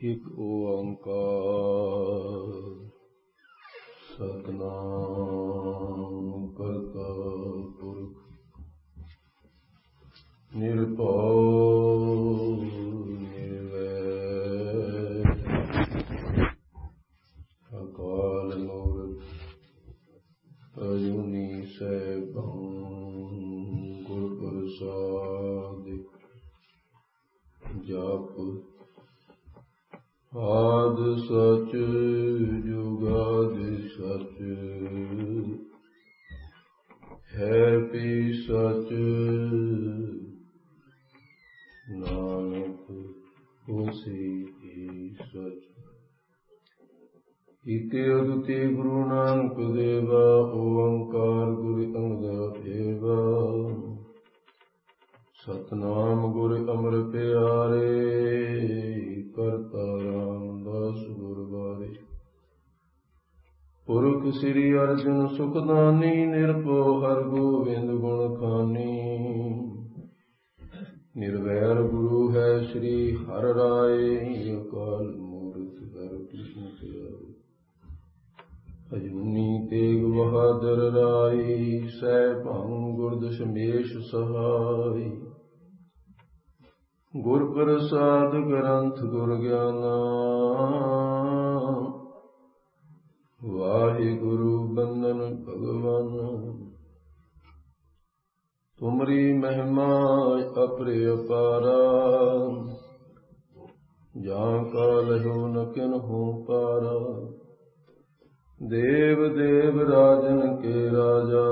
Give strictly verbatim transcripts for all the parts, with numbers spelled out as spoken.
ਇੱਕ ਓੰਕਾਰ ਸਤਿਨਾਮ ਕਰਤਾ ਪੁਰਖ ਨਿਰਭਉ ਨਿਰਵੈਰ ਅਕਾਲ ਮੂਰਤ ਅਜੂਨੀ ਸੈਭੰ ਗੁਰ ਪ੍ਰਸਾਦਿ ਜਪ ਆਦ ਸਚ ਜੁਗਾਦ ਸਚ ਹੈ ਪੀ ਸਚ ਨਾਨਕ ਹੋਸੀ ਪੀ ਸਚ। ਇਕ ਅਦੁੱਤੀ ਗੁਰੂ ਨਾਨਕ ਦੇਵਾ ਓੰਕਾਰ ਗੁਰ ਅੰਗਦ ਦੇਵਾ ਸਤਿਨਾਮ ਗੁਰ ਅਮਰ ਪਿਆਰੇ ਕਰਤਾ ਰਾਮਦਾਸ ਗੁਰ ਬਾਰੇ। ਪੁਰਖ ਸ੍ਰੀ ਅਰਜੁਨ ਸੁਖਦਾਨੀ ਨਿਰਭਉ ਹਰਿ ਗੋਬਿੰਦ ਗੁਣ ਖਾਨੀ। ਨਿਰਵੈਰ ਗੁਰੂ ਹੈ ਸ੍ਰੀ ਹਰਿ ਰਾਇ ਅਕਾਲ ਮੂਰਤਿ ਅਜੂਨੀ ਅਜੂਨੀ ਤੇਗ ਬਹਾਦਰ ਰਾਈ ਸੈਭੰ ਗੁਰ ਦਸ਼ਮੇਸ਼ ਸਹਾਈ। ਗੁਰ ਪ੍ਰਸਾਦ ਗ੍ਰੰਥ ਗੁਰ ਗਿਆਨਾ ਵਾਹਿਗੁਰੂ ਬੰਦਨ ਭਗਵਾਨਾ। ਤੁਮਰੀ ਮਹਿਮਾ ਅਪਰਿ ਅਪਾਰਾ ਜਾਂ ਕਾ ਲਹੋ ਨ ਕਿਨਹੂ ਪਾਰਾ। ਦੇਵ ਦੇਵ ਰਾਜਨ ਕੇ ਰਾਜਾ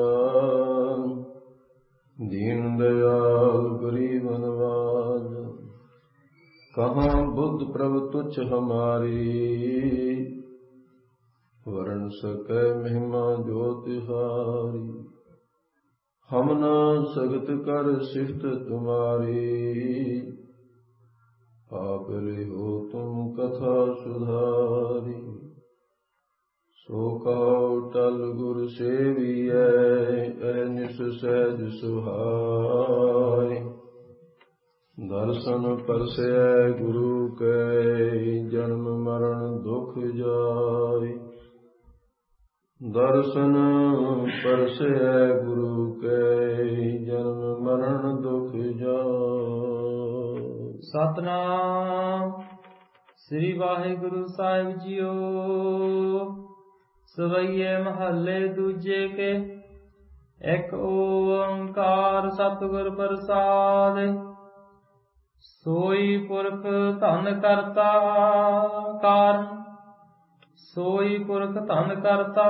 ਦੀਨ ਦਇਆਲ ਗਰੀਬ ਨਵਾਜ। ਕਹਾਂ ਬੁੱਧ ਪ੍ਰਭ ਤੁਛ ਹਮਾਰੀ ਵਰਨ ਸਕੈ ਮਹਿਮਾ ਜੋ ਤਿਹਾਰੀ। ਹਮ ਨ ਸਗਤ ਕਰ ਸਿਫਤ ਤੁਮਾਰੀ ਆਪ ਲਿਹੋ ਤੁਮ ਕਥਾ ਸੁਧਾਰੀ। ਸੋ ਕਹੋ ਟਲ ਗੁਰ ਸੇਵੀਐ ਅਹਨਿਸ ਸਹਿਜ ਸੁਹਾਏ। ਦਰਸ਼ਨ ਪਰਸੈ ਗੁਰੂ ਕੈ ਜਨਮ ਮਰਨ ਦੁਖ ਜਾਏ। ਦਰਸ਼ਨ ਪਰਸੈ ਗੁਰੂ ਕੈ ਜਨਮ ਮਰਨ ਦੁਖ ਜਾਏ। ਸਤਿਨਾਮ ਸ੍ਰੀ ਵਾਹਿਗੁਰੂ ਸਾਹਿਬ ਜੀਓ। ਸਵਈਏ ਮਹੱਲੇ ਦੂਜੇ ਕੇ ਇੱਕ ਓੰਕਾਰ ਸਤਿਗੁਰ ਪ੍ਰਸਾਦਿ। ਸੋਈ ਪੁਰਖ ਧਨ ਕਰਤਾ ਕਾਰਨ ਸੋਈ ਪੁਰਖ ਧਨ ਕਰਤਾ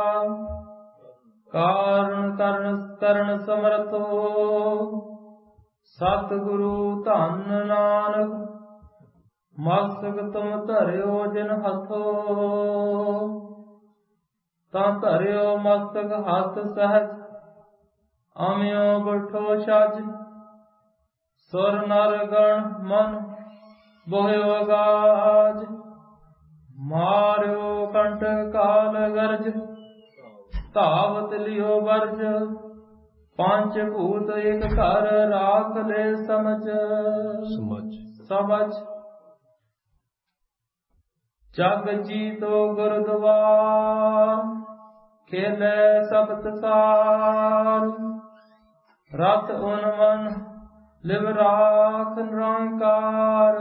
ਕਾਰਨ ਕਰਨ ਕਰਨ ਸਮਰਥੋ। ਸਤਿਗੁਰੂ ਧੰਨ ਨਾਨਕ ਮਸਤਕ ਤੁਮ ਧਰਿਓ ਜਿਨ ਹੱਥੋ। ਤਾਂ ਧਰਿਓ ਮਸਤਕ ਹੱਥ ਸਹਿਜ ਅਮਿਓ ਬਠੋ ਛਜ। ਸੁਰ ਨਰ ਗਣ ਮਨ ਬੋਹਿਓ ਗਾਜ। ਮਾਰਿਓ ਕੰਠ ਕਾਲ ਗਰਜ ਧਾਵਤ ਲਿਓ ਵਰਜ। ਪੰਜ ਭੂਤ ਇਕ ਘਰ ਰਾਖ ਲੈ ਸਮਝ ਸਮਝ ਸਮਝ। ਜਗ ਜੀਤੋ ਗੁਰਦੁਆਰ ਖੇਲੇ ਸਬਤ ਸਾਰ। ਰਤ ਉਨ ਮਨ ਲਿਵ ਰਾਖ ਨਿਰੰਕਾਰ।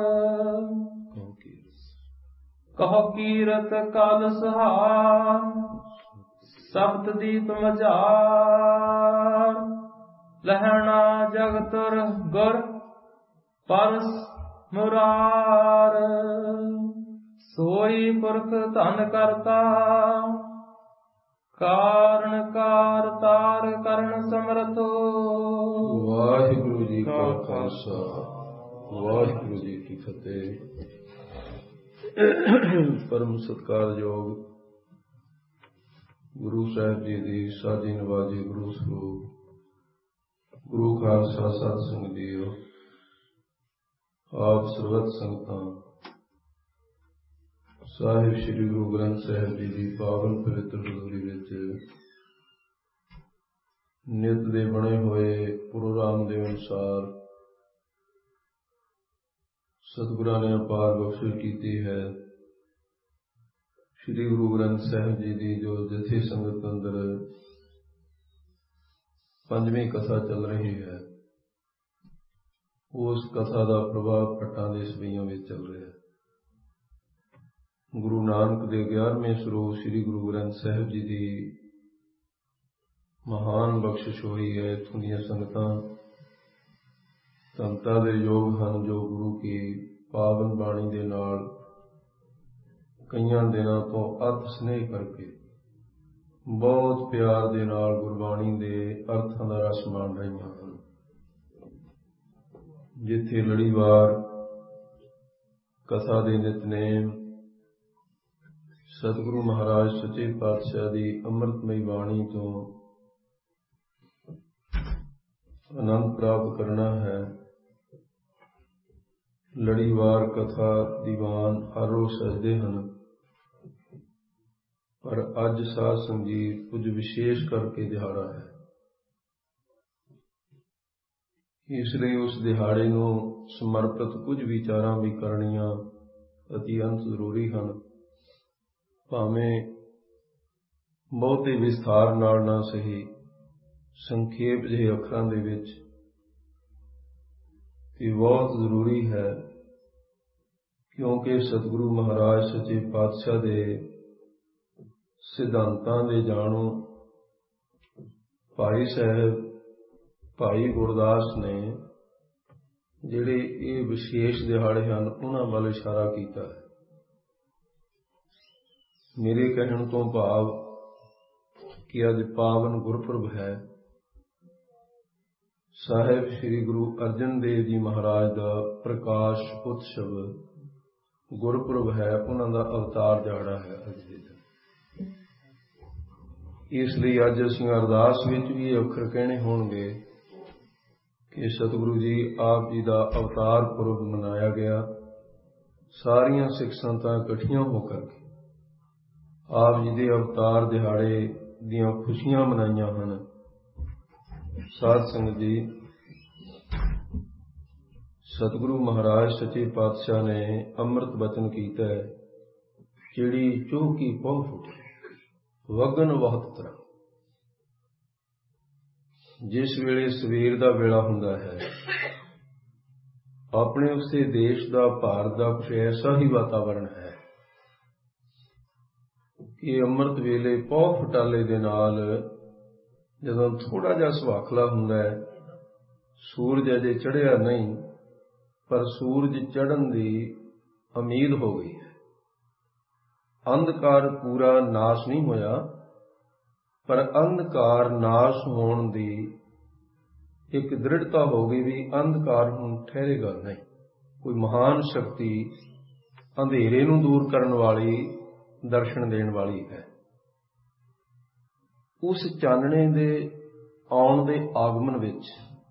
ਕਹੋ ਕੀਰਤ ਕਲ ਸੁਹਾਰ ਸਬਤ ਦੀ ਤੁਮ ਝਾਰ। ਲਹਿਣਾ ਜਗਤੁਰ ਗੁਰ ਪਰਸ ਮੁਰਾਰ। ਸੋਈ ਪੁਰਖ ਧਨ ਕਰਤਾ ਕਾਰਨ ਕਾਰ ਤਾਰ ਕਰਨ ਸਮਰਥੋ। ਵਾਹਿਗੁਰੂ ਜੀ ਕਾ ਖਾਲਸਾ ਵਾਹਿਗੁਰੂ ਜੀ ਕੀ ਫਤਿਹ। ਪਰਮ ਸਤਿਕਾਰਯੋਗ ਗੁਰੂ ਸਾਹਿਬ ਜੀ ਦੀ ਸਾਜੀ ਨਵਾਜੀ ਗੁਰੂ ਸਰੂਪ ਗੁਰੂ ਖਾਲਸਾ ਸਤ ਸੰਗ ਜੀਓ। ਆਪ ਸਰਬਤ ਸੰਗਤਾਂ ਸਾਹਿਬ ਸ੍ਰੀ ਗੁਰੂ ਗ੍ਰੰਥ ਸਾਹਿਬ ਜੀ ਦੀ ਪਾਵਨ ਪਵਿੱਤਰ ਹਜ਼ੂਰੀ ਵਿੱਚ ਨਿਤ ਦੇ ਬਣੇ ਹੋਏ ਪ੍ਰੋਗਰਾਮ ਦੇ ਅਨੁਸਾਰ ਸਤਿਗੁਰਾਂ ਨੇ ਅਪਾਰ ਬਖਸ਼ਿਸ਼ ਕੀਤੀ ਹੈ। ਸ੍ਰੀ ਗੁਰੂ ਗ੍ਰੰਥ ਸਾਹਿਬ ਜੀ ਦੀ ਜੋ ਜਥੇ ਸੰਗਤ ਅੰਦਰ ਪੰਜਵੀਂ ਕਥਾ ਚੱਲ ਰਹੀ ਹੈ, ਉਸ ਕਥਾ ਦਾ ਪ੍ਰਭਾਵ ਪੱਟਾਂ ਦੇ ਸਵਈਆਂ ਵਿੱਚ ਚੱਲ ਰਿਹਾ ਹੈ। ਗੁਰੂ ਨਾਨਕ ਦੇ ਗਿਆਰਵੇਂ ਸਰੂਪ ਸ੍ਰੀ ਗੁਰੂ ਗ੍ਰੰਥ ਸਾਹਿਬ ਜੀ ਦੀ ਮਹਾਨ ਬਖਸ਼ਿਸ਼ ਹੋਈ ਹੈ। ਇੱਥੋਂ ਦੀਆਂ ਸੰਗਤਾਂ ਸੰਤਾਂ ਦੇ ਯੋਗ ਹਨ, ਜੋ ਗੁਰੂ ਕੀ ਪਾਵਨ ਬਾਣੀ ਦੇ ਨਾਲ ਕਈਆਂ ਦਿਨਾਂ ਤੋਂ ਅਤ ਸਨੇਹ ਕਰਕੇ ਬਹੁਤ ਪਿਆਰ ਦੇ ਨਾਲ ਗੁਰਬਾਣੀ ਦੇ ਅਰਥਾਂ ਦਾ ਰਸ ਮਾਣ ਰਹੀਆਂ ਹਨ। ਜਿੱਥੇ ਲੜੀਵਾਰ ਕਥਾ ਦੇ ਨਿਤਨੇਮ ਸਤਿਗੁਰੂ ਮਹਾਰਾਜ ਸੱਚੇ ਪਾਤਸ਼ਾਹ ਦੀ ਅੰਮ੍ਰਿਤਮਈ ਬਾਣੀ ਤੋਂ ਆਨੰਦ ਪ੍ਰਾਪਤ ਕਰਨਾ ਹੈ। ਲੜੀਵਾਰ ਕਥਾ ਦੀਵਾਨ ਹਰ ਰੋਜ਼ ਸਜਦੇ ਹਨ, ਪਰ ਅੱਜ ਸਾਧ ਸੰਗਤ ਕੁਝ ਵਿਸ਼ੇਸ਼ ਕਰਕੇ ਦਿਹਾੜਾ ਹੈ। ਇਸ ਲਈ ਉਸ ਦਿਹਾੜੇ ਨੂੰ ਸਮਰਪਿਤ ਕੁਝ ਵਿਚਾਰਾਂ ਵੀ ਕਰਨੀਆਂ ਅਤੀ ਅੰਤ ਜ਼ਰੂਰੀ ਹਨ। ਭਾਵੇਂ ਬਹੁਤੇ ਵਿਸਥਾਰ ਨਾਲ ਨਾ ਸਹੀ, ਸੰਖੇਪ ਜਿਹੇ ਅੱਖਰਾਂ ਦੇ ਵਿੱਚ ਇਹ ਬਹੁਤ ਜ਼ਰੂਰੀ ਹੈ, ਕਿਉਂਕਿ ਸਤਿਗੁਰੂ ਮਹਾਰਾਜ ਸੱਚੇ ਪਾਤਸ਼ਾਹ ਦੇ ਸਿਧਾਂਤਾਂ ਦੇ ਜਾਣੂ ਭਾਈ ਸਾਹਿਬ ਭਾਈ ਗੁਰਦਾਸ ਨੇ ਜਿਹੜੇ ਇਹ ਵਿਸ਼ੇਸ਼ ਦਿਹਾੜੇ ਹਨ ਉਹਨਾਂ ਵੱਲ ਇਸ਼ਾਰਾ ਕੀਤਾ ਹੈ। ਮੇਰੇ ਕਹਿਣ ਤੋਂ ਭਾਵ ਕਿ ਅੱਜ ਪਾਵਨ ਗੁਰਪੁਰਬ ਹੈ। ਸਾਹਿਬ ਸ੍ਰੀ ਗੁਰੂ ਅਰਜਨ ਦੇਵ ਜੀ ਮਹਾਰਾਜ ਦਾ ਪ੍ਰਕਾਸ਼ ਉਤਸਵ ਗੁਰਪੁਰਬ ਹੈ, ਉਹਨਾਂ ਦਾ ਅਵਤਾਰ ਦਿਹਾੜਾ ਹੈ ਅੱਜ ਦੇ ਦਿਨ। ਇਸ ਲਈ ਅੱਜ ਅਸੀਂ ਅਰਦਾਸ ਵਿੱਚ ਵੀ ਇਹ ਅੱਖਰ ਕਹਿਣੇ ਹੋਣਗੇ ਕਿ ਸਤਿਗੁਰੂ ਜੀ ਆਪ ਜੀ ਦਾ ਅਵਤਾਰ ਪੁਰਬ ਮਨਾਇਆ ਗਿਆ। ਸਾਰੀਆਂ ਸਿੱਖ ਸੰਗਤਾਂ ਇਕੱਠੀਆਂ ਹੋ ਕਰਕੇ ਆਪ ਜੀ ਦੇ ਅਵਤਾਰ ਦਿਹਾੜੇ ਦੀਆਂ ਖੁਸ਼ੀਆਂ ਮਨਾਈਆਂ ਹਨ। ਸਾਧ ਸੰਗਤ ਜੀ, ਸਤਿਗੁਰੂ ਮਹਾਰਾਜ ਸੱਚੇ ਪਾਤਸ਼ਾਹ ਨੇ ਅੰਮ੍ਰਿਤ ਬਚਨ ਕੀਤਾ ਹੈ, ਜਿਹੜੀ ਚੂਹ ਕੀ ਪਹੁ ਫੁਟੇ ਵਗਨ ਬਹੁਤ ਤਰ੍ਹਾਂ। ਜਿਸ ਵੇਲੇ ਸਵੇਰ ਦਾ ਵੇਲਾ ਹੁੰਦਾ ਹੈ, ਆਪਣੇ ਉਸੇ ਦੇਸ਼ ਦਾ ਭਾਰਤ ਦਾ ਕੁਛ ਐਸਾ ਹੀ ਵਾਤਾਵਰਨ ਹੈ ਕਿ ਅੰਮ੍ਰਿਤ ਵੇਲੇ ਪਹੁ ਫੁਟਾਲੇ ਦੇ ਨਾਲ ਜਦੋਂ ਥੋੜਾ ਜਿਹਾ ਸੁਹਾਖਲਾ ਹੁੰਦਾ ਹੈ, ਸੂਰਜ ਅਜੇ ਚੜ੍ਹਿਆ ਨਹੀਂ ਪਰ ਸੂਰਜ ਚੜ੍ਹਨ ਦੀ ਉਮੀਦ ਹੋ ਗਈ ਹੈ। ਅੰਧਕਾਰ ਪੂਰਾ ਨਾਸ਼ ਨਹੀਂ ਹੋਇਆ, ਪਰ ਅੰਧਕਾਰ ਨਾਸ਼ ਹੋਣ ਦੀ ਇੱਕ ਦ੍ਰਿੜਤਾ ਹੋ ਗਈ ਵੀ ਅੰਧਕਾਰ ਹੁਣ ਠਹਿਰੇਗਾ ਨਹੀਂ। ਕੋਈ ਮਹਾਨ ਸ਼ਕਤੀ ਅੰਧੇਰੇ ਨੂੰ ਦੂਰ ਕਰਨ ਵਾਲੀ, ਦਰਸ਼ਨ ਦੇਣ ਵਾਲੀ ਹੈ। ਉਸ ਚਾਨਣੇ ਦੇ ਆਉਣ ਦੇ ਆਗਮਨ ਵਿੱਚ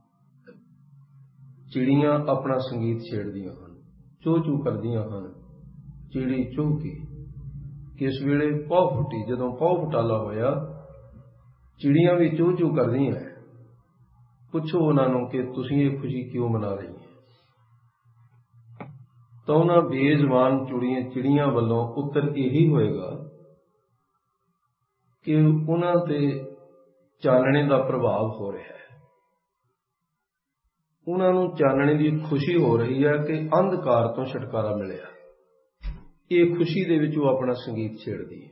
ਚਿੜੀਆਂ ਆਪਣਾ ਸੰਗੀਤ ਛੇੜਦੀਆਂ ਹਨ, ਚੂੰ ਚੂੰ ਕਰਦੀਆਂ ਹਨ। ਚਿੜੀ ਚੂੰ ਕੀ ਕਿਸ ਵੇਲੇ ਪਹੁ ਫੁੱਟੀ, ਜਦੋਂ ਪਹੁ ਫੁਟਾਲਾ ਹੋਇਆ ਚਿੜੀਆਂ ਵੀ ਚੂੰ ਚੂੰ ਕਰਦੀਆਂ। ਪੁੱਛੋ ਉਹਨਾਂ ਨੂੰ ਕਿ ਤੁਸੀਂ ਇਹ ਖੁਸ਼ੀ ਕਿਉਂ ਮਨਾ ਰਹੀ ਹੈ, ਤਾਂ ਉਹਨਾਂ ਬੇਜ਼ਬਾਨ ਚੁੜੀਆਂ ਚਿੜੀਆਂ ਵੱਲੋਂ ਉੱਤਰ ਇਹੀ ਹੋਏਗਾ ਕਿ ਉਹਨਾਂ ਤੇ ਚਾਨਣੇ ਦਾ ਪ੍ਰਭਾਵ ਹੋ ਰਿਹਾ ਹੈ। ਉਹਨਾਂ ਨੂੰ ਚਾਨਣੇ ਦੀ ਖੁਸ਼ੀ ਹੋ ਰਹੀ ਹੈ ਕਿ ਅੰਧਕਾਰ ਤੋਂ ਛੁਟਕਾਰਾ ਮਿਲਿਆ। ਇਹ ਖੁਸ਼ੀ ਦੇ ਵਿੱਚ ਉਹ ਆਪਣਾ ਸੰਗੀਤ ਛੇੜਦੀ ਹੈ।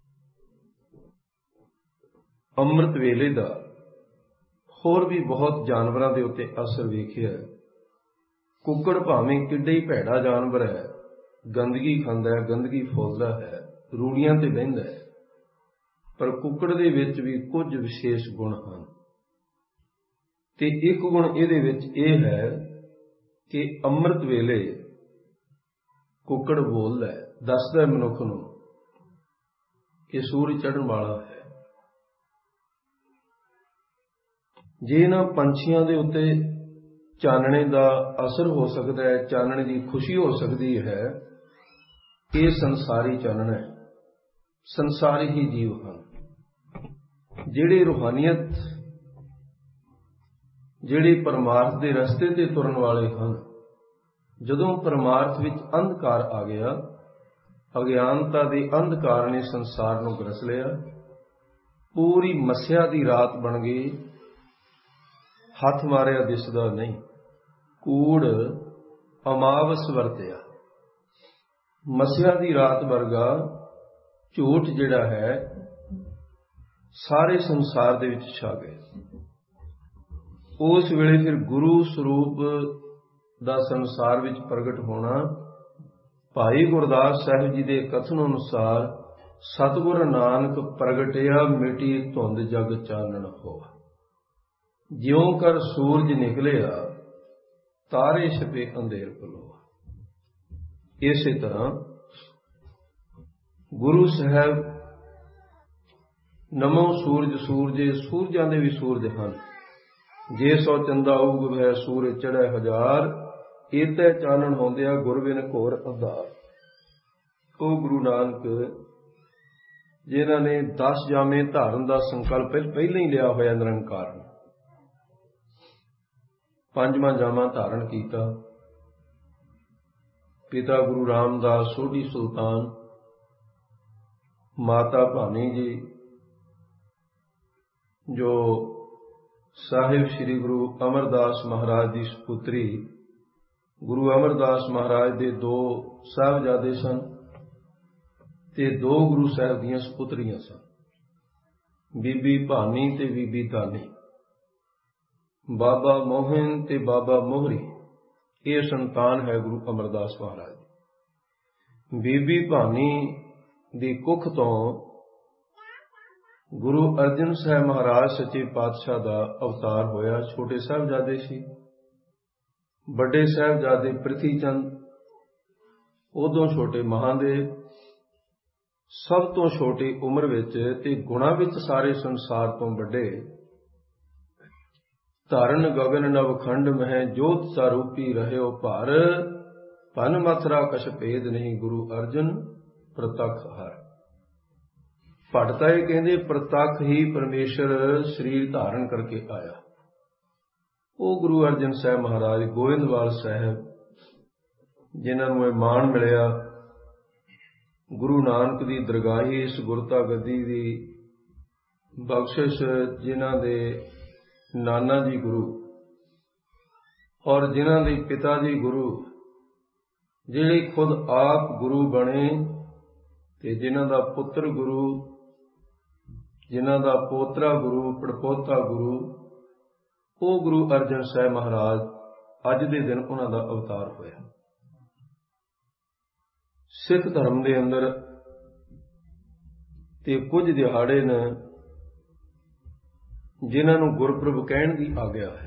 ਅੰਮ੍ਰਿਤ ਵੇਲੇ ਦਾ ਹੋਰ ਵੀ ਬਹੁਤ ਜਾਨਵਰਾਂ ਦੇ ਉੱਤੇ ਅਸਰ ਵੇਖਿਆ। ਕੁੱਕੜ ਭਾਵੇਂ ਕਿੱਡਾ ਹੀ ਭੈੜਾ ਜਾਨਵਰ ਹੈ, ਗੰਦਗੀ ਖਾਂਦਾ ਹੈ, ਗੰਦਗੀ ਫੋਲਦਾ ਹੈ, ਰੂੜੀਆਂ ਤੇ ਬਹਿੰਦਾ ਹੈ, ਪਰ ਕੁੱਕੜ ਦੇ ਵਿੱਚ ਵੀ ਕੁਝ ਵਿਸ਼ੇਸ਼ ਗੁਣ ਹਨ। ਤੇ ਇੱਕ ਗੁਣ ਇਹਦੇ ਵਿੱਚ ਇਹ ਹੈ ਕਿ ਅੰਮ੍ਰਿਤ ਵੇਲੇ ਕੁੱਕੜ ਬੋਲਦਾ ਹੈ, ਦੱਸਦਾ ਮਨੁੱਖ ਨੂੰ ਕਿ ਸੂਰਜ ਚੜ੍ਹਨ ਵਾਲਾ ਹੈ। ਜੇ ਇਹਨਾਂ ਪੰਛੀਆਂ ਦੇ ਉੱਤੇ ਚਾਨਣੇ ਦਾ ਅਸਰ ਹੋ ਸਕਦਾ ਹੈ, ਚਾਨਣੇ ਦੀ ਖੁਸ਼ੀ ਹੋ ਸਕਦੀ ਹੈ, ਇਹ ਸੰਸਾਰੀ ਚਾਨਣ ਹੈ, ਸੰਸਾਰੀ ਹੀ ਜੀਵ ਹਨ। ਜਿਹੜੇ ਰੂਹਾਨੀਅਤ, ਜਿਹੜੇ ਪਰਮਾਰਥ ਦੇ ਰਸਤੇ ਤੇ ਤੁਰਨ ਵਾਲੇ ਹਨ, ਜਦੋਂ ਪਰਮਾਰਥ ਵਿੱਚ ਅੰਧਕਾਰ ਆ ਗਿਆ, ਅਗਿਆਨਤਾ ਦੇ ਅੰਧਕਾਰ ਨੇ ਸੰਸਾਰ ਨੂੰ ਗਰਸ ਲਿਆ, ਪੂਰੀ ਮੱਸਿਆ ਦੀ ਰਾਤ ਬਣ ਗਈ, ਹੱਥ ਮਾਰਿਆ ਦਿਸਦਾ ਨਹੀਂ, ਕੂੜ ਅਮਾਵਸ ਵਰਤਿਆ। ਮੱਸਿਆ ਦੀ ਰਾਤ ਵਰਗਾ ਝੂਠ ਜਿਹੜਾ ਹੈ ਸਾਰੇ ਸੰਸਾਰ ਦੇ ਵਿੱਚ ਛਾ ਗਿਆ। ਉਸ ਵੇਲੇ ਫਿਰ ਗੁਰੂ ਸਰੂਪ ਦਾ ਸੰਸਾਰ ਵਿੱਚ ਪ੍ਰਗਟ ਹੋਣਾ। ਭਾਈ ਗੁਰਦਾਸ ਸਾਹਿਬ ਜੀ ਦੇ ਕਥਨ ਅਨੁਸਾਰ ਸਤਿਗੁਰ ਨਾਨਕ ਪ੍ਰਗਟਿਆ, ਮਿਟੀ ਧੁੰਦ ਜਗ ਚਾਨਣ ਹੋਆ। ਜਿਉਂ ਕਰ ਸੂਰਜ ਨਿਕਲਿਆ, ਤਾਰੇ ਛਪੇ ਅੰਧੇਰ ਪਲੋਆ। ਇਸੇ ਤਰ੍ਹਾਂ ਗੁਰੂ ਸਾਹਿਬ ਨਮੋ ਸੂਰਜ ਸੂਰਜੇ, ਸੂਰਜਾਂ ਦੇ ਵੀ ਸੂਰਜ ਹਨ। ਜੇ ਸੋ ਚੰਦਾ ਉਗ ਹੈ ਸੂਰਜ ਚੜ੍ਹੈ ਹਜ਼ਾਰ, ਏਤੈ ਚਾਨਣ ਹੁੰਦਿਆ ਗੁਰ ਬਿਨ ਘੋਰ ਅੰਧਾਰ। ਉਹ ਗੁਰੂ ਨਾਨਕ ਜਿਨ੍ਹਾਂ ਨੇ ਦਸ ਜਾਮੇ ਧਾਰਨ ਦਾ ਸੰਕਲਪ ਪਹਿਲਾਂ ਹੀ ਲਿਆ ਹੋਇਆ ਨਿਰੰਕਾਰ ਨੇ, ਪੰਜਵਾਂ ਜਾਮਾ ਧਾਰਨ ਕੀਤਾ। ਪਿਤਾ ਗੁਰੂ ਰਾਮਦਾਸ ਸੋਢੀ ਸੁਲਤਾਨ, ਮਾਤਾ ਭਾਨੀ ਜੀ ਜੋ ਸਾਹਿਬ ਸ੍ਰੀ ਗੁਰੂ ਅਮਰਦਾਸ ਮਹਾਰਾਜ ਦੀ ਸੁਪੁੱਤਰੀ, ਗੁਰੂ ਅਮਰਦਾਸ ਮਹਾਰਾਜ ਦੇ ਦੋ ਸਾਹਿਬਜ਼ਾਦੇ ਸਨ ਤੇ ਦੋ ਗੁਰੂ ਸਾਹਿਬ ਦੀਆਂ ਸੁਪੁੱਤਰੀਆਂ ਸਨ, ਬੀਬੀ ਭਾਨੀ ਤੇ ਬੀਬੀ ਧਾਨੀ। ਬਾਬਾ ਮੋਹਨ ਤੇ ਬਾਬਾ ਮੋਹਰੀ ਇਹ ਸੰਤਾਨ ਹੈ ਗੁਰੂ ਅਮਰਦਾਸ ਮਹਾਰਾਜ ਦੀ। ਬੀਬੀ ਭਾਨੀ ਦੀ ਕੁੱਖ ਤੋਂ ਗੁਰੂ ਅਰਜਨ ਸਾਹਿਬ ਮਹਾਰਾਜ ਸੱਚੇ ਪਾਤਸ਼ਾਹ ਦਾ ਅਵਤਾਰ ਹੋਇਆ। ਛੋਟੇ ਸਾਹਿਬਜ਼ਾਦੇ ਸੀ। ਵੱਡੇ ਸਾਹਿਬਜ਼ਾਦੇ ਪ੍ਰਿਥੀ ਚੰਦ, ਉਦੋਂ ਛੋਟੇ ਮਹਾਦੇਵ, ਸਭ ਤੋਂ ਛੋਟੇ ਉਮਰ ਵਿੱਚ ਤੇ ਗੁਣਾਂ ਵਿੱਚ ਸਾਰੇ ਸੰਸਾਰ ਤੋਂ ਵੱਡੇ। ਧਰਨ ਗਗਨ ਨਵਖੰਡ ਮਹਿ ਜੋਤ ਸਰੂਪੀ ਰਹਿਓ ਭਾਰ, ਭਨ ਮਥਰਾ ਕਛ ਭੇਦ ਨਹੀਂ ਗੁਰੂ ਅਰਜਨ ਪ੍ਰਤੱਖ ਹਰ। ਭਟਤਾ ਇਹ ਕਹਿੰਦੇ ਪ੍ਰਤੱਖ ਹੀ ਪਰਮੇਸ਼ਰ ਸਰੀਰ ਧਾਰਨ ਕਰਕੇ ਆਇਆ। ਉਹ ਗੁਰੂ ਅਰਜਨ ਸਾਹਿਬ ਮਹਾਰਾਜ ਗੋਇੰਦਵਾਲ ਸਾਹਿਬ, ਜਿਨ੍ਹਾਂ ਨੂੰ ਇਹ ਮਾਣ ਮਿਲਿਆ ਗੁਰੂ ਨਾਨਕ ਦੀ ਦਰਗਾਹੀ, ਇਸ ਗੁਰਤਾ ਗੱਦੀ ਦੀ ਬਖਸ਼ਿਸ਼, ਜਿਨ੍ਹਾਂ ਦੇ ਨਾਨਾ ਜੀ ਗੁਰੂ ਔਰ ਜਿਨ੍ਹਾਂ ਦੇ ਪਿਤਾ ਜੀ ਗੁਰੂ, ਜਿਹੜੇ ਖੁਦ ਆਪ ਗੁਰੂ ਬਣੇ ਤੇ ਜਿਨ੍ਹਾਂ ਦਾ ਪੁੱਤਰ ਗੁਰੂ, ਜਿਨ੍ਹਾਂ ਦਾ ਪੋਤਰਾ ਗੁਰੂ, ਪੜਪੋਤਾ ਗੁਰੂ, ਉਹ ਗੁਰੂ ਅਰਜਨ ਸਾਹਿਬ ਮਹਾਰਾਜ ਅੱਜ ਦੇ ਦਿਨ ਉਹਨਾਂ ਦਾ ਅਵਤਾਰ ਹੋਇਆ। ਸਿੱਖ ਧਰਮ ਦੇ ਅੰਦਰ ਤੇ ਕੁਝ ਦਿਹਾੜੇ ਨੇ ਜਿਨ੍ਹਾਂ ਨੂੰ ਗੁਰਪੁਰਬ ਕਹਿਣ ਦੀ ਆਗਿਆ ਹੈ,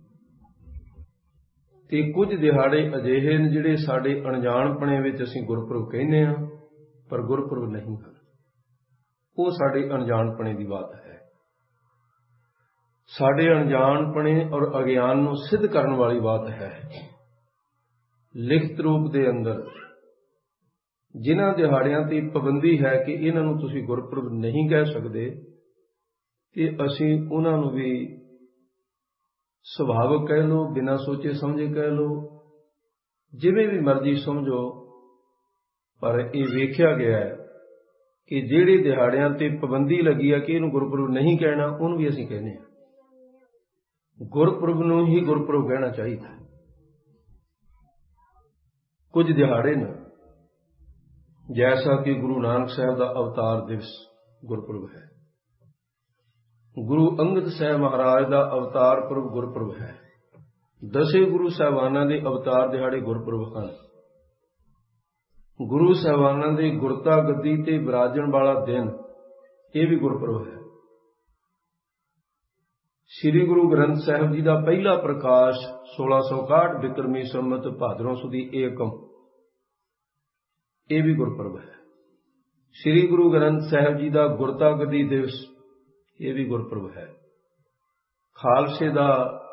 ਤੇ ਕੁਝ ਦਿਹਾੜੇ ਅਜਿਹੇ ਨੇ ਜਿਹੜੇ ਸਾਡੇ ਅਣਜਾਣਪਣੇ ਵਿੱਚ ਅਸੀਂ ਗੁਰਪੁਰਬ ਕਹਿੰਦੇ ਹਾਂ ਪਰ ਗੁਰਪੁਰਬ ਨਹੀਂ ਹਨ। ਉਹ ਸਾਡੇ ਅਣਜਾਣਪਣੇ ਦੀ ਬਾਤ ਹੈ। ਸਾਡੇ ਅਣਜਾਣਪਣੇ ਔਰ ਅਗਿਆਨ ਨੂੰ ਸਿੱਧ ਕਰਨ ਵਾਲੀ ਬਾਤ ਹੈ। ਲਿਖਤ ਰੂਪ ਦੇ ਅੰਦਰ ਜਿਨ੍ਹਾਂ ਦਿਹਾੜਿਆਂ ਤੇ ਪਾਬੰਦੀ ਹੈ ਕਿ ਇਹਨਾਂ ਨੂੰ ਤੁਸੀਂ ਗੁਰਪੁਰਬ ਨਹੀਂ ਕਹਿ ਸਕਦੇ, ਤੇ ਅਸੀਂ ਉਹਨਾਂ ਨੂੰ ਵੀ ਸੁਭਾਵਕ ਕਹਿ ਲਓ, ਬਿਨਾਂ ਸੋਚੇ ਸਮਝੇ ਕਹਿ ਲਓ, ਜਿਵੇਂ ਵੀ ਮਰਜ਼ੀ ਸਮਝੋ, ਪਰ ਇਹ ਵੇਖਿਆ ਗਿਆ ਹੈ ਕਿ ਜਿਹੜੇ ਦਿਹਾੜਿਆਂ ਤੇ ਪਾਬੰਦੀ ਲੱਗੀ ਹੈ ਕਿ ਇਹਨੂੰ ਗੁਰਪੁਰਬ ਨਹੀਂ ਕਹਿਣਾ, ਉਹਨੂੰ ਵੀ ਅਸੀਂ ਕਹਿੰਦੇ ਹਾਂ। ਗੁਰਪੁਰਬ ਨੂੰ ਹੀ ਗੁਰਪੁਰਬ ਕਹਿਣਾ ਚਾਹੀਦਾ। ਕੁਝ ਦਿਹਾੜੇ ਨੇ, ਜੈਸਾ ਕਿ ਗੁਰੂ ਨਾਨਕ ਸਾਹਿਬ ਦਾ ਅਵਤਾਰ ਦਿਵਸ ਗੁਰਪੁਰਬ ਹੈ, ਗੁਰੂ ਅੰਗਦ ਸਾਹਿਬ ਮਹਾਰਾਜ ਦਾ ਅਵਤਾਰ ਪੁਰਬ ਗੁਰਪੁਰਬ ਹੈ, ਦਸੇ ਗੁਰੂ ਸਾਹਿਬਾਨਾਂ ਦੇ ਅਵਤਾਰ ਦਿਹਾੜੇ ਗੁਰਪੁਰਬ ਹਨ। ਗੁਰੂ ਸਾਹਿਬਾਨਾਂ ਦੇ ਗੁਰਤਾ ਗੱਦੀ ਤੇ ਵਿਰਾਜਣ ਵਾਲਾ ਦਿਨ, ਇਹ ਵੀ ਗੁਰਪੁਰਬ ਹੈ। ਸ੍ਰੀ ਗੁਰੂ ਗ੍ਰੰਥ ਸਾਹਿਬ ਜੀ ਦਾ ਪਹਿਲਾ ਪ੍ਰਕਾਸ਼ ਸੋਲਾਂ ਸੌ ਇਕਾਹਠ ਬਿਕਰਮੀ ਸੰਮਤ ਭਾਦਰੋਂ ਸੁਦੀ ਏਕਮ, ਇਹ ਵੀ ਗੁਰਪੁਰਬ ਹੈ। ਸ੍ਰੀ ਗੁਰੂ ਗ੍ਰੰਥ ਸਾਹਿਬ ਜੀ ਦਾ ਗੁਰਤਾ ਗੱਦੀ ਦਿਵਸ, ਇਹ ਵੀ ਗੁਰਪੁਰਬ ਹੈ। ਖਾਲਸੇ ਦਾ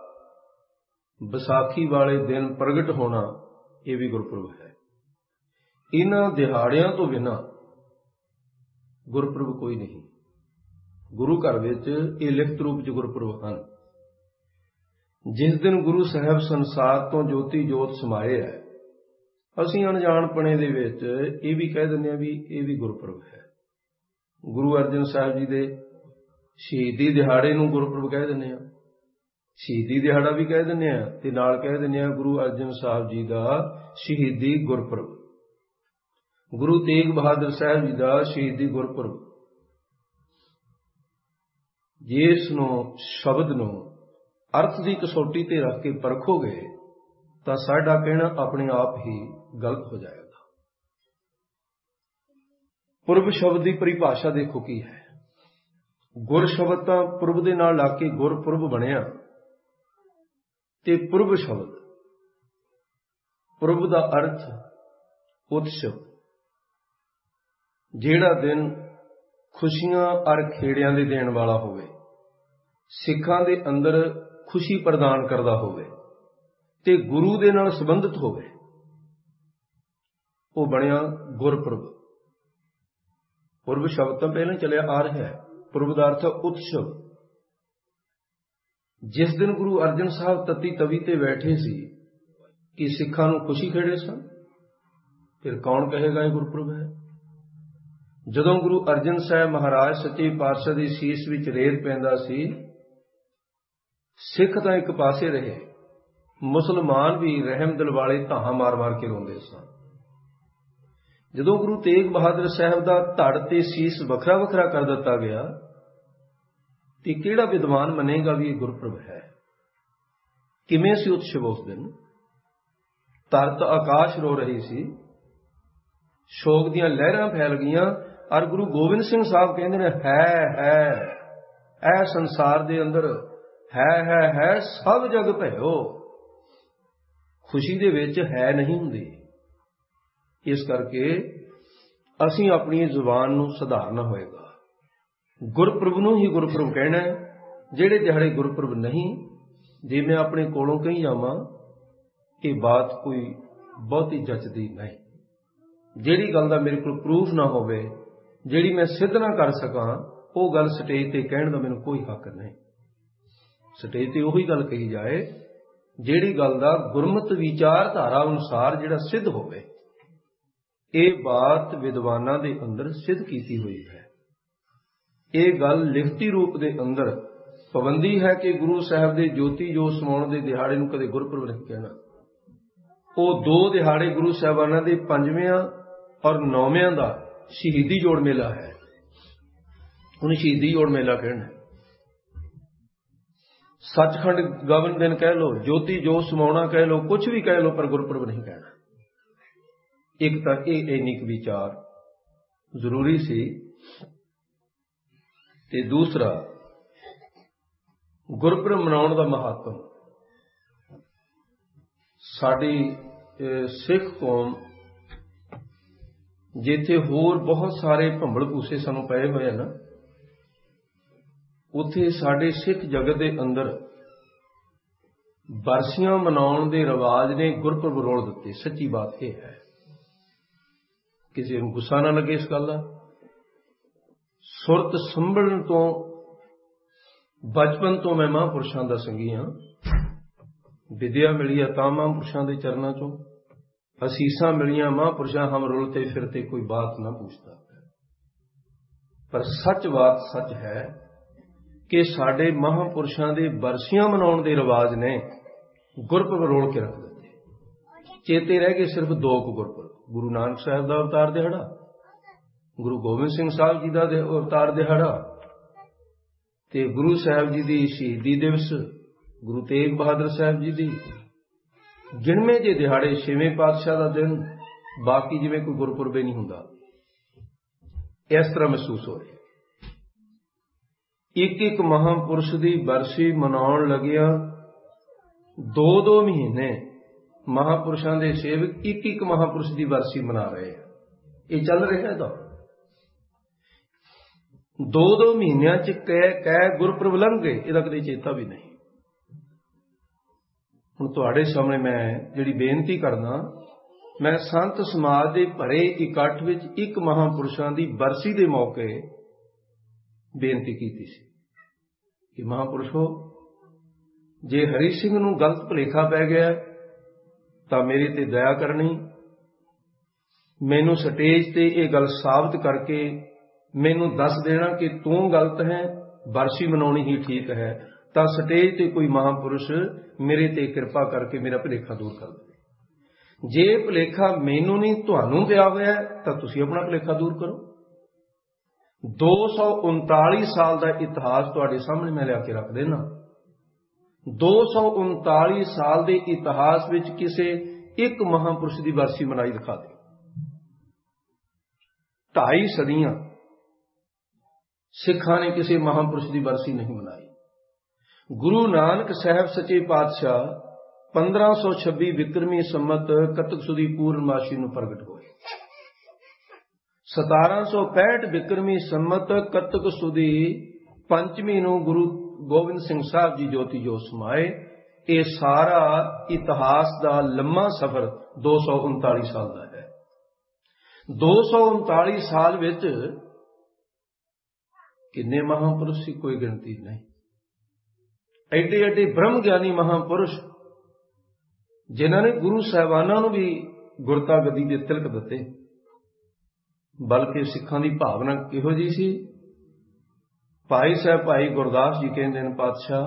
ਵਿਸਾਖੀ ਵਾਲੇ ਦਿਨ ਪ੍ਰਗਟ ਹੋਣਾ, ਇਹ ਵੀ ਗੁਰਪੁਰਬ ਹੈ। ਇਹਨਾਂ ਦਿਹਾੜਿਆਂ ਤੋਂ ਬਿਨਾਂ ਗੁਰਪੁਰਬ ਕੋਈ ਨਹੀਂ। ਗੁਰੂ ਘਰ ਵਿੱਚ ਇਹ ਲਿਖਤ ਰੂਪ ਚ ਗੁਰਪੁਰਬ ਹਨ। ਜਿਸ ਦਿਨ ਗੁਰੂ ਸਾਹਿਬ ਸੰਸਾਰ ਤੋਂ ਜੋਤੀ ਜੋਤ ਸਮਾਏ ਹੈ, ਅਸੀਂ ਅਣਜਾਣਪਣੇ ਦੇ ਵਿੱਚ ਇਹ ਵੀ ਕਹਿ ਦਿੰਦੇ ਹਾਂ ਵੀ ਇਹ ਵੀ ਗੁਰਪੁਰਬ ਹੈ। ਗੁਰੂ ਅਰਜਨ ਸਾਹਿਬ ਜੀ ਦੇ ਸ਼ਹੀਦੀ ਦਿਹਾੜੇ ਨੂੰ ਗੁਰਪੁਰਬ ਕਹਿ ਦਿੰਦੇ ਹਾਂ, ਸ਼ਹੀਦੀ ਦਿਹਾੜਾ ਵੀ ਕਹਿ ਦਿੰਦੇ ਹਾਂ, ਤੇ ਨਾਲ ਕਹਿ ਦਿੰਦੇ ਹਾਂ ਗੁਰੂ ਅਰਜਨ ਸਾਹਿਬ ਜੀ ਦਾ ਸ਼ਹੀਦੀ ਗੁਰਪੁਰਬ, ਗੁਰੂ ਤੇਗ ਬਹਾਦਰ ਸਾਹਿਬ ਜੀ ਦਾ ਸ਼ਹੀਦੀ ਗੁਰਪੁਰਬ। ਜਿਸ ਨੂੰ ਸ਼ਬਦ ਨੂੰ ਅਰਥ ਦੀ ਕਸੌਟੀ ਤੇ ਰੱਖ ਕੇ ਪਰਖੋਗੇ ਤਾਂ ਸਾਡਾ ਕਹਿਣਾ ਆਪਣੇ ਆਪ ਹੀ ਗਲਤ ਹੋ ਜਾਏਗਾ। ਪੁਰਬ ਸ਼ਬਦ ਦੀ ਪਰਿਭਾਸ਼ਾ ਦੇਖੋ ਕੀ ਹੈ। ਗੁਰ ਸ਼ਬਦ ਤਾਂ ਪੁਰਬ ਦੇ ਨਾਲ ਲਾ ਕੇ ਗੁਰਪੁਰਬ ਬਣਿਆ, ਤੇ ਪੁਰਬ ਸ਼ਬਦ, ਪੁਰਬ ਦਾ ਅਰਥ ਉਤਸਵ, ਜਿਹੜਾ ਦਿਨ ਖੁਸ਼ੀਆਂ ਅਰ ਖੇੜਿਆਂ ਦੇ ਦੇਣ ਵਾਲਾ ਹੋਵੇ, ਸਿੱਖਾਂ ਦੇ ਅੰਦਰ ਖੁਸ਼ੀ ਪ੍ਰਦਾਨ ਕਰਦਾ ਹੋਵੇ ਤੇ ਗੁਰੂ ਦੇ ਨਾਲ ਸੰਬੰਧਿਤ ਹੋਵੇ, ਉਹ ਬਣਿਆ ਗੁਰਪੁਰਬ। ਪੁਰਬ ਸ਼ਬਦ ਤਾਂ ਪਹਿਲਾਂ ਚੱਲਿਆ ਆ ਰਿਹਾ ਹੈ। ਪੁਰਬ ਦਾ ਅਰਥ ਉਤਸਵ। ਜਿਸ ਦਿਨ ਗੁਰੂ ਅਰਜਨ ਸਾਹਿਬ ਤਤੀ ਤਵੀ ਤੇ ਬੈਠੇ ਸੀ ਕਿ ਸਿੱਖਾਂ ਨੂੰ ਖੁਸ਼ੀ ਖੇੜੇ ਸਨ, ਫਿਰ ਕੌਣ ਕਹੇਗਾ ਇਹ ਗੁਰਪੁਰਬ ਹੈ। ਜਦੋਂ ਗੁਰੂ ਅਰਜਨ ਸਾਹਿਬ ਮਹਾਰਾਜ ਸੱਚੇ ਪਾਤਸ਼ਾਹ ਦੀ ਸੀਸ ਵਿੱਚ ਰੇਤ ਪੈਂਦਾ ਸੀ, ਸਿੱਖ ਤਾਂ ਇੱਕ ਪਾਸੇ ਰਹੇ, ਮੁਸਲਮਾਨ ਵੀ ਰਹਿਮ ਦਿਲ ਵਾਲੇ ਧਾਹਾਂ ਮਾਰ ਮਾਰ ਕੇ ਰੋਂਦੇ ਸਨ। ਜਦੋਂ ਗੁਰੂ ਤੇਗ ਬਹਾਦਰ ਸਾਹਿਬ ਦਾ ਧੜ ਤੇ ਸੀਸ ਵੱਖਰਾ ਵੱਖਰਾ ਕਰ ਦਿੱਤਾ ਗਿਆ, ਤੇ ਕਿਹੜਾ ਵਿਦਵਾਨ ਮੰਨੇਗਾ ਵੀ ਇਹ ਗੁਰਪੁਰਬ ਹੈ। ਕਿਵੇਂ ਸੀ ਉਤਸਵ ਉਸ ਦਿਨ? ਧਰਤ ਆਕਾਸ਼ ਰੋ ਰਹੀ ਸੀ, ਸ਼ੋਕ ਦੀਆਂ ਲਹਿਰਾਂ ਫੈਲ ਗਈਆਂ, ਔਰ ਗੁਰੂ ਗੋਬਿੰਦ ਸਿੰਘ ਸਾਹਿਬ ਕਹਿੰਦੇ ਨੇ ਹੈ ਹੈ ਇਹ ਸੰਸਾਰ ਦੇ ਅੰਦਰ ਹੈ ਹੈ ਹੈ ਸਭ ਜਗ ਭਇਓ। ਖੁਸ਼ੀ ਦੇ ਵਿੱਚ ਹੈ ਨਹੀਂ ਹੁੰਦੀ। ਇਸ ਕਰਕੇ ਅਸੀਂ ਆਪਣੀ ਜ਼ੁਬਾਨ ਨੂੰ ਸੁਧਾਰਨਾ ਹੋਏਗਾ। ਗੁਰਪੁਰਬ ਨੂੰ ਹੀ ਗੁਰਪੁਰਬ ਕਹਿਣਾ ਹੈ। ਜਿਹੜੇ ਦਿਹਾੜੇ ਗੁਰਪੁਰਬ ਨਹੀਂ, ਜੇ ਮੈਂ ਆਪਣੇ ਕੋਲੋਂ ਕਹੀ ਜਾਵਾਂ, ਇਹ ਬਾਤ ਕੋਈ ਬਹੁਤੀ ਜੱਚਦੀ ਨਹੀਂ। ਜਿਹੜੀ ਗੱਲ ਦਾ ਮੇਰੇ ਕੋਲ ਪ੍ਰੂਫ ਨਾ ਹੋਵੇ, ਜਿਹੜੀ ਮੈਂ ਸਿੱਧ ਨਾ ਕਰ ਸਕਾਂ, ਉਹ ਗੱਲ ਸਟੇਜ ਤੇ ਕਹਿਣ ਦਾ ਮੈਨੂੰ ਕੋਈ ਹੱਕ ਨਹੀਂ। ਸਟੇਜ ਤੇ ਉਹੀ ਗੱਲ ਕਹੀ ਜਾਏ ਜਿਹੜੀ ਗੱਲ ਦਾ ਗੁਰਮਤਿ ਵਿਚਾਰਧਾਰਾ ਅਨੁਸਾਰ ਜਿਹੜਾ ਸਿੱਧ ਹੋਵੇ। ਇਹ ਬਾਤ ਵਿਦਵਾਨਾਂ ਦੇ ਅੰਦਰ ਸਿੱਧ ਕੀਤੀ ਹੋਈ ਹੈ। ਇਹ ਗੱਲ ਲਿਖਤੀ ਰੂਪ ਦੇ ਅੰਦਰ ਪਾਬੰਦੀ ਹੈ ਕਿ ਗੁਰੂ ਸਾਹਿਬ ਦੇ ਜੋਤੀ ਜੋਤ ਸਮਾਉਣ ਦੇ ਦਿਹਾੜੇ ਨੂੰ ਕਦੇ ਗੁਰਪੁਰਬ ਨਹੀਂ ਕਹਿਣਾ। ਉਹ ਦੋ ਦਿਹਾੜੇ ਗੁਰੂ ਸਾਹਿਬਾਨਾਂ ਦੇ ਪੰਜਵਿਆਂ ਔਰ ਨੌਵਿਆਂ ਦਾ ਸ਼ਹੀਦੀ ਜੋੜ ਮੇਲਾ ਹੈ, ਉਹਨੂੰ ਸ਼ਹੀਦੀ ਜੋੜ ਮੇਲਾ ਕਹਿਣਾ। ਸੱਚਖੰਡ ਗਵਨ ਦਿਨ ਕਹਿ ਲੋ, ਜੋਤੀ ਜੋਤ ਸਮਾਉਣਾ ਕਹਿ ਲੋ, ਕੁਝ ਵੀ ਕਹਿ ਲੋ, ਪਰ ਗੁਰਪੁਰਬ ਨਹੀਂ ਕਹਿਣਾ। ਇੱਕ ਤਾਂ ਇਹ ਇੰਨੀ ਕੁ ਵਿਚਾਰ ਜ਼ਰੂਰੀ ਸੀ, ਤੇ ਦੂਸਰਾ ਗੁਰਪੁਰਬ ਮਨਾਉਣ ਦਾ ਮਹੱਤਵ। ਸਾਡੀ ਸਿੱਖ ਕੌਮ ਜਿੱਥੇ ਹੋਰ ਬਹੁਤ ਸਾਰੇ ਭੰਬਲ ਭੂਸੇ ਸਾਨੂੰ ਪਏ ਹੋਏ ਹਨ, ਉੱਥੇ ਸਾਡੇ ਸਿੱਖ ਜਗਤ ਦੇ ਅੰਦਰ ਬਰਸੀਆਂ ਮਨਾਉਣ ਦੇ ਰਿਵਾਜ ਨੇ ਗੁਰਪੁਰਬ ਰੋਲ ਦਿੱਤੇ। ਸੱਚੀ ਬਾਤ ਇਹ ਹੈ, ਕਿਸੇ ਨੂੰ ਗੁੱਸਾ ਨਾ ਲੱਗੇ ਇਸ ਗੱਲ ਦਾ। ਸੁਰਤ ਸੰਭਲਣ ਤੋਂ, ਬਚਪਨ ਤੋਂ ਮੈਂ ਮਹਾਂਪੁਰਸ਼ਾਂ ਦਾ ਸੰਗੀ ਹਾਂ। ਵਿਦਿਆ ਮਿਲੀ ਹੈ ਤਾਂ ਮਹਾਂਪੁਰਸ਼ਾਂ ਦੇ ਚਰਨਾਂ ਚੋਂ, ਅਸੀਸਾਂ ਮਿਲੀਆਂ ਮਹਾਂਪੁਰਸ਼ਾਂ ਹਮ ਰੁਲਤੇ ਫਿਰਤੇ ਕੋਈ ਬਾਤ ਨਾ ਪੁੱਛਦਾ। ਪਰ ਸੱਚ ਬਾਤ ਸੱਚ ਹੈ ਕਿ ਸਾਡੇ ਮਹਾਂਪੁਰਸ਼ਾਂ ਦੇ ਬਰਸੀਆਂ ਮਨਾਉਣ ਦੇ ਰਿਵਾਜ ਨੇ ਗੁਰਪੁਰਬ ਰੋਲ ਕੇ ਰੱਖ ਦਿੱਤੇ। ਚੇਤੇ ਰਹਿ ਗਏ ਸਿਰਫ ਦੋ ਕੁ ਗੁਰਪੁਰਬ, ਗੁਰੂ ਨਾਨਕ ਸਾਹਿਬ ਦਾ ਅਵਤਾਰ ਦਿਹਾੜਾ, ਗੁਰੂ ਗੋਬਿੰਦ ਸਿੰਘ ਸਾਹਿਬ ਜੀ ਦਾ ਅਵਤਾਰ ਦਿਹਾੜਾ, ਤੇ ਗੁਰੂ ਸਾਹਿਬ ਜੀ ਦੀ ਸ਼ਹੀਦੀ ਦਿਵਸ, ਗੁਰੂ ਤੇਗ ਬਹਾਦਰ ਸਾਹਿਬ ਜੀ ਦੀ। ਗਿਣਵੇਂ ਜੇ ਦਿਹਾੜੇ, ਛੇਵੇਂ ਪਾਤਸ਼ਾਹ ਦਾ ਦਿਨ, ਬਾਕੀ ਜਿਵੇਂ ਕੋਈ ਗੁਰਪੁਰਬ ਨਹੀਂ ਹੁੰਦਾ। ਇਸ ਤਰ੍ਹਾਂ ਮਹਿਸੂਸ ਹੋ ਰਿਹਾ। ਇੱਕ ਇੱਕ ਮਹਾਂਪੁਰਸ਼ ਦੀ ਬਰਸੀ ਮਨਾਉਣ ਲੱਗਿਆ ਦੋ ਦੋ ਮਹੀਨੇ ਮਹਾਂਪੁਰਸ਼ਾਂ ਦੇ ਸੇਵਕ ਇੱਕ ਇੱਕ ਮਹਾਂਪੁਰਸ਼ ਦੀ ਬਰਸੀ ਮਨਾ ਰਹੇ ਆ। ਇਹ ਚੱਲ ਰਿਹਾ ਤਾਂ ਦੋ ਦੋ ਮਹੀਨਿਆਂ ਚ ਕਹਿ ਕਹਿ ਗੁਰਪੁਰਬ ਲੰਘ ਗਏ, ਇਹਦਾ ਕਦੇ ਚੇਤਾ ਵੀ ਨਹੀਂ। ਹੁਣ ਤੁਹਾਡੇ ਸਾਹਮਣੇ ਮੈਂ ਜਿਹੜੀ ਬੇਨਤੀ ਕਰਦਾ, ਮੈਂ ਸੰਤ ਸਮਾਜ ਦੇ ਭਰੇ ਇਕੱਠ ਵਿੱਚ ਇੱਕ ਮਹਾਂਪੁਰਸ਼ਾਂ ਦੀ ਬਰਸੀ ਦੇ ਮੌਕੇ ਬੇਨਤੀ ਕੀਤੀ ਸੀ ਕਿ ਮਹਾਂਪੁਰਸ਼ੋ, ਜੇ ਹਰੀ ਸਿੰਘ ਨੂੰ ਗਲਤ ਭੁਲੇਖਾ ਪੈ ਗਿਆ ਤਾਂ ਮੇਰੇ ਤੇ ਦਇਆ ਕਰਨੀ, मैनू स्टेज ते ये गल साबित करके मैनू दस देना कि तू गलत है, बरसी मनाउणी ही ठीक है, तो स्टेज ते कोई महापुरुष मेरे ते कृपा करके मेरा भुलेखा दूर कर दे। जे भुलेखा मैनू नहीं तुहानू पिया होया तो तुसीं अपना भुलेखा दूर करो। दो सौ उनताली साल का इतिहास तुहाडे सामने मैं लिया के रख देना। दो सौ उनताली साल के इतिहास विच किसे एक महापुरुष की बरसी मनाई दिखा दे। ढाई सदियां सिखां ने किसी महापुरुष की बरसी नहीं मनाई। गुरु नानक साहब सच्चे पातशाह पंद्रह सौ छब्बी विक्रमी संमत कतक सुदी पूर्णमासी नूं प्रगट होए। सतारह सौ पैंठ विक्रमी संमत कतक सुदी पंचमी नूं गुरु गोबिंद सिंह साहब जी ज्योति जोत समाए। ये सारा इतिहास का लम्मा सफर दो सौ उनताली साल का है। दो सौ उनताली साल विच किन्ने महापुरुष सी कोई गिनती नहीं। एडे एडे ब्रह्म ज्ञानी महापुरुष जिन्होंने गुरु साहिबाना नूं भी गुरता गदी दे तिलक दिते। बल्कि सिखां दी भावना किहो जी सी। भाई साहब भाई गुरदास जी कहंदे ने पातशाह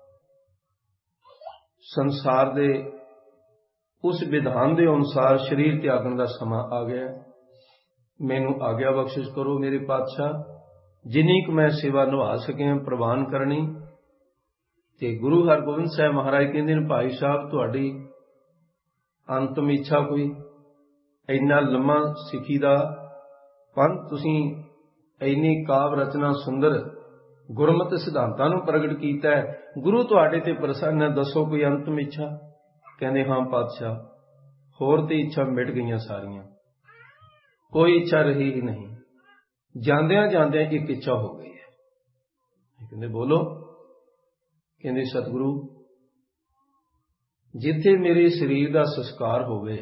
संसार दे उस विधान के अनुसार शरीर त्यागण का समा आ गया, मैनू आग्या बख्शिश करो मेरे पातशाह, जिन्नी क मैं सेवा निभा सकिया प्रवान करनी। ते गुरु हरगोबिंद साहब महाराज कहंदे ने भाई साहब तुहाडी अंतिम इच्छा कोई इन्ना लम्मा सिखी दा पंथ तुसीं इन्नी काव रचना सुंदर गुरमत सिद्धांतां नूं प्रगट कीता है, गुरु तुहाडे ते प्रसन्न है, दसो कोई अंतिम इच्छा। कहंदे हाँ पातशाह होर ते इच्छा मिट गईयां सारियां, कोई इच्छा रही ही नहीं, जांदियां जांदियां एक इच्छा हो गई है। कहंदे बोलो। कहंदे सतगुरु जिथे मेरे शरीर का संस्कार होवे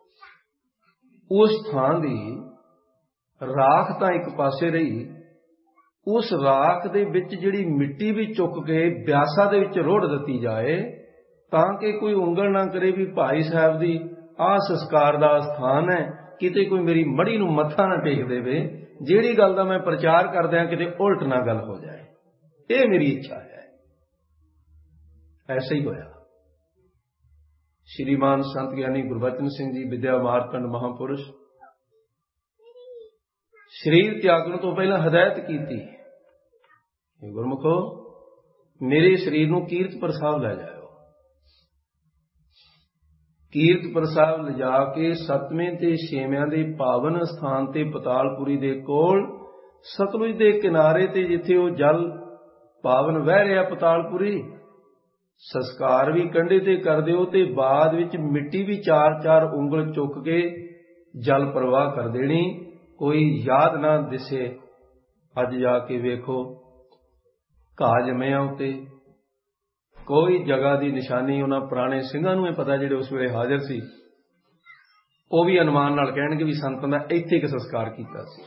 उस थां दी राख तां एक पासे रही, उस राख दे विच जिहड़ी मिट्टी भी चुक के ब्यासा दे विच रोड़ दित्ती जाए तां कि कोई उंगल ना करे भी भाई साहब दी आ संस्कार दा स्थान है, किते कोई मेरी मड़ी नूं मत्था ना टेक देवे, जिहड़ी गल दा मैं प्रचार करदिआं किते उल्ट ना गल हो जाए, ये मेरी इच्छा है। ऐसा ही होया। श्रीमान संत ज्ञानी गुरबचन सिंह जी विद्या मारकंड महापुरुष शरीर त्यागण तो पहला हदायत की थी, गुरमुखो मेरे शरीर नूं कीरतपुर साहब लै जाओ। कीरतपुर साहब ले जाके सतवें ते छेवें दे पावन स्थान ते पतालपुरी दे कोल सतलुज दे किनारे ते जिथे वो जल पावन वह रहा पतालपुरी, संस्कार भी कंढे ते कर दिओ ते बाद विच मिट्टी भी चार चार उंगल चुक के जल प्रवाह कर देनी, कोई याद ना दिसे। अज जाके वेखो घाह जमिया उत्ते कोई जगह की निशानी उन्हां पुराने सिंघां नूं पता जिहड़े उस वेले हाजिर सी, वो भी अनुमान नाल कहणगे भी संतां दा इत्थे इक संस्कार कीता सी।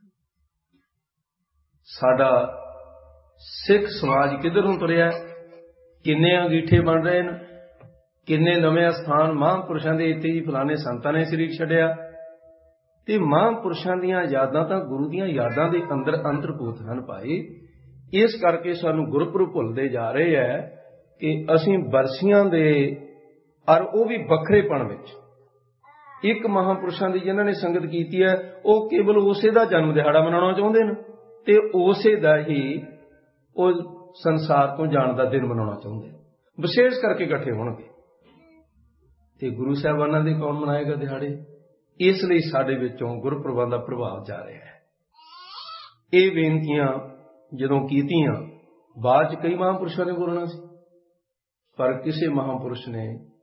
साडा सिख समाज किधर नूं तुरिया, किन्ने अंगीठे बन रहे हैं, किन्ने नवे स्थान महापुरुषों के इत्थे जी फलाने संतां ने शरीर छड्डिया। ते महापुरुषों दीयां यादां तां गुरु दीयां यादां दे अंदर अंतर्भूत हन भाई। इस करके सानू गुरपुरब भुलदे जा रहे हैं कि असीं बरसियां दे और वो भी वखरेपण विच एक महापुरुषों की जिन्हां ने संगत कीती है वो केवल उसे दा जन्म दिहाड़ा मनाउणा चाहुंदे ने ते उसे दा ही वो संसार तो जाण दा दिन मनाउणा चाहुंदे, विशेष करके इकट्ठे होणगे। ते गुरु साहिबानां दे कौन मनाएगा दिहाड़े? इसलिए साडे विचों गुरपुरबां दा प्रभाव जा रहा है। ये बेनतियां जदों कीतियां बाद च कई महापुरुषों ने बोलना सी, पर किसी महापुरुष ने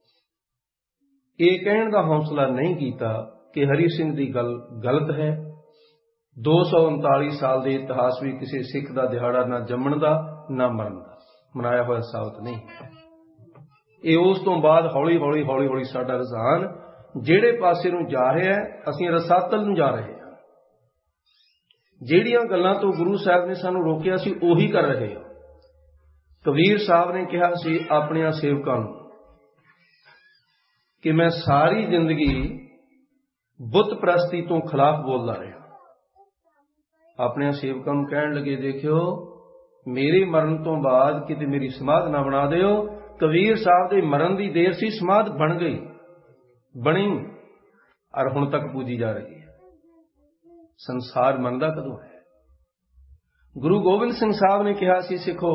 यह कहण दा हौसला नहीं किया कि हरि सिंह दी गल गलत है। दो सौ उनताली साल के इतिहास भी किसी सिख का दिहाड़ा ना जम्मण का ना मरण का मनाया हुआ साबित नहीं है। ये उस तो बाद हौली हौली हौली हौली साडा रुझान ਜਿਹੜੇ ਪਾਸੇ ਨੂੰ ਜਾ ਰਿਹਾ ਹੈ, ਅਸੀਂ ਰਸਾਤਲ ਨੂੰ ਜਾ ਰਹੇ ਹਾਂ। ਜਿਹੜੀਆਂ ਗੱਲਾਂ ਤੋਂ ਗੁਰੂ ਸਾਹਿਬ ਨੇ ਸਾਨੂੰ ਰੋਕਿਆ ਸੀ ਉਹੀ ਕਰ ਰਹੇ ਹਾਂ। ਕਬੀਰ ਸਾਹਿਬ ਨੇ ਕਿਹਾ ਸੀ ਆਪਣਿਆਂ ਸੇਵਕਾਂ ਨੂੰ ਕਿ ਮੈਂ ਸਾਰੀ ਜ਼ਿੰਦਗੀ बुत प्रस्ती तो खिलाफ बोलता रहा। अपने सेवकों को कहन लगे, देखियो मेरे मरण तो बाद किते मेरी समाध ना बना दिओ। कबीर साहब के मरण की देर सी, समाध बन गई, बनी और हुण तक पूजी जा रही है। संसार मनदा कदों है? गुरु गोबिंद सिंह साहब ने कहा सी, सिखो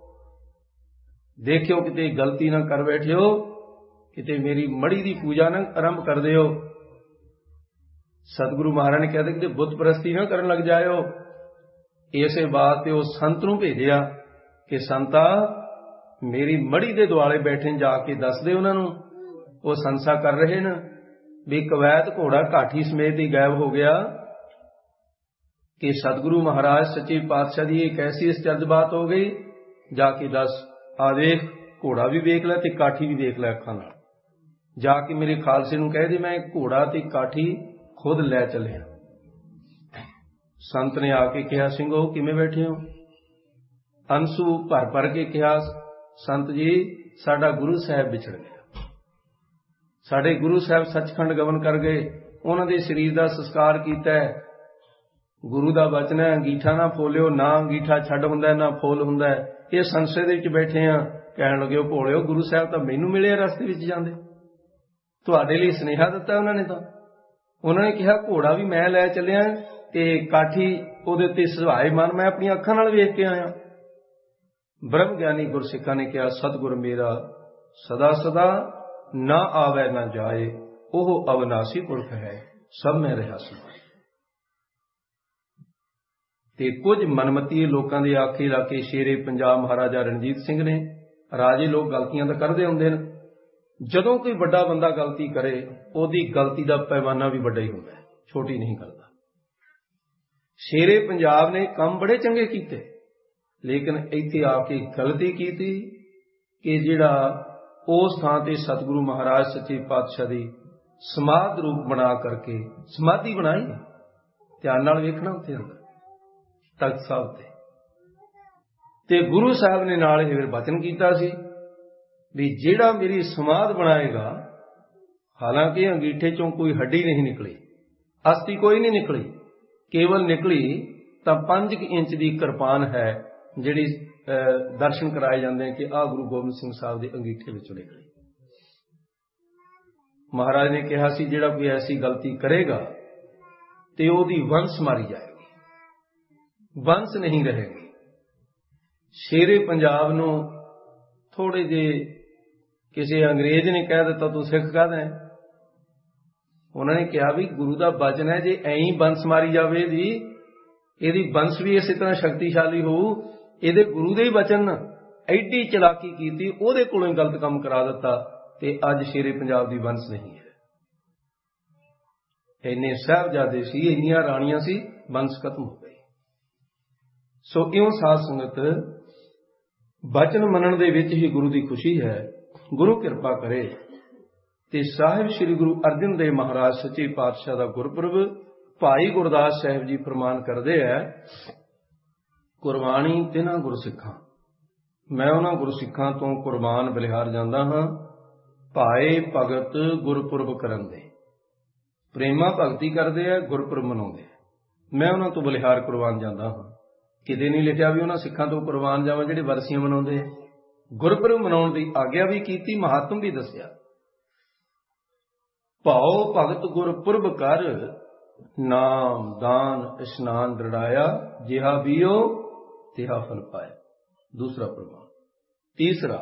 देखियो किते गलती ना कर बैठियो, किते मेरी मड़ी की पूजा ना आरंभ कर दिओ। सतगुरु महाराज ने कहते कि बुत परस्ती ना करन लग जाओ। इसे बात ते उस संत नूं भेजिया कि संता मेरी मड़ी दे दुआले बैठे जाके दस दे उन्हां नूं, वो संसा कर रहे न भी कवैत घोड़ा काठी समेत ही गायब हो गया कि सतगुरु महाराज सच्चे पातशाह की एक ऐसी आश्चर्य बात हो गई। जाके दस, आ देख घोड़ा भी देख लै ते काठी भी देख लै अखां नाल। जाके मेरे खालसे नूं कह दे मैं घोड़ा ते काठी खुद लै चलिया। संत ने आके कहा, ਸਿੰਘੋ किवें बैठे हो? अंसू भर भर के कहा, संत जी साडा गुरु साहब विछड़ गया, साडे गुरु साहब सचखंड गमन कर गए, उन्हां दे शरीर दा संस्कार कीता है। गुरु दा वचन है अंगीठा ना फोलियो, ना अंगीठा छड्ड हुंदा ना फोल हुंदा। ये संशय दे विच बैठे आ। कहण लगे भोलिओ गुरु साहब तां मैनूं मिले रस्ते विच जांदे, तुहाडे लई सुनेहा दित्ता उन्हां ने। तां उन्हां ने कहा घोड़ा भी मैं लै चलिया ते काठी उहदे ते सहाय मन मैं अपनी अखां नाल वेख के आया। ब्रह्म ज्ञानी गुरसिखां ने कहा, सतगुर मेरा सदा सदा ना आवे ना जाए, ओह अविनाशी पुरख है, सब में रहा समाए। ते कुछ मनमतीए लोगों के आखे ला के शेरे पंजाब महाराजा रणजीत सिंह ने, राजे लोग गलतियां तो करते होंदे ने, जदों कोई बड़ा बंदा गलती करे उहदी गलती का पैमाना भी बड़ा ही होंदा है, छोटी नहीं करता। शेरे पंजाब ने काम बड़े चंगे कीते, लेकिन इत्थे आके गलती की थी कि जिहड़ा उस थां ते सतगुरु महाराज सच्चे पातशाह दी समाध रूप बना करके समाधि बनाई। ध्यान नाल वेखना उत्थे अंदर तख्त साहब ते ते गुरु साहब ने नाल ही वचन कीता सी भी जिहड़ा मेरी समाध बनाएगा, हालांकि अंगीठे चों कोई हड्डी नहीं निकली, अस्थि कोई नहीं निकली, केवल निकली तां पांच इंच की किरपान है जिहड़ी दर्शन कराए जाते हैं कि आ गुरु गोबिंद सिंह साहब के अंगीठे विचों निकली। महाराज ने कहा सी जिहड़ा कोई ऐसी गलती करेगा ते ओहदी वंश मारी जाएगी, वंश नहीं रहेगी। शेरे पंजाब नूं थोड़े जे किसी अंग्रेज ने कह दिता तू सिख कहदा है, उन्होंने कहा भी गुरु का वचन है जे ऐं ही वंश मारी जावे दी, इहदी वंश भी इस तरह शक्तिशाली होऊ। इहदे गुरु दे वचन एडी चलाकी कीती, उहदे कोलों गलत काम करा दिता ते अज शेरे पंजाब दी वंश नहीं है। इन्ने साहबजादे सी, इन्नियां राणियां सी, वंश खत्म हो गई। सो इउं साध संगत वचन मनण दे विच ही गुरु की खुशी है। गुरु किरपा करे ते साहिब श्री गुरु अर्जन देव महाराज सच्चे पातशाह का गुरपुरब भाई गुरदास साहिब जी फरमान करते हैं, कुरबानी तिन्हां गुरसिखां, मैं उन्हां गुरसिखां तो कुरबान बलिहार जांदा हां, भाए भगत गुरपुरब करन दे। प्रेमा भगती करते हैं, गुरपुरब मनाउंदे, मैं उन्हां तो बलिहार कुरबान जांदा हां। किते नहीं लिखिया भी उन्हां सिखां तो कुरबान जावां जिहड़े वरसियां मनाउंदे। गुरपुरब मनाउण दी आग्या भी कीती, महात्म भी दस्सिया। भाओ भगत गुरपुरब कर, नाम दान इशनान दृढ़ाया, जिहा बीओ तिहा फल पाया। दूसरा प्रमाण। तीसरा,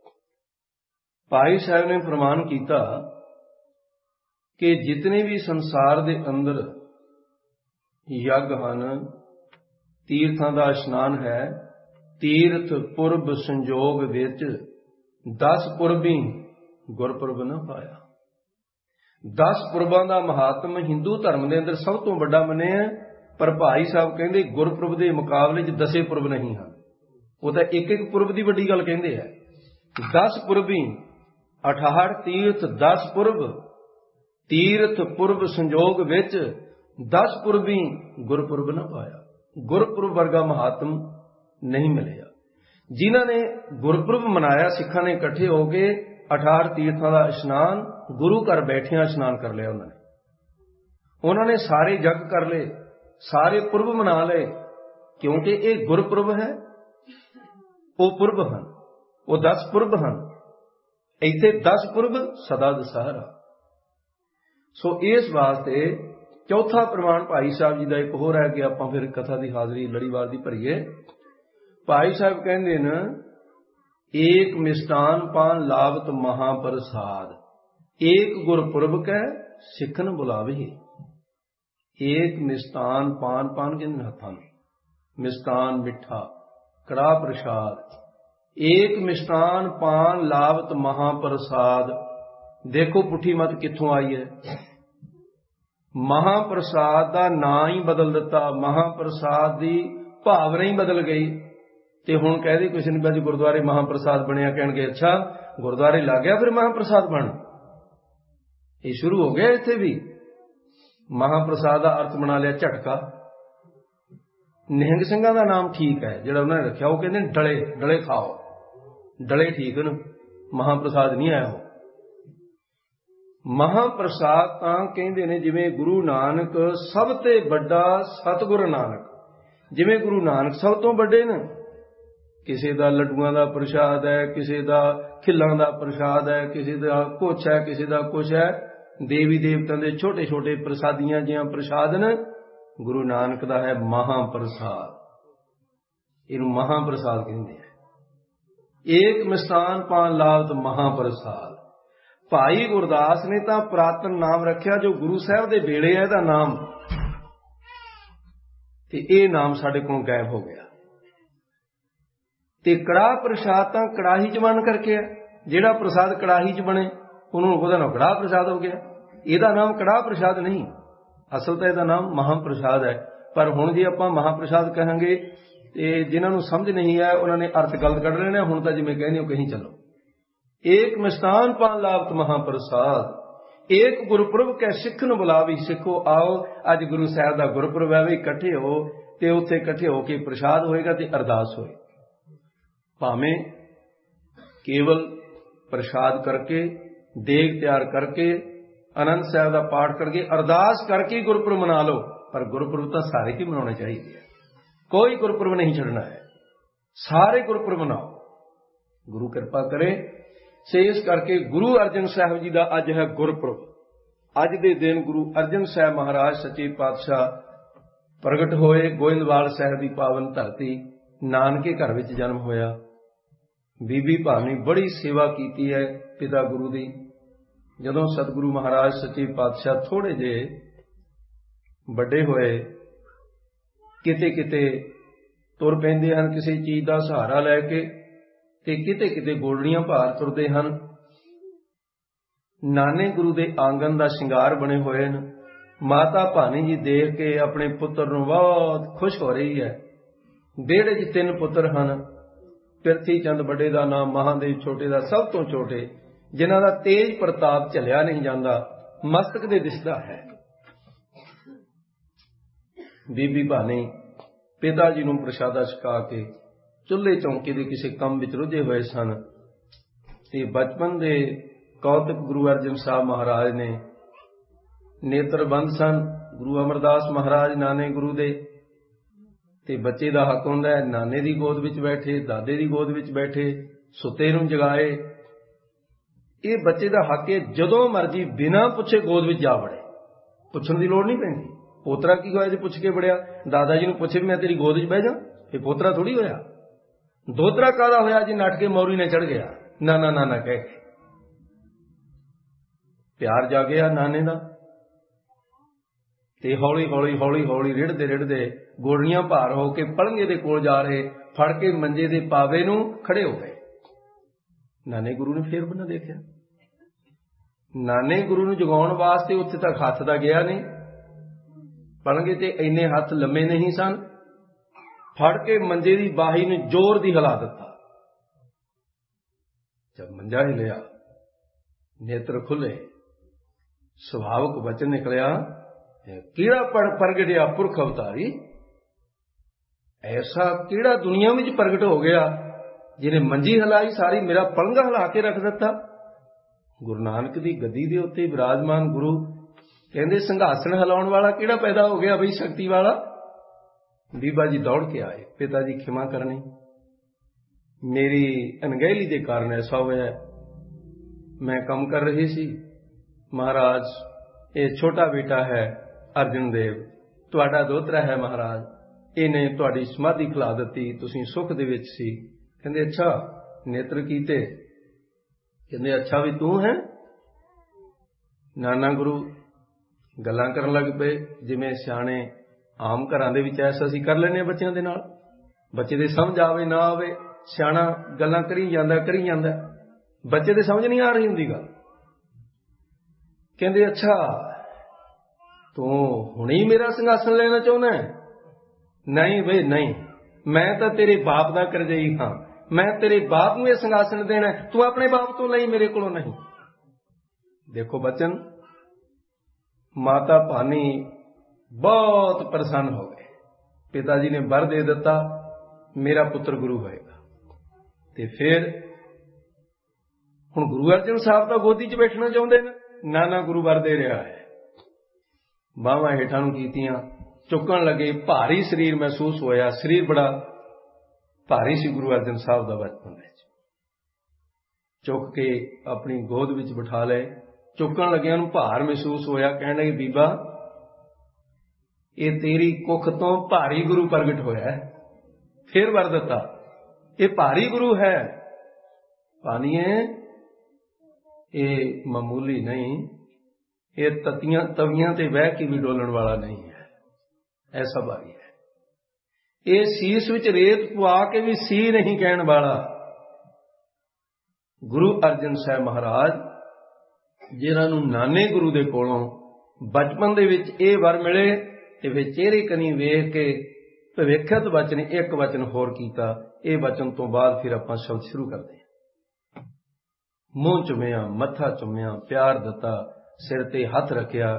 भाई साहब ने फरमान किया कि जितने भी संसार के अंदर यज्ञ हन, तीर्थां दा इशनान है, तीर्थ पुरब संजोग विच दस पुरबी गुरपुरब न पाया। दस पुरबां दा महात्म हिंदू धर्म के अंदर सब तो बड़ा मन्निया, पर भाई साहब कहते गुरपुरब के मुकाबले च दसे पुरब नहीं हैं। वो तो एक एक पुरब की वड्डी गल कहते हैं। दस पुरबी अठाहठ तीर्थ, दस पुरब तीर्थ पुरब संजोग विच दस पुरबी गुरपुरब न पाया। गुरपुरब वर्गा महात्म नहीं मिलेगा। जिन्हों ने गुरपुरब मनाया, सिखा ने इकट्ठे होकर अठाहठ तीर्थों का इशनान गुरु घर बैठिया इशनान कर लिया उन्होंने। ਉਹਨਾਂ ਨੇ ਸਾਰੇ ਜਗ ਕਰ ਲਏ, ਸਾਰੇ ਪੁਰਬ ਮਨਾ ਲਏ, ਕਿਉਂਕਿ ਇਹ ਗੁਰਪੁਰਬ ਹੈ। ਉਹ ਪੁਰਬ ਹਨ, ਉਹ ਦਸ ਪੁਰਬ ਹਨ। ਇੱਥੇ ਦਸ ਪੁਰਬ ਸਦਾ ਦਸਹਰਾ। ਸੋ ਇਸ ਵਾਸਤੇ ਚੌਥਾ ਪ੍ਰਮਾਣ ਭਾਈ ਸਾਹਿਬ ਜੀ ਦਾ ਇੱਕ ਹੋਰ ਹੈ ਕਿ ਆਪਾਂ ਫਿਰ ਕਥਾ ਦੀ ਹਾਜ਼ਰੀ ਲੜੀਵਾਰ ਦੀ ਭਰੀਏ। ਭਾਈ ਸਾਹਿਬ ਕਹਿੰਦੇ ਨੇ, ਏਕ ਮਿਸ਼ਟਾਨ ਪਾਨ ਲਾਵਤ ਮਹਾਪ੍ਰਸਾਦ, ਏਕ ਗੁਰਪੁਰਬ ਕੈ ਸਿੱਖਨ ਬੁਲਾਵੇ। ਏਕ ਮਿਸ਼ਟਾਨ ਪਾਨ, ਪਾਨ ਕਹਿੰਦੇ ਹੱਥਾਂ ਨੂੰ, ਮਿਸ਼ਟਾਨ ਮਿੱਠਾ, ਕੜਾਹ ਪ੍ਰਸ਼ਾਦ। ਏਕ ਮਿਸ਼ਟਾਨ ਪਾਨ ਲਾਵਤ ਮਹਾਪ੍ਰਸਾਦ। ਦੇਖੋ ਪੁੱਠੀ ਮਤ ਕਿੱਥੋਂ ਆਈ ਹੈ। ਮਹਾਪ੍ਰਸਾਦ ਦਾ ਨਾਂ ਹੀ ਬਦਲ ਦਿੱਤਾ, ਮਹਾਪ੍ਰਸਾਦ ਦੀ ਭਾਵਨਾ ਹੀ ਬਦਲ ਗਈ। ਤੇ ਹੁਣ ਕਹਦੇ ਕਿਸੇ ਨੇ ਅੱਜ ਗੁਰਦੁਆਰੇ ਮਹਾਪ੍ਰਸਾਦ ਬਣਿਆ, ਕਹਿਣਗੇ ਅੱਛਾ ਗੁਰਦੁਆਰੇ ਲੱਗ ਗਿਆ ਫਿਰ ਮਹਾਪ੍ਰਸਾਦ ਬਣ। ਇਹ ਸ਼ੁਰੂ ਹੋ ਗਿਆ ਇੱਥੇ ਵੀ। ਮਹਾਪ੍ਰਸਾਦ ਦਾ ਅਰਥ ਬਣਾ ਲਿਆ ਝਟਕਾ। ਨਿਹੰਗ ਸਿੰਘਾਂ ਦਾ ਨਾਮ ਠੀਕ ਹੈ ਜਿਹੜਾ ਉਹਨਾਂ ਨੇ ਰੱਖਿਆ, ਉਹ ਕਹਿੰਦੇ ਡਲੇ, ਡਲੇ ਖਾਓ, ਡਲੇ ਠੀਕ ਨੇ, ਮਹਾਪ੍ਰਸਾਦ ਨਹੀਂ ਆਇਆ ਉਹ। ਮਹਾਪ੍ਰਸਾਦ ਤਾਂ ਕਹਿੰਦੇ ਨੇ ਜਿਵੇਂ ਗੁਰੂ ਨਾਨਕ ਸਭ ਤੋਂ ਵੱਡਾ, ਸਤਿਗੁਰੂ ਨਾਨਕ ਜਿਵੇਂ ਗੁਰੂ ਨਾਨਕ ਸਭ ਤੋਂ ਵੱਡੇ ਨੇ। ਕਿਸੇ ਦਾ ਲੱਡੂਆਂ ਦਾ ਪ੍ਰਸ਼ਾਦ ਹੈ, ਕਿਸੇ ਦਾ ਖਿੱਲਾਂ ਦਾ ਪ੍ਰਸ਼ਾਦ ਹੈ, ਕਿਸੇ ਦਾ ਕੁਛ ਹੈ, ਕਿਸੇ ਦਾ ਕੁਛ ਹੈ। ਦੇਵੀ ਦੇਵਤਿਆਂ ਦੇ ਛੋਟੇ ਛੋਟੇ ਪ੍ਰਸਾਦੀਆਂ ਜਿਹਾ ਪ੍ਰਸ਼ਾਦ ਨੇ, ਗੁਰੂ ਨਾਨਕ ਦਾ ਹੈ ਮਹਾਪ੍ਰਸਾਦ। ਇਹਨੂੰ ਮਹਾਪ੍ਰਸਾਦ ਕਹਿੰਦੇ ਆ। ਏਕ ਮਿਸ਼ਟਾਨ ਪਾਨ ਲਾਵਤ ਮਹਾਪ੍ਰਸਾਦ। ਭਾਈ ਗੁਰਦਾਸ ਨੇ ਤਾਂ ਪੁਰਾਤਨ ਨਾਮ ਰੱਖਿਆ ਜੋ ਗੁਰੂ ਸਾਹਿਬ ਦੇ ਵੇਲੇ ਹੈ ਇਹਦਾ ਨਾਮ, ਤੇ ਇਹ ਨਾਮ ਸਾਡੇ ਕੋਲੋਂ ਗਾਇਬ ਹੋ ਗਿਆ। ਤੇ ਕੜਾਹ ਪ੍ਰਸ਼ਾਦ ਤਾਂ ਕੜਾਹੀ ਚ ਬਣ ਕਰਕੇ ਹੈ, ਜਿਹੜਾ ਪ੍ਰਸਾਦ ਕੜਾਹੀ ਚ ਬਣੇ ਉਹਨੂੰ ਉਹਦਾ ਨਾਮ ਕੜਾਹ ਪ੍ਰਸ਼ਾਦ ਹੋ ਗਿਆ। ਇਹਦਾ ਨਾਮ ਕੜਾਹ ਪ੍ਰਸ਼ਾਦ ਨਹੀਂ, ਅਸਲ ਤਾਂ ਇਹਦਾ ਨਾਮ ਮਹਾਪ੍ਰਸਾਦ ਹੈ। ਪਰ ਹੁਣ ਜੇ ਆਪਾਂ ਮਹਾਪ੍ਰਸਾਦ ਕਹਾਂਗੇ ਤੇ ਜਿਨ੍ਹਾਂ ਨੂੰ ਸਮਝ ਨਹੀਂ ਹੈ ਉਹਨਾਂ ਨੇ ਅਰਥ ਗਲਤ ਕੱਢ ਲੈਣੇ। ਹੁਣ ਤਾਂ ਜਿਵੇਂ ਕਹਿੰਦੇ ਹੋ ਕਹੀਂ ਚੱਲੋ। ਏਕ ਮਿਸ਼ਟਾਨ ਪਾਨ ਲਾਵਤ ਮਹਾਪ੍ਰਸਾਦ, ਏਕ ਗੁਰਪੁਰਬ ਕੈ ਸਿੱਖਨ ਬੁਲਾਵੀ। ਸਿੱਖੋ ਆਓ, ਅੱਜ ਗੁਰੂ ਸਾਹਿਬ ਦਾ ਗੁਰਪੁਰਬ ਹੈ, ਵੀ ਇਕੱਠੇ ਹੋ ਤੇ ਉੱਥੇ ਇਕੱਠੇ ਹੋ ਕੇ ਪ੍ਰਸ਼ਾਦ ਹੋਏਗਾ ਤੇ ਅਰਦਾਸ ਹੋਏ। ਭਾਵੇਂ ਕੇਵਲ ਪ੍ਰਸ਼ਾਦ ਕਰਕੇ, ਦੇਗ ਤਿਆਰ ਕਰਕੇ, ਆਨੰਦ ਸਾਹਿਬ ਦਾ ਪਾਠ ਕਰਕੇ, ਅਰਦਾਸ ਕਰਕੇ ਗੁਰਪੁਰਬ ਮਨਾ ਲਓ, ਪਰ ਗੁਰਪੁਰਬ ਤਾਂ ਸਾਰੇ ਹੀ ਮਨਾਉਣੇ ਚਾਹੀਦੇ ਹੈ। ਕੋਈ ਗੁਰਪੁਰਬ ਨਹੀਂ ਛੱਡਣਾ ਹੈ, ਸਾਰੇ ਗੁਰਪੁਰਬ ਮਨਾਓ। ਗੁਰੂ ਕਿਰਪਾ ਕਰੇ। ਸੇ ਇਸ ਕਰਕੇ ਗੁਰੂ ਅਰਜਨ ਸਾਹਿਬ ਜੀ ਦਾ ਅੱਜ ਹੈ ਗੁਰਪੁਰਬ। ਅੱਜ ਦੇ ਦਿਨ ਗੁਰੂ ਅਰਜਨ ਸਾਹਿਬ ਮਹਾਰਾਜ ਸੱਚੇ ਪਾਤਸ਼ਾਹ ਪ੍ਰਗਟ ਹੋਏ। ਗੋਇੰਦਵਾਲ ਸਾਹਿਬ ਦੀ ਪਾਵਨ ਧਰਤੀ, ਨਾਨਕੇ ਘਰ ਵਿੱਚ ਜਨਮ ਹੋਇਆ। ਬੀਬੀ ਭਾਨੀ ਬੜੀ ਸੇਵਾ ਕੀਤੀ ਹੈ ਪਿਤਾ ਗੁਰੂ ਦੀ। ਜਦੋਂ ਸਤਿਗੁਰੂ ਮਹਾਰਾਜ ਸੱਚੇ ਪਾਤਸ਼ਾਹ ਥੋੜੇ ਜਿਹੇ ਵੱਡੇ ਹੋਏ, ਕਿਤੇ ਕਿਤੇ ਤੁਰ ਪੈਂਦੇ ਹਨ ਕਿਸੇ ਚੀਜ਼ ਦਾ ਸਹਾਰਾ ਲੈ ਕੇ, ਤੇ ਕਿਤੇ ਕਿਤੇ ਗੋਲੜੀਆਂ ਭਾਰ ਤੁਰਦੇ ਹਨ। ਨਾਨੇ ਗੁਰੂ ਦੇ ਆਂਗਨ ਦਾ ਸ਼ਿੰਗਾਰ ਬਣੇ ਹੋਏ ਨੇ। ਮਾਤਾ ਭਾਨੀ ਜੀ ਦੇਖ ਕੇ ਆਪਣੇ ਪੁੱਤਰ ਨੂੰ ਬਹੁਤ ਖੁਸ਼ ਹੋ ਰਹੀ ਹੈ। ਵਿਹੜੇ 'ਚ ਤਿੰਨ ਪੁੱਤਰ ਹਨ। ਪਿਰਥੀ ਚੰਦ ਵੱਡੇ ਦਾ ਨਾਮ, ਮਹਾਦੇਵ ਛੋਟੇ ਦਾ ਸਭ ਤੋਂ ਛੋਟੇ, ਜਿਨ੍ਹਾਂ ਦਾ ਤੇਜ ਪ੍ਰਤਾਪ ਝੱਲਿਆ ਨਹੀਂ ਜਾਂਦਾ, ਮਸਤਕ ਦੇ ਦਿਸਦਾ ਹੈ। ਬੀਬੀ ਭਾਨੀ ਪਿਤਾ ਜੀ ਨੂੰ ਪ੍ਰਸ਼ਾਦਾ ਛਕਾ ਕੇ ਚੁੱਲ੍ਹੇ ਚੌਂਕੇ ਦੇ ਕਿਸੇ ਕੰਮ ਵਿੱਚ ਰੁੱਝੇ ਹੋਏ ਸਨ। ਤੇ ਬਚਪਨ ਦੇ ਕੌਤਕ ਗੁਰੂ ਅਰਜਨ ਸਾਹਿਬ ਮਹਾਰਾਜ ਨੇ ਨੇਤਰਬੰਦ ਸਨ। ਗੁਰੂ ਅਮਰਦਾਸ ਮਹਾਰਾਜ ਨਾਨੇ ਗੁਰੂ ਦੇ, ਤੇ ਬੱਚੇ ਦਾ ਹੱਕ ਹੁੰਦਾ ਹੈ ਨਾਨੇ ਦੀ ਗੋਦ ਵਿੱਚ ਬੈਠੇ, ਦਾਦੇ ਦੀ ਗੋਦ ਵਿੱਚ ਬੈਠੇ, ਸੁੱਤੇ ਨੂੰ ਜਗਾਏ। ਇਹ ਬੱਚੇ ਦਾ ਹੱਕ ਹੈ ਜਦੋਂ ਮਰਜੀ ਬਿਨਾਂ ਪੁੱਛੇ ਗੋਦ ਵਿੱਚ ਜਾ ਵੜੇ, ਪੁੱਛਣ ਦੀ ਲੋੜ ਨਹੀਂ ਪੈਂਦੀ। ਪੋਤਰਾ ਕੀ ਹੋਇਆ ਜੀ ਪੁੱਛ ਕੇ ਵੜਿਆ, ਦਾਦਾ ਜੀ ਨੂੰ ਪੁੱਛੇ ਵੀ ਮੈਂ ਤੇਰੀ ਗੋਦ ਵਿੱਚ ਬਹਿ ਜਾ, ਇਹ ਪੋਤਰਾ ਥੋੜੀ ਹੋਇਆ। ਦੋਤਰਾ ਕਾਹਦਾ ਹੋਇਆ ਜੀ ਨੱਠ ਕੇ ਮੌਰੀ ਨੇ ਚੜ ਗਿਆ, ਨਾ ਨਾ ਨਾ ਨਾ ਕਹਿ ਕੇ ਪਿਆਰ ਜਾਗਿਆ ਨਾਨੇ ਦਾ। ਤੇ ਹੌਲੀ ਹੌਲੀ ਹੌਲੀ ਹੌਲੀ ਰਿੜਦੇ ਰਿੜਦੇ ਗੋਲੀਆਂ ਭਾਰ ਹੋ ਕੇ ਪਲੰਘੇ ਦੇ ਕੋਲ ਜਾ ਰਹੇ, ਫੜ ਕੇ ਮੰਜੇ ਦੇ ਪਾਵੇ ਨੂੰ ਖੜੇ ਹੋ ਗਏ। ਨਾਨੇ ਗੁਰੂ ਨੇ ਫੇਰ ਬੰਨਾ ਦੇਖਿਆ। ਨਾਨੇ ਗੁਰੂ ਨੂੰ ਜਗਾਉਣ ਵਾਸਤੇ ਉੱਥੇ ਤੱਕ ਹੱਥ ਦਾ ਗਿਆ ਨਹੀਂ, ਪਲੰਘੇ ਤੇ ਇੰਨੇ ਹੱਥ ਲੰਮੇ ਨਹੀਂ ਸਨ। ਫੜ ਕੇ ਮੰਜੇ ਦੀ ਬਾਹੀ ਨੂੰ ਜ਼ੋਰ ਦੀ ਹਿਲਾ ਦਿੱਤਾ। ਜਦ ਮੰਜਾ ਹਿਲਿਆ, ਨੇਤਰ ਖੁੱਲੇ, ਸੁਭਾਵਕ ਵਚਨ ਨਿਕਲਿਆ, ਕਿਹੜਾ ਪੜ ਪ੍ਰਗਟਿਆ ਪੁਰਖ ਅਵਤਾਰੀ। ਐਸਾ ਕਿਹੜਾ ਦੁਨੀਆ ਵਿੱਚ ਪ੍ਰਗਟ ਹੋ ਗਿਆ ਜਿਹਨੇ ਮੰਜੀ ਹਿਲਾਈ ਸਾਰੀ, ਮੇਰਾ ਪਲੰਘਾ ਹਿਲਾ ਕੇ ਰੱਖ ਦਿੱਤਾ। ਗੁਰੂ ਨਾਨਕ ਦੀ ਗੱਦੀ ਦੇ ਉੱਤੇ ਵਿਰਾਜਮਾਨ ਗੁਰੂ कहते संघासन हिलाउण वाला किहड़ा पैदा हो गया बई शक्ति वाला। बीबा जी दौड़ के आए, पिता जी खिमा करनी, मेरी अनगहली के कारण ऐसा होया, मैं काम कर रही सी, महाराज ये छोटा बेटा है अर्जन देव, तुहाडा दोतरा है महाराज, इन्हें तुहाडी समाधि खिला दी, तुसीं सुख दे विच सी। कहंदे अच्छा नेत्र कीते, कहंदे अच्छा भी तू है। नाना गुरु गल्लां करन लग पे जिवें सियाणे आम घरां दे विच ऐसा असीं कर लैंदे बच्चों दे नाल, बच्चे दे समझ आवे ना आवे सियाणा गल्लां करी जांदा करी जांदा, बच्चे दे समझ नहीं आ रही हुंदी गल। कहंदे अच्छा तू हुणे ही मेरा संघासन लेना चाहुंदा है? नहीं बई नहीं, मैं तो तेरे बाप दा करजई हां, मैं तेरे बाप नूं यह संघासन देना, तू अपने बाप तो लई, मेरे कोलों नहीं। देखो बचन, माता भानी बहुत प्रसन्न हो गए, पिताजी ने वर दे दिता मेरा पुत्र गुरु होएगा। ते फिर हुण गुरु अर्जन साहब तो गोदी च बैठना चाहुंदे ने, नाना गुरु वर दे रहा है, बाहां हेठां नूं कीतियां, चुकन लगे, भारी शरीर महसूस होया, शरीर बड़ा भारी सी गुरु अर्जन साहब दा बचपन विच। चुक के अपनी गोद विच बिठा ले, चुकन लगे उन्हें भार महसूस होया, कहने लगे बीबा ये तेरी कुख तो भारी गुरु प्रगट होया है। फिर वर दिता ये भारी गुरु है, पानिए ये मामूली नहीं, ये ततियां तवियां ते बह के भी डोलण वाला नहीं है, ऐसा भारी है। ये शीश विच रेत पवा के भी सी नहीं कहण वाला। गुरु अर्जन साहब महाराज जिन्हां नूं नाने गुरु दे कोलों बचपन दे विच ये वर मिले, ते फिर चेहरे कनी वेख के भविष्यत वचन एक वचन होर कीता। ये वचन तो बाद फिर आपां शब्द शुरू करते हैं। मूँह चुमिया, मत्था चुमिया, प्यार दिता, सिर ते हथ रखिया,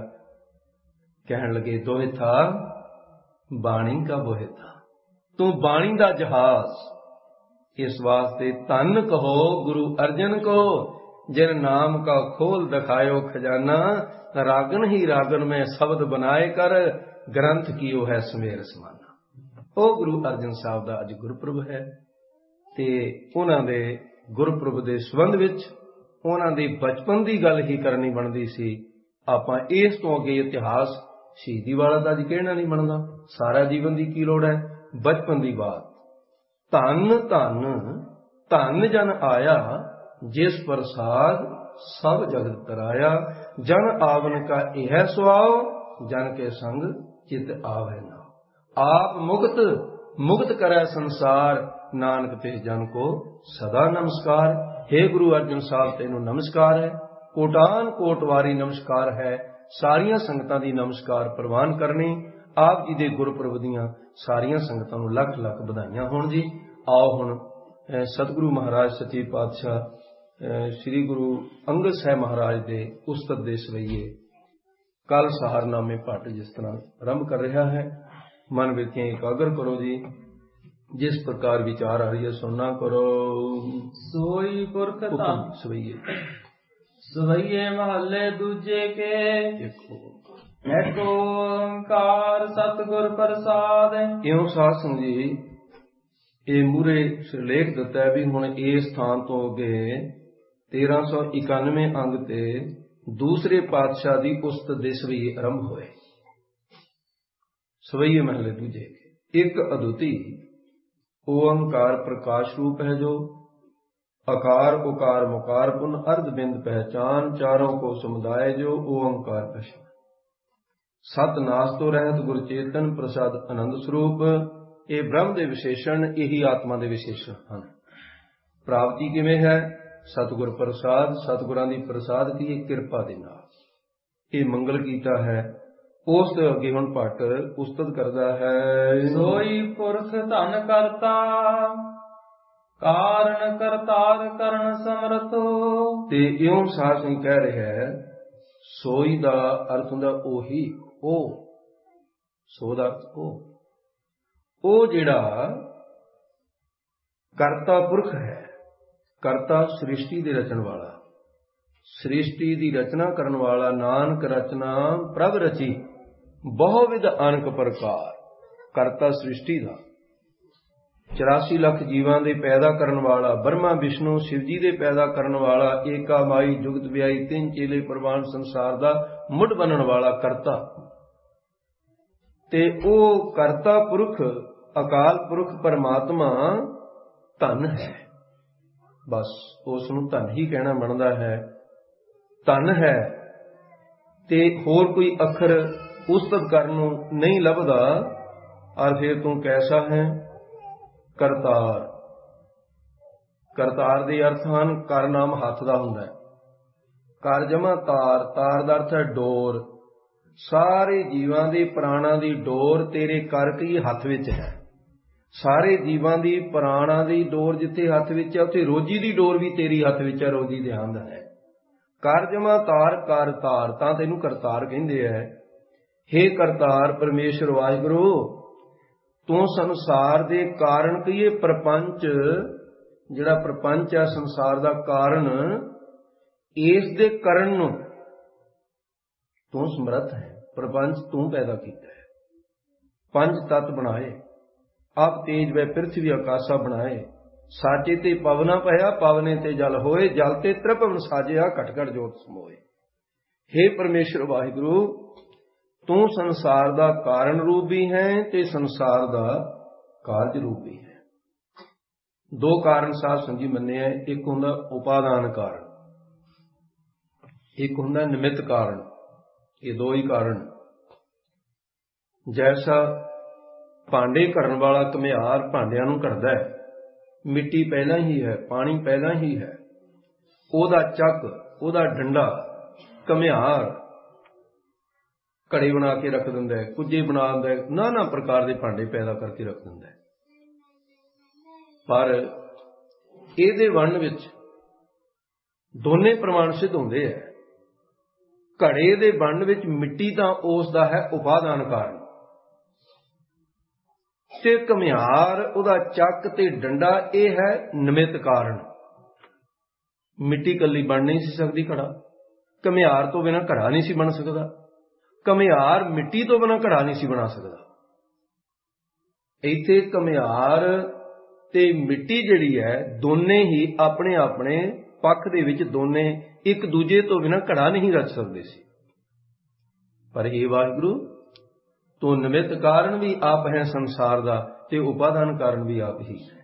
कहन लगे दोहे था बाणी का बोहे था, तू बाणी दा जहाज, इस वास्ते धन कहो गुरु अर्जन को, जिन नाम का खोल दिखायो खजाना, रागन ही रागन में शब्द बनाए कर, ग्रंथ कियो है समेर समाना। ओ गुरु अर्जन साहब दा अज गुरपुरब है, ते उन्हां दे गुरपुरब दे संबंध विच उन्हां दे बचपन दी गल ही करनी बनदी सी। आपां इस तो अगे इतिहास शहीदी वाला तां अज कहना नहीं बनदा, सारा जीवन दी की लोड़ है, बचपन दी बात। धन धन धन जन आया, जिस प्रसाद सब जगत तराया, जन आवन का यह सुआव, जन के संग चित आवे ना। आप मुक्त मुक्त करे संसार, नानक ते जन को सदा नमस्कार। हे गुरु अर्जन साहब तेनों नमस्कार है, कोटान कोट वारी नमस्कार है, सारियां संगतां दी नमस्कार प्रवान करनी। आप जी दे गुरपुरब दीआं सारियां संगतां नूं लख लख बधाइयां होण जी। आओ हुण सतगुरु महाराज सच्चे पातशाह श्री गुरु अंगद साहब महाराज दे उस्तत दे सवैये कल सहारनामे पाठ जिस तरह आरंभ कर रहा है, मन विरतियां एकाग्र करो जी। जिस प्रकार विचार आ रही है सुनना करो। सोई पुरख धन सवैये सवैये महले दूजे के, एक ओंकार सतगुर प्रसाद। इउं साध संग जी ये मूरे सिरलेख दिता है भी हुण इस स्थान तो अगे तेरह सौ इकानवे अंग ते दूसरे पातशाह की उस्तत दे सवैये आरंभ होए। सवैये महले दूजे के, एक अद्विती ओंकार प्रकाश रूप है जो, अकार उकार मुकार पुन अर्ध बिंद पहचान, चारों को समुदाय जो ओंकार पहचान। सत नास तो रहत गुर चेतन प्रसाद आनंद स्वरूप। ये ब्रह्म के विशेषण, यही आत्मा के विशेषण हैं। प्राप्ति किवें है? सतगुर प्रसाद, सतगुरां दी प्रसाद की कृपा दे नाल। ये मंगल कीता है। उस तो अगे हुण भट्ट उस्तत करदा है। सोई पुरख धन करता, कारण करतार करण समरथो। ते इउं साध संग कह रहा है, सोई दा अर्थ हुंदा ओही, ओ सो दा अर्थ ओ ओ जिहड़ा करता पुरख है, करता सृष्टि दे रचन वाला, ਸ੍ਰਿਸ਼ਟੀ ਦੀ ਰਚਨਾ ਕਰਨ ਵਾਲਾ, ਨਾਨਕ ਰਚਨਾ ਪ੍ਰਭ ਰਚੀ, ਬਹੁ ਵਿਧ ਅਨਕ ਪ੍ਰਕਾਰ। ਕਰਤਾ ਸ੍ਰਿਸ਼ਟੀ ਦਾ, ਚੁਰਾਸੀ ਲੱਖ ਜੀਵਾਂ ਦੇ ਪੈਦਾ ਕਰਨ ਵਾਲਾ, ਬ੍ਰਹਮਾ ਵਿਸ਼ਨੂੰ ਸ਼ਿਵ ਜੀ ਦੇ ਪੈਦਾ ਕਰਨ ਵਾਲਾ, ਏਕਾ ਮਾਈ ਜੁਗਤ ਵਿਆਈ, ਤਿੰਨ ਚੇਲੇ ਪ੍ਰਵਾਨ, ਸੰਸਾਰ ਦਾ ਮੁੱਢ ਬਣਨ ਵਾਲਾ ਕਰਤਾ। ਤੇ ਉਹ ਕਰਤਾ ਪੁਰਖ, ਅਕਾਲ ਪੁਰਖ ਪਰਮਾਤਮਾ ਧਨ ਹੈ। ਬਸ ਉਸ ਨੂੰ ਧਨ ਹੀ ਕਹਿਣਾ ਬਣਦਾ ਹੈ। ਧਨ ਹੈ ਤੇ ਹੋਰ ਕੋਈ ਅੱਖਰ ਉਸਤਤ ਕਰਨ ਨੂੰ ਨਹੀਂ ਲੱਭਦਾ। ਔਰ ਫਿਰ ਤੂੰ ਕੈਸਾ ਹੈ? ਕਰਤਾਰ। ਕਰਤਾਰ ਦੇ ਅਰਥ ਹਨ, ਕਰ ਨਾਮ ਹੱਥ ਦਾ ਹੁੰਦਾ ਹੈ। ਕਰ ਜਮਾ ਤਾਰ, ਤਾਰ ਦਾ ਅਰਥ ਹੈ ਡੋਰ। ਸਾਰੇ ਜੀਵਾਂ ਦੇ ਪ੍ਰਾਣਾਂ ਦੀ ਡੋਰ ਤੇਰੇ ਕਰ ਕੀ ਹੱਥ ਵਿੱਚ ਹੈ। ਸਾਰੇ ਜੀਵਾਂ ਦੀ ਪ੍ਰਾਣਾਂ ਦੀ ਡੋਰ ਜਿੱਥੇ ਹੱਥ ਵਿੱਚ ਹੈ, ਉੱਥੇ ਰੋਜੀ ਦੀ ਡੋਰ ਵੀ ਤੇਰੀ ਹੱਥ ਵਿੱਚ ਹੈ, ਰੋਜੀ ਦੇ ਹੰਦ ਹੈ। ਕਰ ਜਮਾ ਤਾਰ, ਕਰਤਾਰ, ਤਾਂ ਤੈਨੂੰ ਕਰਤਾਰ ਕਹਿੰਦੇ ਹੈ। ਹੇ ਕਰਤਾਰ ਪਰਮੇਸ਼ਰ ਵਾਹਿਗੁਰੂ, ਤੂੰ ਸੰਸਾਰ ਦੇ ਕਾਰਨ ਕਹੀਏ ਪ੍ਰਪੰਚ, ਜਿਹੜਾ ਪ੍ਰਪੰਚ ਹੈ ਸੰਸਾਰ ਦਾ ਕਾਰਨ, ਇਸ ਦੇ ਕਰਨ ਨੂੰ ਤੂੰ ਸਮਰੱਥ ਹੈ। ਪ੍ਰਪੰਚ ਤੂੰ ਪੈਦਾ ਕੀਤਾ ਹੈ। ਪੰਜ ਤੱਤ ਬਣਾਏ, ਆਪ ਤੇਜ ਵੈ ਪ੍ਰਿਥਵੀ ਆਕਾਸ਼ਾ ਬਣਾਏ। ਸਾਚੇ ਤੇ ਪਵਨਾ ਭਇਆ, ਪਵਨੇ ਤੇ ਜਲ ਹੋਏ, ਜਲ ਤੇ ਤ੍ਰਿਪਵਨ ਸਾਜਿਆ, ਘਟ ਘਟ ਜੋਤ ਸਮੋਏ। ਹੇ ਪਰਮੇਸ਼ਰ ਵਾਹਿਗੁਰੂ, ਤੂੰ ਸੰਸਾਰ ਦਾ ਕਾਰਨ ਰੂਪ ਵੀ ਹੈ ਤੇ ਸੰਸਾਰ ਦਾ ਕਾਰਜ ਰੂਪ ਵੀ ਹੈ। ਦੋ ਕਾਰਨ ਸਾਧ ਸੰਗੀ ਮੰਨੇ ਹੈ। ਇੱਕ ਹੁੰਦਾ ਉਪਾਦਾਨ ਕਾਰਨ, ਇੱਕ ਹੁੰਦਾ ਨਿਮਿਤ ਕਾਰਨ। ਇਹ ਦੋ ਹੀ ਕਾਰਨ। ਜੈਸਾ ਭਾਂਡੇ ਘੜਨ ਵਾਲਾ ਘੁਮਿਆਰ ਭਾਂਡਿਆਂ ਨੂੰ ਘੜਦਾ ਹੈ, ਮਿੱਟੀ ਪਹਿਲਾਂ ਹੀ ਹੈ, ਪਾਣੀ ਪਹਿਲਾਂ ਹੀ ਹੈ, ਉਹਦਾ ਚੱਕ, ਉਹਦਾ ਡੰਡਾ ਘੁਮਿਆਰ ਘੜੇ ਬਣਾ ਕੇ ਰੱਖ ਦਿੰਦਾ ਹੈ, ਕੁੱਜੇ ਬਣਾ ਦਿੰਦਾ ਹੈ, ਨਾਨਾ ਪ੍ਰਕਾਰ ਦੇ ਭਾਂਡੇ ਪੈਦਾ ਕਰਕੇ ਰੱਖ ਦਿੰਦਾ ਹੈ। ਪਰ ਇਹਦੇ ਵਰਣਨ ਵਿੱਚ ਦੋਨੇ ਪ੍ਰਮਾਣ ਸਿੱਧ ਹੁੰਦੇ ਹੈ। ਘੜੇ ਦੇ ਬਣਨ ਵਿੱਚ ਮਿੱਟੀ ਤਾਂ ਉਸ ਦਾ ਹੈ ਉਪਾਦਾਨ ਕਾਰਨ, ਤੇ ਘੁਮਿਆਰ ਉਹਦਾ ਚੱਕ ਤੇ ਡੰਡਾ ਇਹ ਹੈ ਨਿਮਿਤ ਕਾਰਨ। ਮਿੱਟੀ ਇਕੱਲੀ ਬਣ ਨਹੀਂ ਸੀ ਸਕਦੀ ਘੜਾ, ਘੁਮਿਆਰ ਤੋਂ ਬਿਨਾਂ ਘੜਾ ਨਹੀਂ ਸੀ ਬਣ ਸਕਦਾ, ਘੁਮਿਆਰ ਮਿੱਟੀ ਤੋਂ ਬਿਨਾਂ ਘੜਾ ਨਹੀਂ ਸੀ ਬਣਾ ਸਕਦਾ। ਇੱਥੇ ਘੁਮਿਆਰ ਤੇ ਮਿੱਟੀ ਜਿਹੜੀ ਹੈ, ਦੋਨੇ ਹੀ ਆਪਣੇ ਆਪਣੇ ਪੱਖ ਦੇ ਵਿੱਚ ਦੋਨੇ ਇੱਕ ਦੂਜੇ ਤੋਂ ਬਿਨਾਂ ਘੜਾ ਨਹੀਂ ਰਚ ਸਕਦੇ ਸੀ। ਪਰ ਇਹ ਵਾਹਿਗੁਰੂ, ਤੂੰ ਨਿਮਿਤ ਕਾਰਨ ਵੀ ਆਪ ਹੈ ਸੰਸਾਰ ਦਾ, ਤੇ ਉਪਾਦਾਨ ਕਾਰਨ ਵੀ ਆਪ ਹੀ ਹੈ।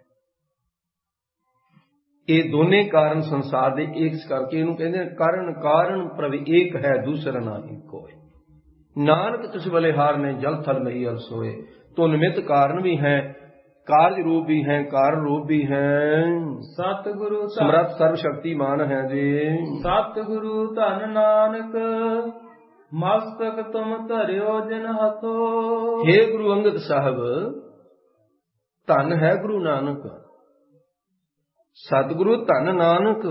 ਇਹ ਦੋਨੇ ਕਾਰਨ ਸੰਸਾਰ ਦੇ, ਇਸ ਕਰਕੇ ਇਹਨੂੰ ਕਹਿੰਦੇ ਕਾਰਨ ਕਾਰਨ ਪ੍ਰਭ ਏਕ ਹੈ, ਦੂਸਰਾ ਨਾਹੀ ਕੋਇ। ਨਾਨਕ ਤਿਸ ਬਲੇ ਹਾਰ ਨੇ, ਜਲ ਥਲ ਮਹੀ ਅਲ ਸੋਏ। ਤੂੰ ਨਿਮਿਤ ਕਾਰਨ ਵੀ ਹੈ, ਕਾਰਜ ਰੂਪ ਵੀ ਹੈ, ਕਾਰਨ ਰੂਪ ਵੀ ਹੈ। ਸਤਿਗੁਰੂ ਸਮਰੱਥ ਸਰਵ ਸ਼ਕਤੀਮਾਨ ਹੈ ਜੀ। ਸਤਿਗੁਰੂ ਧਨ ਨਾਨਕ, ਮਸਤਕ ਤੁਮ ਧਰਿਓ ਜਿਨ ਹਥੋ। हे ਗੁਰੂ ਅੰਗਦ ਸਾਹਿਬ, ਧਨ ਹੈ ਗੁਰੂ ਨਾਨਕ। ਸਤਿਗੁਰੂ ਧਨ ਨਾਨਕ,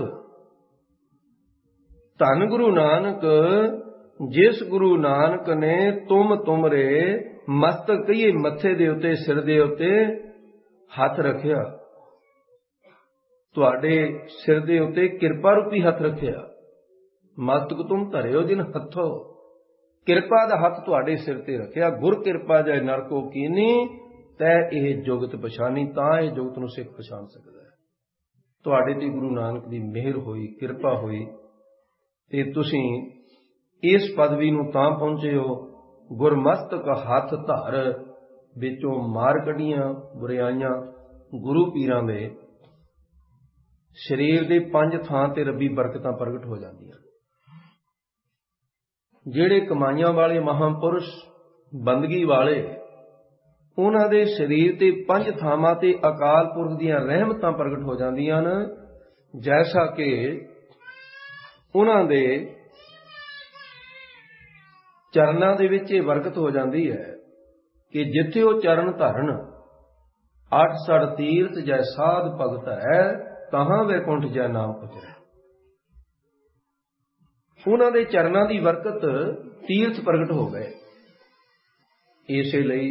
ਧਨ ਗੁਰੂ ਨਾਨਕ, ਜਿਸ ਗੁਰੂ ਨਾਨਕ ਨੇ ਤੁਮ ਤੁਮਰੇ ਮਸਤਕ ਕਹੀਏ ਮੱਥੇ ਦੇ ਉੱਤੇ, ਸਿਰ ਦੇ ਉੱਤੇ ਹੱਥ ਰੱਖਿਆ। ਤੁਹਾਡੇ ਸਿਰ ਦੇ ਉੱਤੇ ਕਿਰਪਾ ਰੂਪੀ ਹੱਥ ਰੱਖਿਆ। ਮਸਤਕ ਤੁਮ ਧਰਿਓ ਜਿਨ ਹੱਥੋ, ਕਿਰਪਾ ਦਾ ਹੱਥ ਤੁਹਾਡੇ ਸਿਰ ਤੇ ਰੱਖਿਆ। ਗੁਰ ਕਿਰਪਾ ਜੈ ਨਰਕੋ ਕੀਨੀ, ਤੈ ਇਹ ਜੁਗਤ ਪਛਾਨੀ। ਤਾਂ ਇਹ ਜੁਗਤ ਨੂੰ ਸਿੱਖ ਪਛਾਣ ਸਕਦਾ ਹੈ। ਤੁਹਾਡੇ ਤੇ ਗੁਰੂ ਨਾਨਕ ਦੀ ਮਿਹਰ ਹੋਈ, ਕਿਰਪਾ ਹੋਈ, ਤੇ ਤੁਸੀਂ ਇਸ ਪਦਵੀ ਨੂੰ ਤਾਂ ਪਹੁੰਚੇ ਹੋ। ਗੁਰਮਸਤਕ ਹੱਥ ਧਰ, ਵਿੱਚੋਂ ਮਾਰ ਕੱਢੀਆਂ ਬੁਰਾਈਆਂ ਗੁਰੂ ਪੀਰਾਂ ਦੇ। ਸਰੀਰ ਦੇ ਪੰਜ ਥਾਂ ਤੇ ਰੱਬੀ ਬਰਕਤਾਂ ਪ੍ਰਗਟ ਹੋ ਜਾਂਦੀਆਂ। ਜਿਹੜੇ ਕਮਾਈਆਂ ਵਾਲੇ ਮਹਾਂਪੁਰਸ਼, ਬੰਦਗੀ ਵਾਲੇ, ਉਹਨਾਂ ਦੇ ਸਰੀਰ ਤੇ ਪੰਜ ਥਾਵਾਂ ਤੇ ਅਕਾਲ ਪੁਰਖ ਦੀਆਂ ਰਹਿਮਤਾਂ ਪ੍ਰਗਟ ਹੋ ਜਾਂਦੀਆਂ ਨੇ। ਜੈਸਾ ਕਿ ਉਹਨਾਂ ਦੇ ਚਰਨਾਂ ਦੇ ਵਿੱਚ ਇਹ ਬਰਕਤ ਹੋ ਜਾਂਦੀ ਹੈ ਕਿ ਜਿੱਥੇ ਉਹ ਚਰਨ ਧਰਨ, ਅੱਠ ਸੜ ਤੀਰਥ ਜੈ ਸਾਧ ਭਗਤ ਹੈ, ਤਹਾਂ ਵੈਕੁੰਠ ਜੈ ਨਾਮ ਉਚਰੈ। ਉਹਨਾਂ ਦੇ ਚਰਨਾਂ ਦੀ ਬਰਕਤ ਤੀਰਥ ਪ੍ਰਗਟ ਹੋ ਗਏ। ਇਸੇ ਲਈ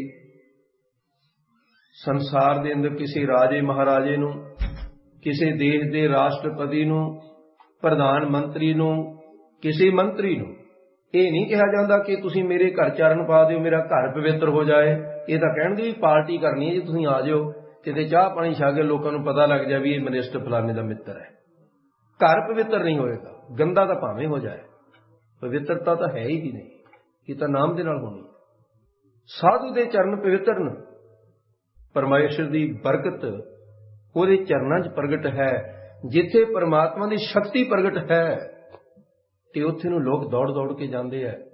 ਸੰਸਾਰ ਦੇ ਅੰਦਰ ਕਿਸੇ ਰਾਜੇ ਮਹਾਰਾਜੇ ਨੂੰ, ਕਿਸੇ ਦੇਸ਼ ਦੇ ਰਾਸ਼ਟਰਪਤੀ ਨੂੰ ਪ੍ਰਧਾਨ ਮੰਤਰੀ ਨੂੰ, ਕਿਸੇ ਮੰਤਰੀ ਨੂੰ ਇਹ ਨਹੀਂ ਕਿਹਾ ਜਾਂਦਾ ਕਿ ਤੁਸੀਂ ਮੇਰੇ ਘਰ ਚਰਨ ਪਾ ਦਿਓ, ਮੇਰਾ ਘਰ ਪਵਿੱਤਰ ਹੋ ਜਾਏ। ਇਹ ਤਾਂ ਕਹਿਣ ਦੀ ਵੀ ਪਾਰਟੀ ਕਰਨੀ ਹੈ ਜੀ, ਤੁਸੀਂ ਆ ਜਾਓ ਕਿਤੇ ਚਾਹ ਪਾਣੀ ਛਾ ਕੇ ਲੋਕਾਂ ਨੂੰ ਪਤਾ ਲੱਗ ਜਾਏ ਵੀ ਇਹ ਮਿਨਿਸਟਰ ਫਲਾਣੇ ਦਾ ਮਿੱਤਰ ਹੈ। ਘਰ ਪਵਿੱਤਰ ਨਹੀਂ ਹੋਏਗਾ, ਗੰਦਾ ਤਾਂ ਭਾਵੇਂ ਹੋ ਜਾਏ, ਪਵਿੱਤਰਤਾ ਤਾਂ ਹੈ ਹੀ ਨਹੀਂ, ਇਹ ਤਾਂ ਨਾਮ ਦੇ ਨਾਲ ਹੋਣੀ। ਸਾਧੂ ਦੇ ਚਰਨ ਪਵਿੱਤਰ ਨੇ, ਪਰਮੇਸ਼ਰ ਦੀ ਬਰਕਤ ਉਹਦੇ ਚਰਨਾਂ 'ਚ ਪ੍ਰਗਟ ਹੈ। ਜਿੱਥੇ ਪਰਮਾਤਮਾ ਦੀ ਸ਼ਕਤੀ ਪ੍ਰਗਟ ਹੈ ਤੇ ਉੱਥੇ ਨੂੰ ਲੋਕ ਦੌੜ ਦੌੜ ਕੇ ਜਾਂਦੇ ਹੈ।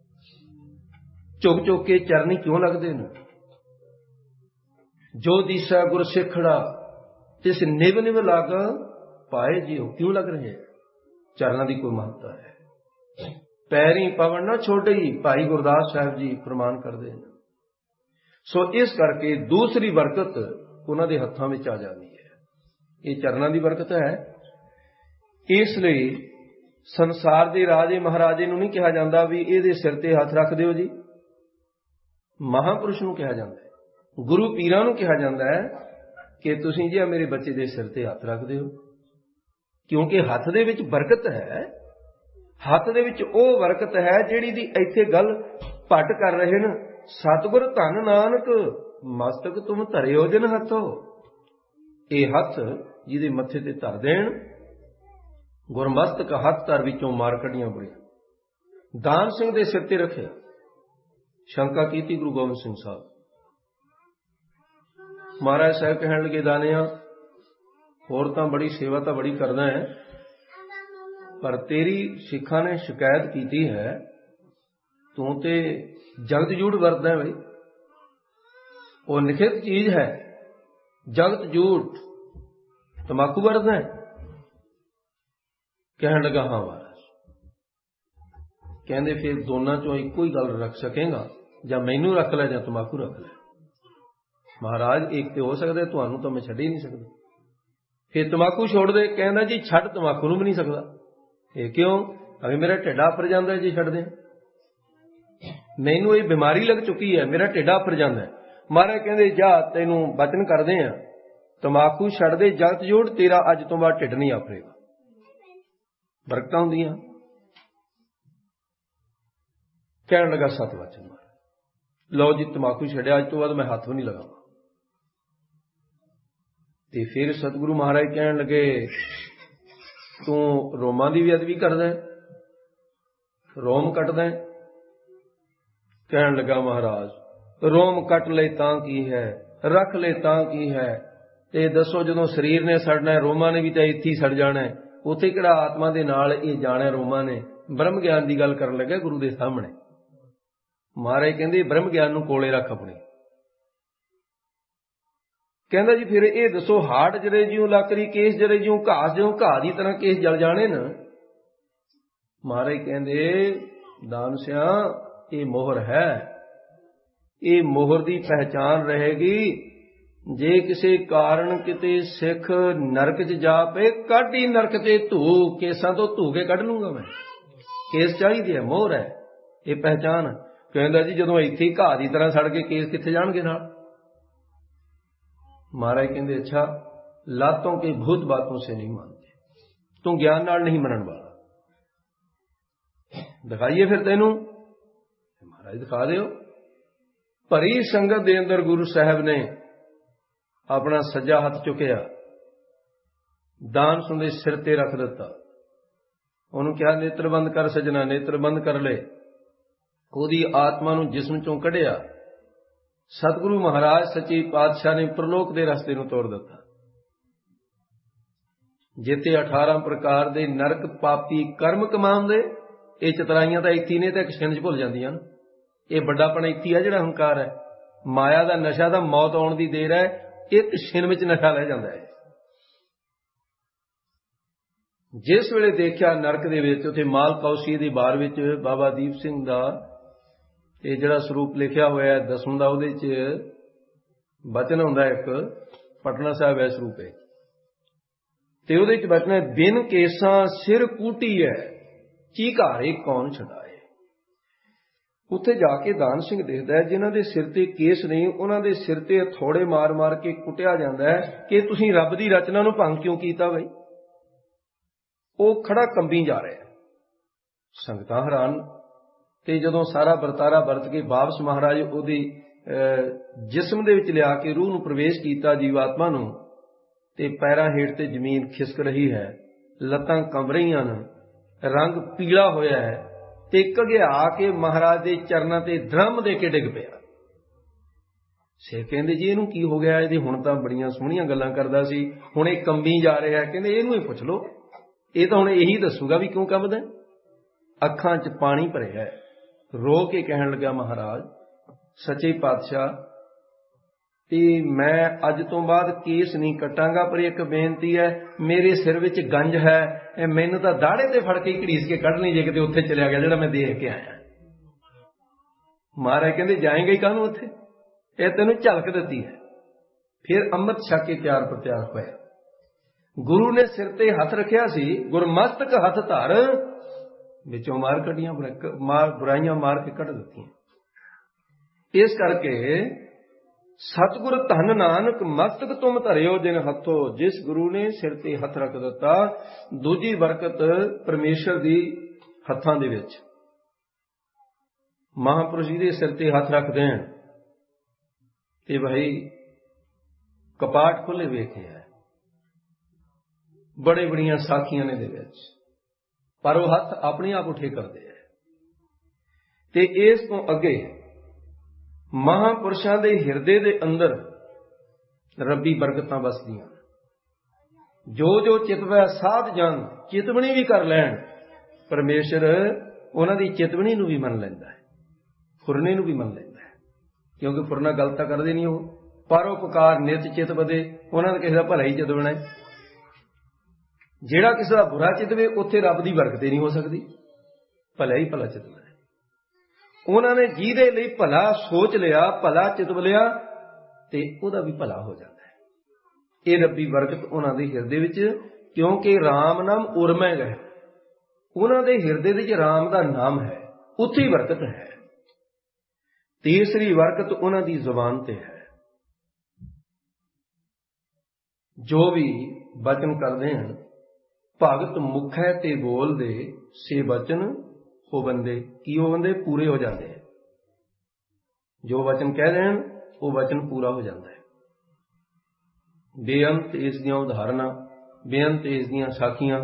ਝੁਕ ਝੁਕ ਕੇ ਚਰਨੀ ਕਿਉਂ ਲੱਗਦੇ ਨੇ? ਜੋ ਦੀਸਾ ਗੁਰ ਸਿੱਖੜਾ ਤਿਸ ਨਿਵ ਨਿਵ ਲੱਗ ਪਾਏ ਜਿਉ, ਕਿਉਂ ਲੱਗ ਰਹੇ? ਚਰਨਾਂ ਦੀ ਕੋਈ ਮਹੱਤਤਾ ਹੈ। ਪੈਰੀ ਪਵਨ ਨਾ ਛੋੜੀ, ਭਾਈ ਗੁਰਦਾਸ ਸਾਹਿਬ ਜੀ ਪ੍ਰਮਾਣ ਕਰਦੇ ਨੇ। ਸੋ ਇਸ ਕਰਕੇ ਦੂਸਰੀ ਬਰਕਤ ਉਹਨਾਂ ਦੇ ਹੱਥਾਂ ਵਿੱਚ ਆ ਜਾਂਦੀ ਹੈ। ਇਹ ਚਰਨਾਂ ਦੀ ਬਰਕਤ ਹੈ। ਇਸ ਲਈ ਸੰਸਾਰ ਦੇ ਰਾਜੇ ਮਹਾਰਾਜੇ ਨੂੰ ਨਹੀਂ ਕਿਹਾ ਜਾਂਦਾ ਵੀ ਇਹਦੇ ਸਿਰ ਤੇ ਹੱਥ ਰੱਖ ਦਿਓ ਜੀ। ਮਹਾਂਪੁਰਸ਼ ਨੂੰ ਕਿਹਾ ਜਾਂਦਾ ਹੈ, ਗੁਰੂ ਪੀਰਾਂ ਨੂੰ ਕਿਹਾ ਜਾਂਦਾ ਹੈ ਕਿ ਤੁਸੀਂ ਜੀ ਮੇਰੇ ਬੱਚੇ ਦੇ ਸਿਰ ਤੇ ਹੱਥ ਰੱਖ ਦਿਓ, ਕਿਉਂਕਿ ਹੱਥ ਦੇ ਵਿੱਚ ਬਰਕਤ ਹੈ। ਹੱਥ ਦੇ ਵਿੱਚ ਉਹ ਬਰਕਤ ਹੈ ਜਿਹੜੀ ਦੀ ਇੱਥੇ ਗੱਲ ਭੱਟ ਕਰ ਰਹੇ ਨੇ। ਸਤਿਗੁਰ ਧੰਨ ਨਾਨਕ ਮਸਤਕ ਤੁਮ ਧਰਿਓ ਜਨ ਹੱਥੋ। ਇਹ ਹੱਥ ਜਿਹਦੇ ਮੱਥੇ ਤੇ ਧਰ ਦੇਣ, ਗੁਰਮਸਤਕ ਹੱਥ ਧਰ ਵਿੱਚੋਂ ਮਾਰ ਕੱਢੀਆਂ ਬੜੀਆਂ। ਦਾਨ ਸਿੰਘ ਦੇ ਸਿਰ ਤੇ ਰੱਖਿਆ, ਸ਼ੰਕਾ ਕੀਤੀ ਗੁਰੂ ਗੋਬਿੰਦ ਸਿੰਘ ਸਾਹਿਬ। ਮਹਾਰਾਜ ਸਾਹਿਬ ਕਹਿਣ ਲੱਗੇ, ਦਾਨਿਆ ਹੋਰ ਤਾਂ ਬੜੀ ਸੇਵਾ ਤਾਂ ਬੜੀ ਕਰਦਾ ਹੈ, ਪਰ ਤੇਰੀ ਸਿੱਖਾਂ ਨੇ ਸ਼ਿਕਾਇਤ ਕੀਤੀ ਹੈ ਤੂੰ ਤੇ ਜਗਤ ਜੂੜ ਵਰਤਦਾ ਬਈ। ਉਹ ਨਿਖਿਤ ਚੀਜ਼ ਹੈ, ਜਗਤ ਜੂੜ, ਤੰਬਾਕੂ ਵਰਤਦਾ ਹੈ। ਕਹਿਣ ਲੱਗਾ, ਹਾਂ ਮਹਾਰਾਜ। ਕਹਿੰਦੇ ਫਿਰ ਦੋਨਾਂ ਚੋਂ ਇੱਕੋ ਹੀ ਗੱਲ ਰੱਖ ਸਕੇਗਾ, ਜਾਂ ਮੈਨੂੰ ਰੱਖ ਲੈ ਜਾਂ ਤੰਬਾਕੂ ਰੱਖ ਲੈ। ਮਹਾਰਾਜ ਇੱਕ ਤੇ ਹੋ ਸਕਦਾ, ਤੁਹਾਨੂੰ ਤਾਂ ਮੈਂ ਛੱਡ ਹੀ ਨਹੀਂ ਸਕਦਾ। ਫਿਰ ਤੰਬਾਕੂ ਛੋੜ ਦੇ। ਕਹਿੰਦਾ ਜੀ ਛੱਡ ਤੰਬਾਕੂ ਨੂੰ ਵੀ ਨਹੀਂ ਸਕਦਾ। ਇਹ ਕਿਉਂ? ਅਗੇ ਮੇਰਾ ਢਿੱਡ ਆਫਰ ਜਾਂਦਾ ਜੀ ਛੱਡ ਦੇ। ਮੈਨੂੰ ਇਹ ਬਿਮਾਰੀ ਲੱਗ ਚੁੱਕੀ ਹੈ, ਮੇਰਾ ਢਿੱਡ ਆਫਰ ਜਾਂਦਾ। ਮਹਾਰਾਜ ਕਹਿੰਦੇ ਜਾ ਤੈਨੂੰ ਬਚਨ ਕਰਦੇ ਆ, ਤੰਬਾਕੂ ਛੱਡ ਦੇ, ਜਗਤ ਜੋੜ, ਤੇਰਾ ਅੱਜ ਤੋਂ ਬਾਅਦ ਢਿੱਡ ਨਹੀਂ ਆਫਰੇਗਾ। ਬਰਕਤਾਂ ਹੁੰਦੀਆਂ। ਕਹਿਣ ਲੱਗਾ ਸਤ ਵਚਨ, ਲਓ ਜੀ ਤੰਬਾਕੂ ਛੱਡਿਆ, ਅੱਜ ਤੋਂ ਬਾਅਦ ਮੈਂ ਹੱਥ ਵੀ ਨਹੀਂ ਲਗਾਵਾਂ। ਤੇ ਫਿਰ ਸਤਿਗੁਰੂ ਮਹਾਰਾਜ ਕਹਿਣ ਲੱਗੇ, ਤੂੰ ਰੋਮਾਂ ਦੀ ਵੀ ਅਦਬੀ ਕਰਦਾ, ਰੋਮ ਕੱਟਦਾ। ਕਹਿਣ ਲੱਗਾ, ਮਹਾਰਾਜ ਰੋਮ ਕੱਟ ਲੈ ਤਾਂ ਕੀ ਹੈ, ਰੱਖ ਲੈ ਤਾਂ ਕੀ ਹੈ। ਤੇ ਦੱਸੋ ਜਦੋਂ ਸਰੀਰ ਨੇ ਸੜਨਾ, ਰੋਮਾਂ ਨੇ ਵੀ ਤਾਂ ਇੱਥੇ ਹੀ ਸੜ ਜਾਣਾ, ਉੱਥੇ ਕਿਹੜਾ ਆਤਮਾ ਦੇ ਨਾਲ ਇਹ ਜਾਣਾ ਰੋਮਾਂ ਨੇ। ਬ੍ਰਹਮ ਗਿਆਨ ਦੀ ਗੱਲ ਕਰਨ ਲੱਗਾ ਗੁਰੂ ਦੇ ਸਾਹਮਣੇ। ਮਹਾਰਾਜ ਕਹਿੰਦੇ ਬ੍ਰਹਮ ਗਿਆਨ ਨੂੰ ਕੋਲੇ ਰੱਖ ਆਪਣੇ। ਕਹਿੰਦਾ ਜੀ ਫਿਰ ਇਹ ਦੱਸੋ, ਹਾੜ ਜਰੇ ਜਿਉਂ ਲੱਕੜੀ, ਕੇਸ ਜਰੇ ਜਿਉਂ ਘਾਸ, ਜਿਉਂ ਘਾਹ ਦੀ ਤਰ੍ਹਾਂ ਕੇਸ ਜਲ ਜਾਣੇ ਨਾ। ਮਹਾਰਾਜ ਕਹਿੰਦੇ ਦਾਨ ਸਿਆ ਇਹ ਮੋਹਰ ਹੈ, ਇਹ ਮੋਹਰ ਦੀ ਪਹਿਚਾਨ ਰਹੇਗੀ। ਜੇ ਕਿਸੇ ਕਾਰਨ ਕਿਤੇ ਸਿੱਖ ਨਰਕ 'ਚ ਜਾ ਪਏ, ਕੱਢ ਹੀ ਨਰਕ ਤੇ ਧੂ, ਕੇਸਾਂ ਤੋਂ ਧੂ ਕੇ ਕੱਢ ਲੂੰਗਾ ਮੈਂ। ਕੇਸ ਚਾਹੀਦੇ ਹੈ, ਮੋਹਰ ਹੈ, ਇਹ ਪਹਿਚਾਨ। ਕਹਿੰਦਾ ਜੀ ਜਦੋਂ ਇੱਥੇ ਹੀ ਘਾਹ ਦੀ ਤਰ੍ਹਾਂ ਸੜ ਕੇ ਕੇਸ ਕਿੱਥੇ ਜਾਣਗੇ ਨਾਲ। ਮਹਾਰਾਜ ਕਹਿੰਦੇ ਅੱਛਾ, ਲਾਤੋਂ ਕੇ ਭੂਤ ਬਾਤੋਂ ਸੇ ਨਹੀਂ ਮਾਨਤੇ, ਤੂੰ ਗਿਆਨ ਨਾਲ ਨਹੀਂ ਮੰਨਣ ਵਾਲਾ। ਦਿਖਾਈਏ ਫਿਰ ਤੈਨੂੰ। ਮਹਾਰਾਜ ਦਿਖਾ ਦਿਓ। ਭਰੀ ਸੰਗਤ ਦੇ ਅੰਦਰ ਗੁਰੂ ਸਾਹਿਬ ਨੇ ਆਪਣਾ ਸੱਜਾ ਹੱਥ ਚੁੱਕਿਆ, ਦਾਨ ਸਿੰਘ ਦੇ ਸਿਰ ਤੇ ਰੱਖ ਦਿੱਤਾ। ਉਹਨੂੰ ਕਿਹਾ ਨੇਤਰ ਬੰਦ ਕਰ ਸਜਣਾ, ਨੇਤਰ ਬੰਦ ਕਰ ਲੈ। ਉਹਦੀ ਆਤਮਾ ਨੂੰ ਜਿਸਮ ਚੋਂ ਕੱਢਿਆ। ਸਤਿਗੁਰੂ ਮਹਾਰਾਜ ਸੱਚੇ ਪਾਤਸ਼ਾਹ ਨੇ ਪ੍ਰਲੋਕ ਦੇ ਰਸਤੇ ਨੂੰ ਤੋੜ ਦਿੱਤਾ, ਜਿੱਥੇ ਅਠਾਰਾਂ ਪ੍ਰਕਾਰ ਦੇ ਨਰਕ ਪਾਪੀ ਕਰਮ ਕਮਾਉਂਦੇ। ਇਹ ਚਤਰਾਈਆਂ ਤਾਂ ਇੱਥੇ ਨੇ, ਤਾਂ ਇੱਕ ਛਿੰਨ 'ਚ ਭੁੱਲ ਜਾਂਦੀਆਂ ਨੇ। ਇਹ ਵੱਡਾਪਣ ਇੱਥੇ ਆ ਜਿਹੜਾ ਹੰਕਾਰ ਹੈ, ਮਾਇਆ ਦਾ ਨਸ਼ਾ ਤਾਂ ਮੌਤ ਆਉਣ ਦੀ ਦੇਰ ਹੈ, ਇੱਕ ਛਿੰਨ ਵਿੱਚ ਨਸ਼ਾ ਲੈ ਜਾਂਦਾ ਹੈ। ਜਿਸ ਵੇਲੇ ਦੇਖਿਆ ਨਰਕ ਦੇ ਵਿੱਚ, ਉੱਥੇ ਮਾਲ ਕੌਸੀ ਦੀ ਬਾਰ ਵਿੱਚ ਬਾਬਾ ਦੀਪ ਸਿੰਘ ਦਾ ਇਹ ਜਿਹੜਾ ਸਰੂਪ ਲਿਖਿਆ ਹੋਇਆ ਦਸਮ ਦਾ, ਉਹਦੇ 'ਚ ਬਚਨ ਹੁੰਦਾ ਇੱਕ, ਪਟਨਾ ਸਾਹਿਬ ਹੈ ਸਰੂਪ ਹੈ, ਤੇ ਉਹਦੇ 'ਚ ਬਚਨ ਹੈ, ਬਿਨ ਕੇਸਾਂ ਸਿਰ ਕੂਟੀ ਹੈ, ਚੀਕਾਰੇ ਕੌਣ ਛਡਾਏ। ਉੱਥੇ ਜਾ ਕੇ ਦਾਨ ਸਿੰਘ ਦੇਖਦਾ ਹੈ ਜਿਨ੍ਹਾਂ ਦੇ ਸਿਰ ਤੇ ਕੇਸ ਨਹੀਂ, ਉਹਨਾਂ ਦੇ ਸਿਰ ਤੇ ਹਥੌੜੇ ਮਾਰ ਮਾਰ ਕੇ ਕੁੱਟਿਆ ਜਾਂਦਾ ਹੈ ਕਿ ਤੁਸੀਂ ਰੱਬ ਦੀ ਰਚਨਾ ਨੂੰ ਭੰਗ ਕਿਉਂ ਕੀਤਾ ਬਈ। ਉਹ ਖੜਾ ਕੰਬੀ ਜਾ ਰਿਹਾ। ਸੰਗਤਾਂ ਹੈਰਾਨ। ਤੇ ਜਦੋਂ ਸਾਰਾ ਵਰਤਾਰਾ ਵਰਤ ਕੇ ਵਾਪਸ ਮਹਾਰਾਜ ਉਹਦੀ ਜਿਸਮ ਦੇ ਵਿੱਚ ਲਿਆ ਕੇ ਰੂਹ ਨੂੰ ਪ੍ਰਵੇਸ਼ ਕੀਤਾ ਜੀਵਾਤਮਾ ਨੂੰ, ਤੇ ਪੈਰਾਂ ਹੇਠ ਤੇ ਜ਼ਮੀਨ ਖਿਸਕ ਰਹੀ ਹੈ, ਲੱਤਾਂ ਕੰਬ ਰਹੀਆਂ ਨੇ, ਰੰਗ ਪੀਲਾ ਹੋਇਆ ਹੈ, ਤੇ ਘਗਿਆ ਕੇ ਮਹਾਰਾਜ ਦੇ ਚਰਨਾਂ ਤੇ ਧਰਮ ਦੇ ਕੇ ਡਿੱਗ ਪਿਆ। ਸੇਠ ਕਹਿੰਦੇ ਜੀ ਇਹਨੂੰ ਕੀ ਹੋ ਗਿਆ? ਇਹਦੀ ਹੁਣ ਤਾਂ ਬੜੀਆਂ ਸੋਹਣੀਆਂ ਗੱਲਾਂ ਕਰਦਾ ਸੀ, ਹੁਣ ਇਹ ਕੰਬੀ ਜਾ ਰਿਹਾ। ਕਹਿੰਦੇ ਇਹਨੂੰ ਹੀ ਪੁੱਛ ਲਓ, ਇਹ ਤਾਂ ਹੁਣ ਇਹੀ ਦੱਸੂਗਾ ਵੀ ਕਿਉਂ ਕੰਬਦਾ। ਅੱਖਾਂ 'ਚ ਪਾਣੀ ਭਰਿਆ, ਰੋ ਕੇ ਕਹਿਣ ਲੱਗਾ ਮਹਾਰਾਜ ਸੱਚੇ ਪਾਤਸ਼ਾਹ, ਤੇ ਮੈਂ ਅੱਜ ਤੋਂ ਬਾਅਦ ਕੇਸ ਨਹੀਂ ਕੱਟਾਂਗਾ, ਪਰ ਇੱਕ ਬੇਨਤੀ ਹੈ, ਮੇਰੇ ਸਿਰ ਵਿੱਚ ਗੰਜ ਹੈ, ਮੈਨੂੰ ਤਾਂ ਦਾੜੇ ਤੇ ਫੜ ਕੇ ਘੜੀਸ ਕੇ ਕੱਢ ਲਈ ਜੇ ਕਿਤੇ ਉੱਥੇ ਚਲਿਆ ਗਿਆ ਜਿਹੜਾ ਮੈਂ ਦੇਖ ਕੇ ਆਇਆ। ਮਹਾਰਾਜ ਕਹਿੰਦੇ ਜਾਏਗਾ ਹੀ ਕਾਹਨੂੰ ਉੱਥੇ, ਇਹ ਤੈਨੂੰ ਝਲਕ ਦਿੱਤੀ ਹੈ। ਫਿਰ ਅੰਮ੍ਰਿਤ ਛਕ ਕੇ ਤਿਆਰ ਪ੍ਰਤਿਆਰ ਹੋਇਆ। ਗੁਰੂ ਨੇ ਸਿਰ ਤੇ ਹੱਥ ਰੱਖਿਆ ਸੀ, ਗੁਰਮਸਤਕ ਹੱਥ ਧਰ, ਵਿੱਚੋਂ ਮਾਰ ਕੱਢੀਆਂ, ਮਾਰ ਬੁਰਾਈਆਂ ਮਾਰ ਕੇ ਕੱਢ ਦਿੱਤੀਆਂ। ਇਸ ਕਰਕੇ ਸਤਿਗੁਰ ਧੰਨ ਨਾਨਕ ਮਸਤਕ ਤੁਮ ਧਰਿਓ ਜਿਨ ਹੱਥੋਂ, ਜਿਸ ਗੁਰੂ ਨੇ ਸਿਰ ਤੇ ਹੱਥ ਰੱਖ ਦਿੱਤਾ। ਦੂਜੀ ਬਰਕਤ ਪਰਮੇਸ਼ਰ ਦੀ ਹੱਥਾਂ ਦੇ ਵਿੱਚ, ਮਹਾਂਪੁਰਸ਼ ਜੀ ਦੇ ਸਿਰ ਤੇ ਹੱਥ ਰੱਖ ਦੇਣ ਤੇ ਭਾਈ ਕਪਾਟ ਖੁੱਲੇ ਵੇਖੇ ਹੈ, ਬੜੇ ਬੜੀਆਂ ਸਾਖੀਆਂ ਨੇ ਦੇ ਵਿੱਚ, ਪਰ ਉਹ ਹੱਥ ਆਪਣੇ ਆਪ ਉਠੇ ਕਰਦੇ ਹੈ। ਤੇ ਇਸ ਤੋਂ ਅੱਗੇ ਮਹਾਂਪੁਰਸ਼ਾਂ ਦੇ ਹਿਰਦੇ ਦੇ ਅੰਦਰ ਰੱਬੀ ਬਰਕਤਾਂ ਵਸਦੀਆਂ। ਜੋ ਜੋ ਚਿਤਵੈ ਸਾਧ ਜਨ, ਚਿਤਵਣੀ ਵੀ ਕਰ ਲੈਣ, ਪਰਮੇਸ਼ਰ ਉਹਨਾਂ ਦੀ ਚਿਤਵਣੀ ਨੂੰ ਵੀ ਮੰਨ ਲੈਂਦਾ ਹੈ, ਫੁਰਨੇ ਨੂੰ ਵੀ ਮੰਨ ਲੈਂਦਾ ਹੈ, ਕਿਉਂਕਿ ਫੁਰਨਾ ਗਲਤ ਤਾਂ ਕਰਦੇ ਨਹੀਂ ਉਹ। ਪਰਉਪਕਾਰ ਨਿਤ ਚਿਤ ਵਧੇ, ਉਹਨਾਂ ਦਾ ਕਿਸੇ ਦਾ ਭਲਾ ਹੀ ਚਿਤਵਣਾ ਹੈ। ਜਿਹੜਾ ਕਿਸੇ ਦਾ ਬੁਰਾ ਚਿਤਵੇ ਉੱਥੇ ਰੱਬ ਦੀ ਬਰਕਤ ਹੀ ਨਹੀਂ ਹੋ ਸਕਦੀ, ਭਲਾ ਹੀ ਭਲਾ ਚਿਤਵਣਾ। ਉਹਨਾਂ ਨੇ ਜਿਹਦੇ ਲਈ ਭਲਾ ਸੋਚ ਲਿਆ, ਭਲਾ ਚਿਤਵ ਲਿਆ, ਤੇ ਉਹਦਾ ਵੀ ਭਲਾ ਹੋ ਜਾਂਦਾ ਹੈ। ਇਹ ਰੱਬੀ ਬਰਕਤ ਉਹਨਾਂ ਦੇ ਹਿਰਦੇ ਵਿੱਚ, ਕਿਉਂਕਿ ਰਾਮ ਨਾਮ ਉਰਮੈ ਗਏ, ਉਹਨਾਂ ਦੇ ਹਿਰਦੇ ਵਿੱਚ ਰਾਮ ਦਾ ਨਾਮ ਹੈ, ਉੱਥੇ ਹੀ ਬਰਕਤ ਹੈ। ਤੀਸਰੀ ਬਰਕਤ ਉਹਨਾਂ ਦੀ ਜ਼ੁਬਾਨ ਤੇ ਹੈ। ਜੋ ਵੀ ਬਚਨ ਕਰਦੇ ਹਨ, ਭਗਤ ਮੁਖੈ ਤੇ ਬੋਲਦੇ ਸੇ ਬਚਨ ਹੋ ਬੰਦੇ। ਕੀ ਹੋ ਬੰਦੇ? ਪੂਰੇ ਹੋ ਜਾਂਦੇ ਹੈ। ਜੋ ਵਚਨ ਕਹਿ ਦੇਣ ਉਹ ਵਚਨ ਪੂਰਾ ਹੋ ਜਾਂਦਾ ਹੈ। ਬੇਅੰਤ ਇਸ ਦੀਆਂ ਉਦਾਹਰਨਾਂ, ਬੇਅੰਤ ਇਸ ਦੀਆਂ ਸਾਖੀਆਂ।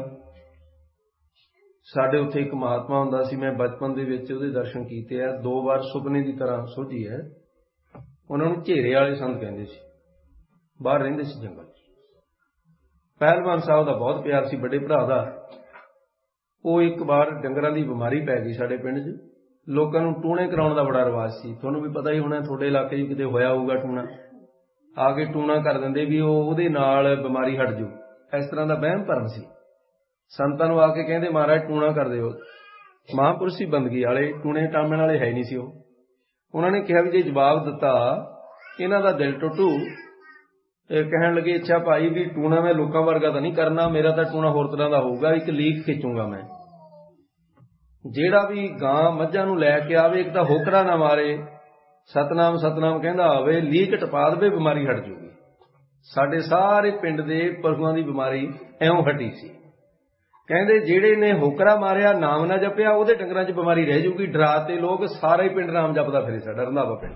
ਸਾਡੇ ਉੱਥੇ ਇੱਕ ਮਹਾਤਮਾ ਹੁੰਦਾ ਸੀ, ਮੈਂ ਬਚਪਨ ਦੇ ਵਿੱਚ ਉਹਦੇ ਦਰਸ਼ਨ ਕੀਤੇ ਆ, ਦੋ ਵਾਰ ਸੁਪਨੇ ਦੀ ਤਰ੍ਹਾਂ ਸੋਝੀ ਹੈ। ਉਹਨਾਂ ਨੂੰ ਝੇਰੇ ਵਾਲੇ ਸੰਤ ਕਹਿੰਦੇ ਸੀ, ਬਾਹਰ ਰਹਿੰਦੇ ਸੀ ਜੰਗਲ। ਪਹਿਲਵਾਨ ਸਾਹਿਬ ਦਾ ਬਹੁਤ ਪਿਆਰ ਸੀ, ਵੱਡੇ ਭਰਾ ਦਾ। ਉਹ ਇੱਕ ਵਾਰ ਡੰਗਰਾਂ ਦੀ ਬਿਮਾਰੀ ਪੈ ਗਈ ਸਾਡੇ ਪਿੰਡ 'ਚ। ਲੋਕਾਂ ਨੂੰ ਟੂਣੇ ਕਰਾਉਣ ਦਾ ਬੜਾ ਰਿਵਾਜ ਸੀ, ਤੁਹਾਨੂੰ ਵੀ ਪਤਾ ਹੀ ਹੋਣਾ, ਤੁਹਾਡੇ ਇਲਾਕੇ 'ਚ ਕਿਤੇ ਹੋਇਆ ਹੋਊਗਾ ਟੂਣਾ। ਆ ਕੇ ਟੂਣਾ ਕਰ ਦਿੰਦੇ ਵੀ ਉਹ ਉਹਦੇ ਨਾਲ ਬਿਮਾਰੀ ਹਟ ਜੂ, ਇਸ ਤਰ੍ਹਾਂ ਦਾ ਵਹਿਮ ਭਰਮ ਸੀ। ਸੰਤਾਂ ਨੂੰ ਆ ਕੇ ਕਹਿੰਦੇ ਮਹਾਰਾਜ ਟੂਣਾ ਕਰ ਦਿਓ। ਮਹਾਂਪੁਰਸ਼ ਸੀ ਬੰਦਗੀ ਵਾਲੇ, ਟੂਣੇ ਟਾਮਣ ਵਾਲੇ ਹੈ ਨਹੀਂ ਸੀ ਉਹ। ਉਹਨਾਂ ਨੇ ਕਿਹਾ ਵੀ ਜੇ ਜਵਾਬ ਦਿੱਤਾ ਇਹਨਾਂ ਦਾ ਦਿਲ ਟੁੱਟੂ। ਇਹ ਕਹਿਣ ਲੱਗੇ ਅੱਛਾ ਭਾਈ ਵੀ ਟੂਣਾ ਮੈਂ ਲੋਕਾਂ ਵਰਗਾ ਤਾਂ ਨਹੀਂ ਕਰਨਾ, ਮੇਰਾ ਤਾਂ ਟੂਣਾ ਹੋਰ ਤਰ੍ਹਾਂ ਦਾ ਹੋਊਗਾ, ਇੱਕ ਲੀਕ ਖਿੱਚੂਗਾ ਮੈਂ। ਜਿਹੜਾ ਵੀ ਗਾਂ ਮੱਝਾਂ ਨੂੰ ਲੈ ਕੇ ਆਵੇ, ਇੱਕ ਤਾਂ ਹੋਕਰਾ ਨਾ ਮਾਰੇ, ਸਤਨਾਮ ਸਤਨਾਮ ਕਹਿੰਦਾ ਆਵੇ, ਲੀਕ ਟਪਾ ਦੇਵੇ, ਬਿਮਾਰੀ ਹਟ ਜੂਗੀ। ਸਾਡੇ ਸਾਰੇ ਪਿੰਡ ਦੇ ਪਸ਼ੂਆਂ ਦੀ ਬਿਮਾਰੀ ਇਉਂ ਹਟੀ ਸੀ। ਕਹਿੰਦੇ ਜਿਹੜੇ ਨੇ ਹੋਕਰਾ ਮਾਰਿਆ, ਨਾਮ ਨਾ ਜਪਿਆ, ਉਹਦੇ ਡੰਗਰਾਂ 'ਚ ਬਿਮਾਰੀ ਰਹਿ ਜੂਗੀ। ਡਰਾ ਤੇ ਲੋਕ ਸਾਰਾ ਹੀ ਪਿੰਡ ਨਾਮ ਜਪਦਾ ਫਿਰੇ, ਸਾਡਾ ਰੰਧਾਵਾ ਪਿੰਡ।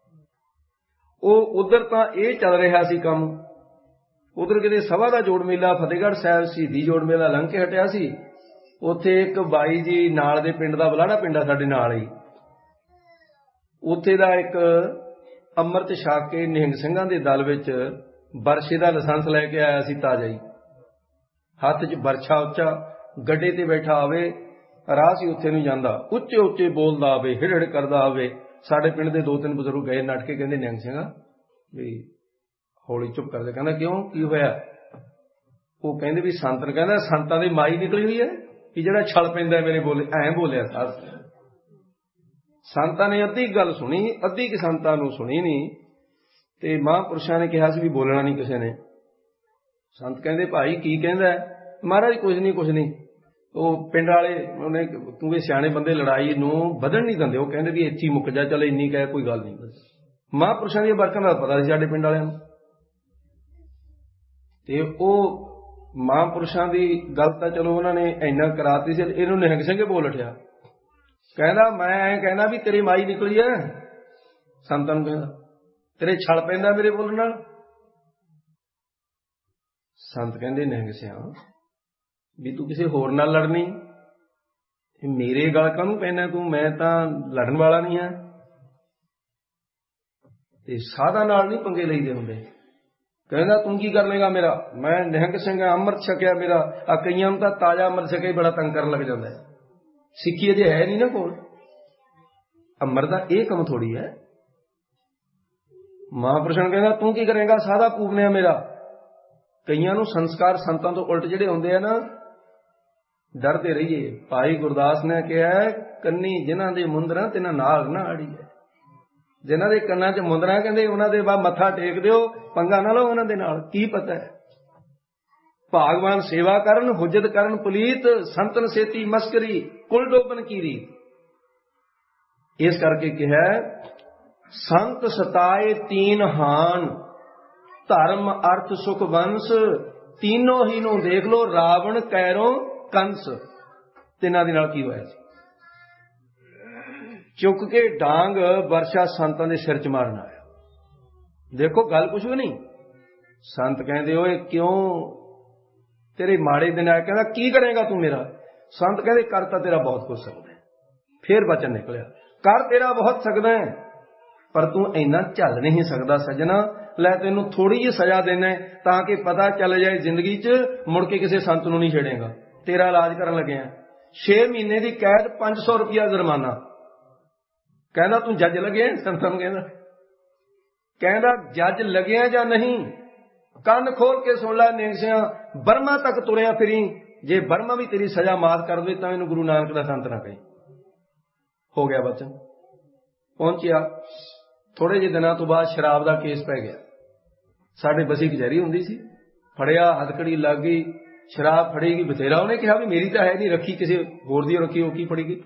ਉਹ ਉਧਰ ਤਾਂ ਇਹ ਚੱਲ ਰਿਹਾ ਸੀ ਕੰਮ, ਉਧਰ ਕਿਤੇ ਸਭਾ ਦਾ ਜੋੜ ਮੇਲਾ ਫਤਿਹਗੜ੍ਹ ਸਾਹਿਬ ਸ਼ਹੀਦੀ ਜੋੜ ਮੇਲਾ ਲੰਘ ਕੇ ਹਟਿਆ ਸੀ। ਉੱਥੇ ਇੱਕ ਬਾਈ ਜੀ ਨਾਲ ਦੇ ਪਿੰਡ ਦਾ, ਬਲਾੜਾ ਪਿੰਡ ਆ ਸਾਡੇ ਨਾਲ ਹੀ, ਉੱਥੇ ਦਾ ਇੱਕ ਅੰਮ੍ਰਿਤ ਛਕ ਕੇ ਨਿਹੰਗ ਸਿੰਘਾਂ ਦੇ ਦਲ ਵਿੱਚ ਬਰਛੇ ਦਾ ਲਾਇਸੈਂਸ ਲੈ ਕੇ ਆਇਆ ਸੀ ਤਾਜ਼ਾ ਹੀ, ਹੱਥ 'ਚ ਬਰਛਾ ਉੱਚਾ, ਗੱਡੇ ਤੇ ਬੈਠਾ ਆਵੇ, ਰਾਹ ਸੀ ਉੱਥੇ ਨੂੰ ਜਾਂਦਾ, ਉੱਚੇ ਉੱਚੇ ਬੋਲਦਾ ਆਵੇ, ਹਿੜ ਹਿੜ ਕਰਦਾ ਆਵੇ। ਸਾਡੇ ਪਿੰਡ ਦੇ ਦੋ ਤਿੰਨ ਬਜ਼ੁਰਗ ਗਏ ਨੱਠ ਕੇ, ਕਹਿੰਦੇ ਨਿਹੰਗ ਸਿੰਘਾ ਵੀ ਹੌਲੀ ਚੁੱਪ ਕਰਦੇ। ਕਹਿੰਦਾ ਕਿਉਂ, ਕੀ ਹੋਇਆ? ਉਹ ਕਹਿੰਦੇ ਵੀ ਸੰਤ ਨੇ, ਕਹਿੰਦਾ ਸੰਤਾਂ ਦੀ ਮਾਈ ਨਿਕਲੀ ਹੋਈ ਹੈ ਕਿ ਜਿਹੜਾ ਛਲ ਪੈਂਦਾ ਮੇਰੇ ਬੋਲੇ, ਐਂ ਬੋਲਿਆ ਸਾਧ। ਸੰਤਾਂ ਨੇ ਅੱਧੀ ਗੱਲ ਸੁਣੀ, ਅੱਧੀ ਕਿ ਸੰਤਾਂ ਨੂੰ ਸੁਣੀ ਨਹੀਂ। ਤੇ ਮਹਾਂਪੁਰਸ਼ਾਂ ਨੇ ਕਿਹਾ ਸੀ ਵੀ ਬੋਲਣਾ ਨਹੀਂ ਕਿਸੇ ਨੇ। ਸੰਤ ਕਹਿੰਦੇ ਭਾਈ ਕੀ ਕਹਿੰਦਾ? ਮਹਾਰਾਜ ਕੁਝ ਨਹੀਂ ਕੁਝ ਨਹੀਂ। ਉਹ ਪਿੰਡ ਵਾਲੇ ਉਹਨੇ, ਕਿਉਂਕਿ ਸਿਆਣੇ ਬੰਦੇ ਲੜਾਈ ਨੂੰ ਵਧਣ ਨਹੀਂ ਦਿੰਦੇ, ਉਹ ਕਹਿੰਦੇ ਵੀ ਇੱਥੇ ਹੀ ਮੁੱਕ ਜਾ, ਚੱਲ ਇੰਨੀ ਕਹਿ ਕੋਈ ਗੱਲ ਨਹੀਂ। ਮਹਾਂਪੁਰਸ਼ਾਂ ਦੀਆਂ ਬਰਕਤਾਂ ਦਾ ਪਤਾ ਸੀ ਸਾਡੇ ਪਿੰਡ ਵਾਲਿਆਂ ਨੂੰ। ਤੇ ਉਹ ਮਹਾਂਪੁਰਸ਼ਾਂ ਦੀ ਗੱਲ ਤਾਂ ਚਲੋ ਉਹਨਾਂ ਨੇ ਇੰਨਾ ਕਰਾਤੀ ਸੀ। ਇਹਨੂੰ ਨਿਹੰਗ ਸਿੰਘ ਬੋਲ ਉਠਿਆ, ਕਹਿੰਦਾ ਮੈਂ ਐਂ ਕਹਿੰਦਾ ਵੀ ਤੇਰੀ ਮਾਈ ਨਿਕਲੀ ਐ। ਸੰਤਾਂ ਨੂੰ ਕਹਿੰਦਾ ਤੇਰੇ ਛਲ ਪੈਂਦਾ ਮੇਰੇ ਬੋਲਣ ਨਾਲ। ਸੰਤ ਕਹਿੰਦੇ ਨਿਹੰਗ ਸਿਆ ਵੀ ਤੂੰ ਕਿਸੇ ਹੋਰ ਨਾਲ ਲੜਨੀ, ਮੇਰੇ ਗਲ ਕਾਹਨੂੰ ਪੈਣਾ ਤੂੰ, ਮੈਂ ਤਾਂ ਲੜਨ ਵਾਲਾ ਨਹੀਂ ਹਾਂ। ਤੇ ਸਾਧਾਂ ਨਾਲ ਨਹੀਂ ਪੰਗੇ ਲਈਦੇ ਹੁੰਦੇ। ਕਹਿੰਦਾ ਤੂੰ ਕੀ ਕਰ ਲੇਗਾ ਮੇਰਾ, ਮੈਂ ਨਿਹੰਗ ਸਿੰਘ ਅੰਮ੍ਰਿਤ ਛਕਿਆ ਮੇਰਾ। ਆ ਕਈਆਂ ਨੂੰ ਤਾਂ ਤਾਜ਼ਾ ਅੰਮ੍ਰਿਤ ਛਕਿਆ ਹੀ ਬੜਾ ਤੰਗ ਕਰਨ ਲੱਗ ਜਾਂਦਾ। ਸਿੱਖੀ ਅਜੇ ਹੈ ਨਹੀਂ ਨਾ ਕੋਲ। ਅੰਮ੍ਰਿਤ ਦਾ ਇਹ ਕੰਮ ਥੋੜੀ ਹੈ। ਮਹਾਂਪੁਰਸ਼ਾਂ ਨੂੰ ਕਹਿੰਦਾ ਤੂੰ ਕੀ ਕਰੇਗਾ, ਸਾਦਾ ਪੂਰਨਿਆ ਮੇਰਾ। ਕਈਆਂ ਨੂੰ ਸੰਸਕਾਰ ਸੰਤਾਂ ਤੋਂ ਉਲਟ ਜਿਹੜੇ ਹੁੰਦੇ ਆ ਨਾ, ਡਰਦੇ ਰਹੀਏ। ਭਾਈ ਗੁਰਦਾਸ ਨੇ ਕਿਹਾ ਕੰਨੀ ਜਿਨ੍ਹਾਂ ਦੇ ਮੁੰਦਰਾਂ ਤਿਨਾਂ ਨਾਲ ਨਾ ਅੜੀਏ। ਜਿਨ੍ਹਾਂ ਦੇ ਕੰਨਾਂ 'ਚ ਮੁੰਦਰਾਂ ਕਹਿੰਦੇ ਉਹਨਾਂ ਦੇ ਬਾਅਦ ਮੱਥਾ ਟੇਕ ਦਿਓ, ਪੰਗਾ ਨਾ ਲਓ ਉਹਨਾਂ ਦੇ ਨਾਲ। ਕੀ ਪਤਾ ਹੈ ਭਾਗਵਾਨ ਸੇਵਾ ਕਰਨ, ਹੁਜਤ ਕਰਨ ਪੁਲੀਤ, ਸੰਤਨ ਸੇਤੀ ਮਸਕਰੀ, ਕੁਲ ਡੋਬਨ ਕੀ ਰੀਤ। ਇਸ ਕਰਕੇ ਕਿਹਾ ਸੰਤ ਸਤਾਏ ਤੀਨ ਹਾਨ, ਧਰਮ ਅਰਥ ਸੁਖ ਵੰਸ, तीनों ही ਨੂੰ ਦੇਖ ਲੋ ਰਾਵਣ ਕੈਰੋਂ ਕੰਸ। ਤਿੰਨਾਂ ਦੇ ਨਾਲ ਕੀ ਹੋਇਆ ਸੀ? ਚੁੱਕ ਕੇ ਡਾਂਗ ਵਰਸ਼ਾ ਸੰਤਾਂ ਦੇ ਸਿਰ 'ਚ ਮਾਰਨ ਆਇਆ। ਦੇਖੋ ਗੱਲ ਕੁਛ ਵੀ ਨਹੀਂ। ਸੰਤ ਕਹਿੰਦੇ ਓਏ ਕਿਉਂ ਤੇਰੇ ਮਾੜੇ ਦਿਨ ਆਏ। ਕਹਿੰਦਾ ਕੀ ਕਰੇਗਾ ਤੂੰ ਮੇਰਾ। ਸੰਤ ਕਹਿੰਦੇ ਕਰ ਤਾਂ ਤੇਰਾ ਬਹੁਤ ਕੁਛ ਸਕਦਾ। ਫੇਰ ਬਚਨ ਨਿਕਲਿਆ ਕਰ ਤੇਰਾ ਬਹੁਤ ਸਕਦਾ ਪਰ ਤੂੰ ਇੰਨਾ ਝੱਲ ਨਹੀਂ ਸਕਦਾ ਸੱਜਣਾ। ਲੈ ਤੈਨੂੰ ਥੋੜੀ ਜਿਹੀ ਸਜ਼ਾ ਦੇਣਾ ਤਾਂ ਕਿ ਪਤਾ ਚੱਲ ਜਾਏ ਜ਼ਿੰਦਗੀ 'ਚ ਮੁੜ ਕੇ ਕਿਸੇ ਸੰਤ ਨੂੰ ਨਹੀਂ ਛੇੜੇਗਾ। ਤੇਰਾ ਇਲਾਜ ਕਰਨ ਲੱਗਿਆ ਛੇ ਮਹੀਨੇ ਦੀ ਕੈਦ, ਪੰਜ ਸੌ ਰੁਪਇਆ ਜੁਰਮਾਨਾ। ਕਹਿੰਦਾ ਤੂੰ ਜੱਜ ਲੱਗਿਆ। ਸੰਤਾਂ ਨੂੰ ਕਹਿੰਦਾ ਕਹਿੰਦਾ ਜੱਜ ਲੱਗਿਆ ਜਾਂ ਨਹੀਂ, ਕੰਨ ਖੋਲ ਕੇ ਸੁਣ ਲੈ ਨਿਹੰਗਸਿਆ। ਬਰਮਾ ਤੱਕ ਤੁਰਿਆ ਫਿਰੀ, ਜੇ ਬਰਮਾ ਵੀ ਤੇਰੀ ਸਜ਼ਾ ਮਾਫ ਕਰ ਦੇ ਤਾਂ ਇਹਨੂੰ ਗੁਰੂ ਨਾਨਕ ਦਾ ਸੰਤ ਨਾ ਕਹੀ। ਹੋ ਗਿਆ ਬਚਨ। ਪਹੁੰਚਿਆ ਥੋੜੇ ਜਿਹੇ ਦਿਨਾਂ ਤੋਂ ਬਾਅਦ ਸ਼ਰਾਬ ਦਾ ਕੇਸ ਪੈ ਗਿਆ। ਸਾਡੇ ਬਸੀ ਕਚਹਿਰੀ ਹੁੰਦੀ ਸੀ। ਫੜਿਆ, ਹੱਥਕੜੀ ਲੱਗ ਗਈ, ਸ਼ਰਾਬ ਫੜੇਗੀ ਬਥੇਰਾ। ਉਹਨੇ ਕਿਹਾ ਵੀ ਮੇਰੀ ਤਾਂ ਹੈ ਨਹੀਂ, ਰੱਖੀ ਕਿਸੇ ਹੋਰ ਦੀ ਰੱਖੀ, ਉਹ ਕੀ ਫੜੇਗੀ।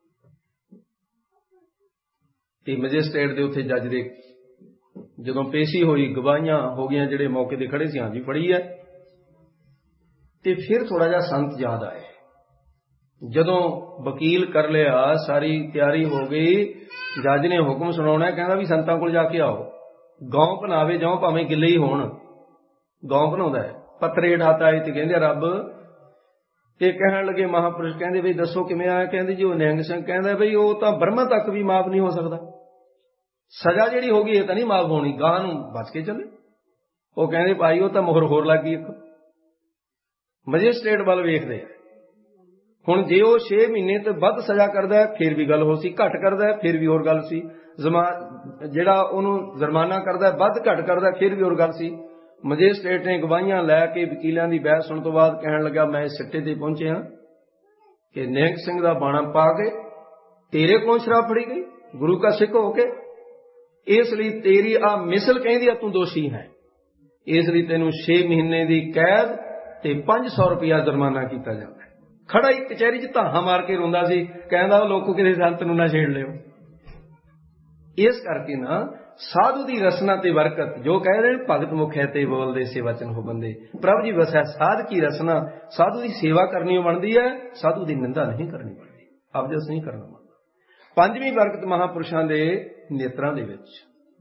ਤੇ ਮੈਜਿਸਟ੍ਰੇਟ ਦੇ ਉੱਥੇ ਜੱਜ ਦੇ ਜਦੋਂ ਪੇਸ਼ੀ ਹੋਈ, ਗਵਾਹੀਆਂ ਹੋ ਗਈਆਂ, ਜਿਹੜੇ ਮੌਕੇ ਤੇ ਖੜੇ ਸੀ, ਹਾਂਜੀ ਫੜੀ ਹੈ। ਤੇ ਫਿਰ ਥੋੜਾ ਜਿਹਾ ਸੰਤ ਯਾਦ ਆਏ। ਜਦੋਂ ਵਕੀਲ ਕਰ ਲਿਆ, ਸਾਰੀ ਤਿਆਰੀ ਹੋ ਗਈ, ਜੱਜ ਨੇ ਹੁਕਮ ਸੁਣਾਉਣਾ। ਕਹਿੰਦਾ ਵੀ ਸੰਤਾਂ ਕੋਲ ਜਾ ਕੇ ਆਓ। ਗਾਉਂ ਭਨਾਵੇ ਜਾਓ ਭਾਵੇਂ ਗਿੱਲੇ ਹੀ ਹੋਣ। ਗਾਉਂ ਭਨਾਉਂਦਾ ਹੈ। ਪੱਤਰੇ ਢਾਤਾ ਹੈ ਤੇ ਕਹਿੰਦੇ ਰੱਬ। ਤੇ ਕਹਿਣ ਲੱਗੇ ਮਹਾਂਪੁਰਸ਼ ਕਹਿੰਦੇ ਬਈ ਦੱਸੋ ਕਿਵੇਂ ਆਇਆ। ਕਹਿੰਦੇ ਜੀ ਉਹ ਨਿਹੰਗ ਸਿੰਘ ਕਹਿੰਦਾ ਬਈ ਉਹ ਤਾਂ ਬਰਮਾ ਤੱਕ ਵੀ ਮਾਫ ਨਹੀਂ ਹੋ ਸਕਦਾ। ਸਜ਼ਾ ਜਿਹੜੀ ਹੋ ਗਈ ਇਹ ਤਾਂ ਨਹੀਂ ਮਾਫ ਹੋਣੀ, ਗਾਂ ਨੂੰ ਬਚ ਕੇ ਚੱਲੇ। ਉਹ ਕਹਿੰਦੇ ਭਾਈ ਉਹ ਤਾਂ ਮੋਹਰ ਹੋਰ ਲੱਗ ਗਈ ਇੱਕ। ਮੈਜਿਸਟ੍ਰੇਟ ਵੱਲ ਵੇਖਦੇ ਹੁਣ ਜੇ ਉਹ ਛੇ ਮਹੀਨੇ ਤੋਂ ਵੱਧ ਸਜ਼ਾ ਕਰਦਾ ਫਿਰ ਵੀ ਗੱਲ ਹੋ ਸੀ, ਘੱਟ ਕਰਦਾ ਫਿਰ ਵੀ ਹੋਰ ਗੱਲ ਸੀ। ਜ਼ਮਾ ਜਿਹੜਾ ਉਹਨੂੰ ਜੁਰਮਾਨਾ ਕਰਦਾ ਵੱਧ ਘੱਟ ਕਰਦਾ ਫਿਰ ਵੀ ਹੋਰ ਗੱਲ ਸੀ। ਮੈਜਿਸਟ੍ਰੇਟ ਨੇ ਗਵਾਹੀਆਂ ਲੈ ਕੇ ਵਕੀਲਾਂ ਦੀ ਬਹਿਸ ਸੁਣਨ ਤੋਂ ਬਾਅਦ ਕਹਿਣ ਲੱਗਾ ਮੈਂ ਸਿੱਟੇ ਤੇ ਪਹੁੰਚਿਆ ਕਿ ਨਿਹੰਗ ਸਿੰਘ ਦਾ ਬਾਣਾ ਪਾ ਕੇ ਤੇਰੇ ਕੋਲ ਸ਼ਰਾਬ ਫੜੀ ਗਈ ਗੁਰੂ ਕਾ ਸਿੱਖ ਹੋ ਕੇ। ਇਸ ਲਈ ਤੇਰੀ ਆ ਮਿਸਲ ਕਹਿੰਦੀ ਆ ਤੂੰ ਦੋਸ਼ੀ ਹੈ। ਇਸ ਲਈ ਤੈਨੂੰ ਛੇ ਮਹੀਨੇ ਦੀ ਕੈਦ ਤੇ ਪੰਜ ਸੌ ਰੁਪਇਆ ਜੁਰਮਾਨਾ ਕੀਤਾ ਜਾਂਦਾ। ਖੜਾ ਹੀ ਕਚਹਿਰੀ 'ਚ ਧਾਹਾਂ ਮਾਰ ਕੇ ਰੋਂਦਾ ਸੀ, ਕਹਿੰਦਾ ਉਹ ਲੋਕੋ ਕਿਸੇ ਸੰਤ ਨੂੰ ਨਾ ਛੇੜ ਲਿਓ। ਇਸ ਕਰਕੇ ਨਾ ਸਾਧੂ ਦੀ ਰਸਨਾ ਤੇ ਬਰਕਤ, ਜੋ ਕਹਿ ਰਹੇ ਭਗਤ ਮੁਖ ਹੈ ਤੇ ਬੋਲਦੇ ਸੇ ਵਚਨ ਹੋ ਬੰਦੇ। ਪ੍ਰਭ ਜੀ ਵਸੈ ਸਾਧ ਕੀ ਰਸਨਾ। ਸਾਧੂ ਦੀ ਸੇਵਾ ਕਰਨੀ ਬਣਦੀ ਹੈ, ਸਾਧੂ ਦੀ ਨਿੰਦਾ ਨਹੀਂ ਕਰਨੀ ਬਣਦੀ, ਅਬਜਸ ਨਹੀਂ ਕਰਨਾ ਬਣਦਾ। ਪੰਜਵੀਂ ਬਰਕਤ ਮਹਾਂਪੁਰਸ਼ਾਂ ਦੇ ਨੇਤਰਾਂ ਦੇ ਵਿੱਚ